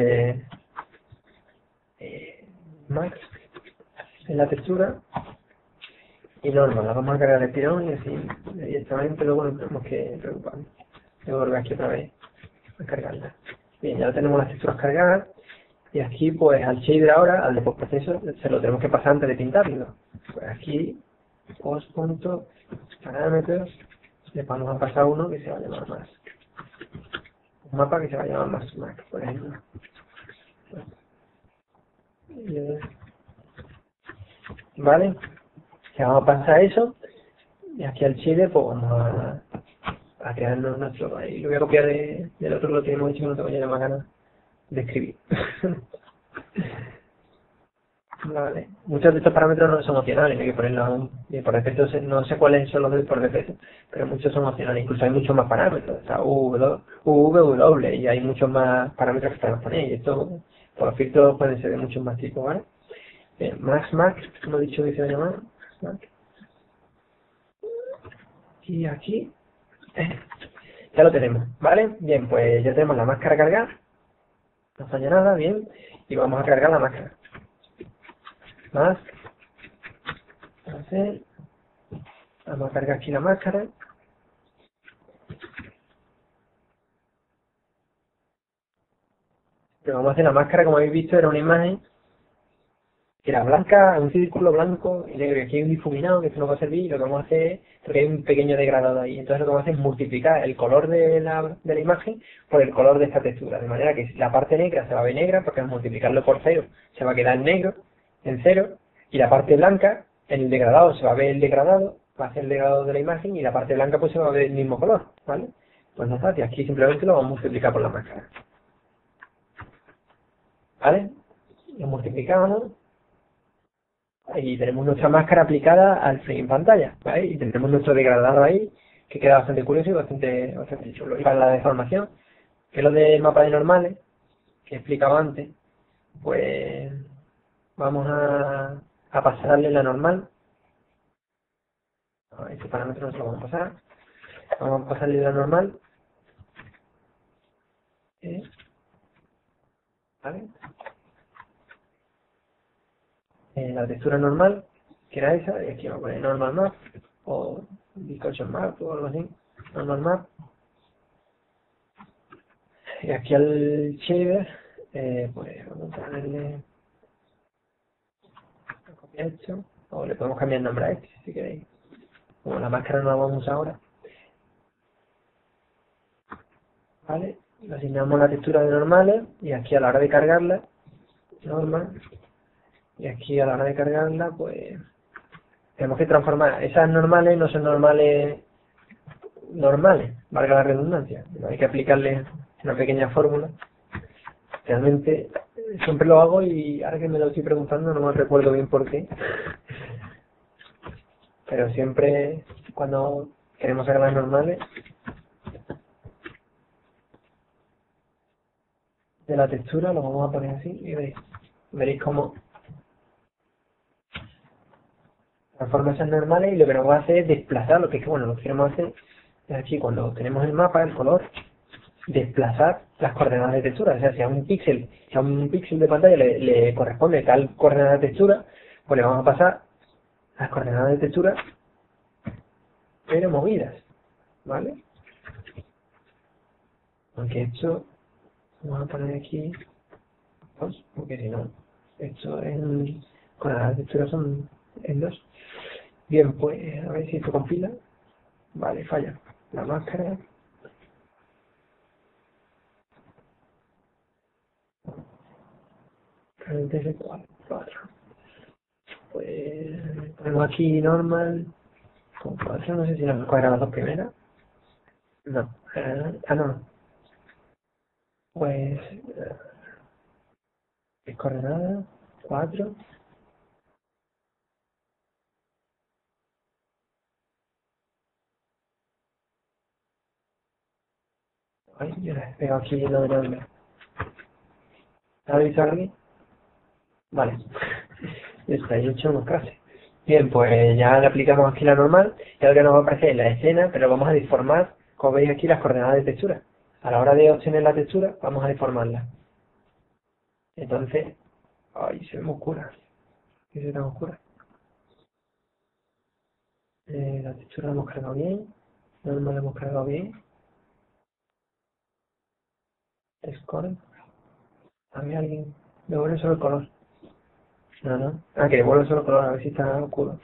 Max en la textura y Normal, la vamos a cargar el tirón y así directamente luego no tenemos que preocuparnos. Tengo que volver aquí otra vez a cargarla. Bien, ya tenemos las texturas cargadas y aquí pues al shader ahora, al de postproceso, se lo tenemos que pasar antes de pintarlo. Pues aquí, post.parámetros, le vamos a pasar uno que se va a llamar Mask. Un mapa que se va a llamar Mask, por ejemplo. Vale, ya vamos a pasar eso y aquí al shader pues vamos a crearnos nuestro, ahí lo voy a copiar del otro lo que hemos hecho, no tengo ya más ganas de escribir. Vale. Muchos de estos parámetros no son opcionales, hay que ponerlos por defecto, no sé cuáles son los de por defecto, pero muchos son opcionales, incluso hay muchos más parámetros, o sea, W, y hay muchos más parámetros que podemos poner, y esto, por los filtros pueden ser de muchos más tipos, ¿vale? Max, como he dicho que se va a llamar, Max. Y aquí, ya lo tenemos, ¿vale? Bien, pues ya tenemos la máscara cargada, no falla nada, bien, y vamos a cargar la máscara. Mask, vamos a cargar aquí la máscara. Pero vamos a hacer la máscara, como habéis visto, era una imagen que era blanca, un círculo blanco y negro. Y aquí hay un difuminado que esto nos va a servir y lo que vamos a hacer es, porque hay un pequeño degradado ahí. Entonces lo que vamos a hacer es multiplicar el color de la imagen por el color de esta textura. De manera que la parte negra se va a ver negra porque al multiplicarlo por 0 se va a quedar negro, en 0. Y la parte blanca, en el degradado se va a ver el degradado, va a ser el degradado de la imagen y la parte blanca pues se va a ver el mismo color, ¿vale? Pues no fácil, aquí simplemente lo vamos a multiplicar por la máscara. ¿Vale? Lo multiplicamos y tenemos nuestra máscara aplicada al frame en pantalla, ¿vale? Y tendremos nuestro degradado ahí, que queda bastante curioso y bastante chulo. Y para la deformación, que es lo del mapa de normales, que explicaba antes, pues vamos a pasarle la normal. Este parámetro no se lo vamos a pasar. Vamos a pasarle la normal. ¿Vale? La textura normal, que era esa, y aquí vamos a poner normal map, o distortion map, o algo así, normal map. Y aquí al shader, pues vamos a ponerle copia hecho, o le podemos cambiar el nombre a este, si queréis. Como la máscara no la vamos a usar ahora. ¿Vale? Le asignamos la textura de normales, y aquí a la hora de cargarla, normal, y aquí a la hora de cargarla, pues tenemos que transformar. Esas normales no son normales, valga la redundancia. Hay que aplicarle una pequeña fórmula. Realmente siempre lo hago y ahora que me lo estoy preguntando no me recuerdo bien por qué. Pero siempre cuando queremos sacar las normales de la textura lo vamos a poner así y veréis cómo transforma esas normales y lo que nos va a hacer es desplazar, lo que es bueno, lo que queremos hacer es aquí cuando tenemos el mapa, el color, desplazar las coordenadas de textura, o sea, si a un píxel de pantalla le corresponde tal coordenada de textura, pues le vamos a pasar las coordenadas de textura pero movidas, ¿vale? Aunque esto vamos a poner aquí 2, porque si no, esto con las texturas son en 2. Bien, pues a ver si esto compila. Vale, falla. La máscara. Realmente 4. Pues ponemos aquí normal. Con 4, no sé si nos cuadran las dos primeras. No, No. Pues, coordenada, 4. Ay, yo la he pegado aquí lo de nombre. ¿Lo habéis visto aquí? Vale. Ya está, he hecho unos clases. Bien, pues ya le aplicamos aquí la normal y ahora nos va a aparecer la escena, pero vamos a deformar, como veis aquí, las coordenadas de textura. A la hora de obtener la textura, vamos a deformarla. Entonces, ay, se ve muy oscura. ¿Qué se ve tan oscura? La textura la hemos cargado bien, la normal la hemos cargado bien. Score, a ver alguien, devuelve solo el color. No. Que devuelve solo el color, a ver si está oscuro.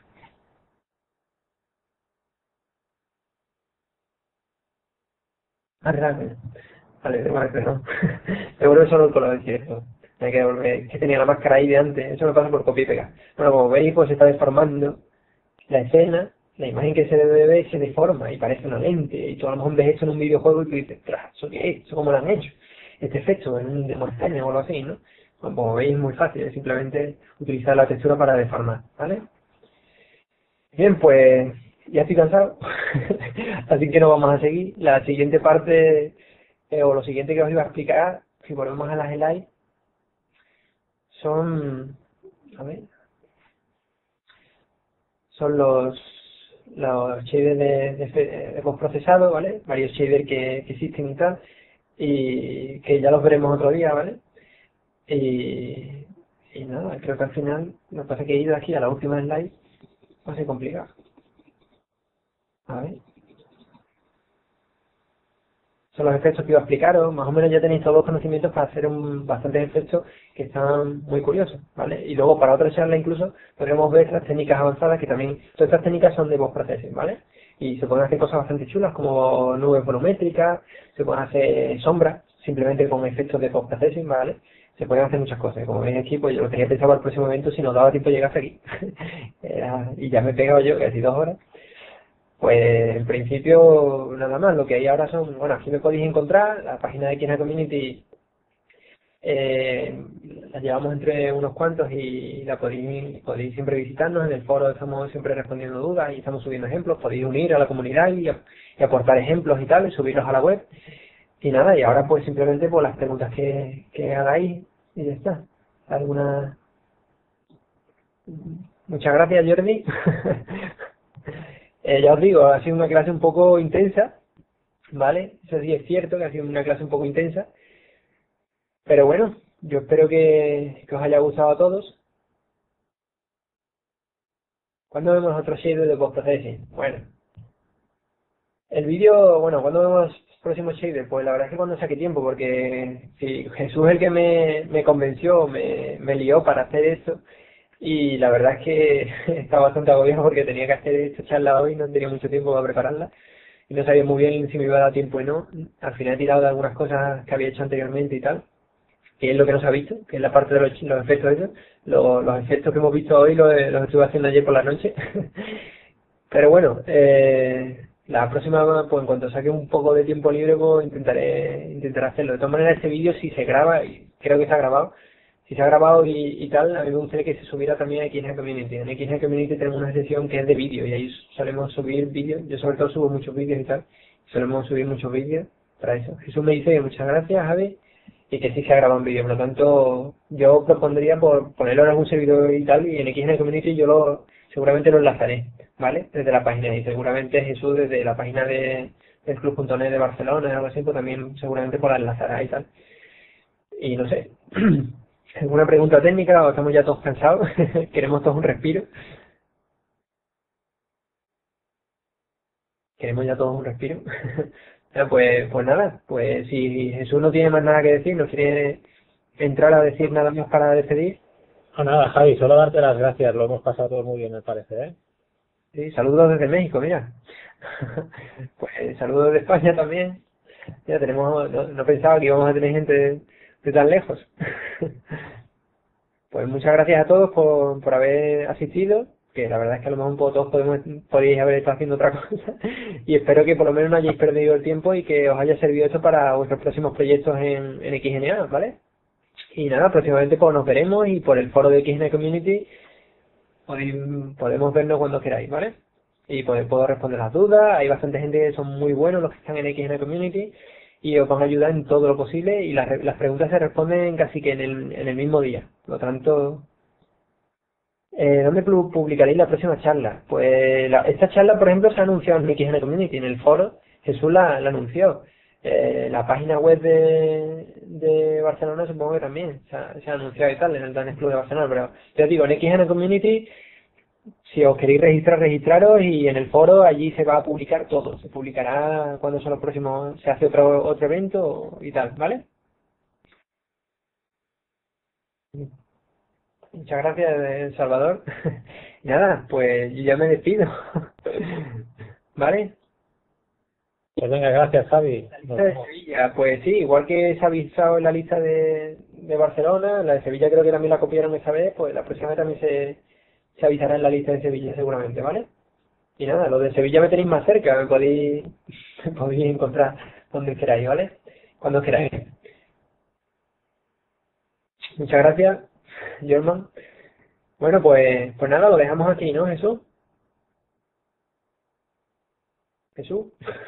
Realmente. Vale, perdón. Devuelve solo el color, es cierto. Hay que devolver, que tenía la máscara ahí de antes, eso me pasa por copia y pega. Bueno, como veis, pues se está deformando la escena, la imagen que se debe ver se deforma y parece una lente, y tú a lo mejor ves esto en un videojuego y tú dices, tras, ¿eso qué es? ¿Eso cómo lo han hecho? Este efecto en un de montaña o algo así, ¿no? Bueno, como veis es muy fácil, es simplemente utilizar la textura para deformar, ¿vale? Bien, pues ya estoy cansado, así que no vamos a seguir. La siguiente parte, o lo siguiente que os iba a explicar, si volvemos a las slides, son, a ver, son los shaders de postprocesado, ¿vale? Varios shaders que existen y tal, y que ya los veremos otro día, ¿vale? Y, y nada, creo que al final, lo que pasa es que he ido aquí a la última slide, va a ser complicado. A ver. Son los efectos que iba a explicaros, más o menos ya tenéis todos los conocimientos para hacer bastantes efectos que están muy curiosos, ¿vale? Y luego para otra charla incluso podremos ver las técnicas avanzadas que también, todas estas técnicas son de post-processing, ¿vale? Y se pueden hacer cosas bastante chulas como nubes volumétricas, se pueden hacer sombras simplemente con efectos de post-processing, ¿vale? Se pueden hacer muchas cosas, como veis aquí, pues yo lo tenía pensado para el próximo evento si nos daba tiempo de llegar hasta aquí. Y ya me he pegado yo casi 2 horas. Pues en principio nada más, lo que hay ahora son, bueno, aquí me podéis encontrar, la página de Kina Community la llevamos entre unos cuantos y la podéis siempre visitarnos, en el foro estamos siempre respondiendo dudas y estamos subiendo ejemplos, podéis unir a la comunidad y aportar ejemplos y tal, y subirlos a la web. Y nada, y ahora pues simplemente por las preguntas que hagáis y ya está. ¿Alguna? Muchas gracias, Jordi. Ya os digo, ha sido una clase un poco intensa, ¿vale? Eso sí es cierto que ha sido una clase un poco intensa, pero bueno, yo espero que os haya gustado a todos. ¿Cuándo vemos otro shader de post-processing? Bueno, el vídeo, bueno, ¿cuándo vemos el próximo shader? Pues la verdad es que cuando saque tiempo, porque si Jesús es el que me convenció, me lió para hacer esto, y la verdad es que estaba bastante agobiado porque tenía que hacer esta charla hoy, no tenía mucho tiempo para prepararla, y no sabía muy bien si me iba a dar tiempo o no. Al final he tirado de algunas cosas que había hecho anteriormente y tal, que es lo que no se ha visto, que es la parte de los efectos esos. Los efectos que hemos visto hoy los estuve haciendo ayer por la noche. Pero bueno, la próxima, pues en cuanto saque un poco de tiempo libre, pues intentaré hacerlo. De todas maneras, este vídeo si se graba, y creo que se ha grabado, si se ha grabado y tal, a mí me gustaría que se subiera también a XG Community. En XG Community tenemos una sección que es de vídeo y ahí solemos subir vídeos. Yo sobre todo subo muchos vídeos y tal. Solemos subir muchos vídeos para eso. Jesús me dice que muchas gracias, Javi, y que sí se ha grabado un vídeo. Por lo tanto, yo propondría por ponerlo en algún servidor y tal, y en XG Community seguramente lo enlazaré, ¿vale? Desde la página, y seguramente Jesús desde la página del club.net de Barcelona o algo así, pues también seguramente por la enlazará y tal. Y no sé, ¿alguna pregunta técnica o estamos ya todos cansados? ¿Queremos todos un respiro? ¿Queremos ya todos un respiro? Pues nada, pues si Jesús no tiene más nada que decir, no quiere entrar a decir nada más para despedir. No, nada, Javi, solo darte las gracias, lo hemos pasado todo muy bien, me parece, ¿eh? Sí, saludos desde México, mira. Pues saludos de España también. Ya tenemos, no pensaba que íbamos a tener gente de tan lejos. Pues muchas gracias a todos por haber asistido que la verdad es que a lo mejor un poco todos podéis haber estado haciendo otra cosa, y espero que por lo menos no hayáis perdido el tiempo y que os haya servido esto para vuestros próximos proyectos en XNA, ¿vale? Y nada, próximamente pues nos veremos y por el foro de XNA Community podemos vernos cuando queráis, ¿vale? Y puedo responder las dudas, hay bastante gente que son muy buenos los que están en XNA Community y os van a ayudar en todo lo posible y las preguntas se responden casi que en el mismo día, por lo tanto... ¿Dónde publicaréis la próxima charla? Pues esta charla, por ejemplo, se ha anunciado en XN Community, en el foro, Jesús la anunció. La página web de Barcelona supongo que también se ha anunciado y tal, en el Dance Club de Barcelona, pero yo digo, en XN Community, si os queréis registrar, registraros y en el foro allí se va a publicar todo, se publicará cuando son los próximos, se hace otro evento y tal, ¿vale? Muchas gracias, Salvador. Nada, pues yo ya me despido. ¿Vale? Pues venga, gracias, Javi. La lista de Sevilla, pues sí, igual que se ha avisado en la lista de Barcelona, la de Sevilla creo que también la copiaron esa vez, pues la próxima vez también se avisará en la lista de Sevilla seguramente, ¿vale? Y nada, lo de Sevilla me tenéis más cerca, me podéis encontrar donde queráis, ¿vale? Cuando queráis. Muchas gracias, German. Bueno, pues nada, lo dejamos aquí, ¿no, Jesús? Jesús.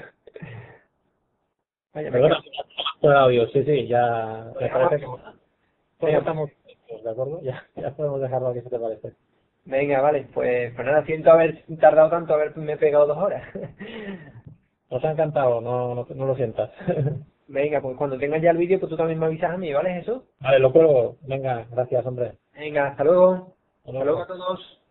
Vaya, Perdona, por el audio, sí, ya me parece que Venga, estamos ¿de acuerdo? Ya podemos dejarlo aquí, si te parece. venga, vale, pues nada, siento haber tardado tanto, haberme pegado 2 horas. Nos ha encantado, no lo sientas. Venga, pues cuando tengas ya el vídeo, pues tú también me avisas a mí, ¿vale, Jesús? Vale, lo cuelgo. Venga, gracias, hombre. Venga, hasta luego. Hasta Hasta luego a todos.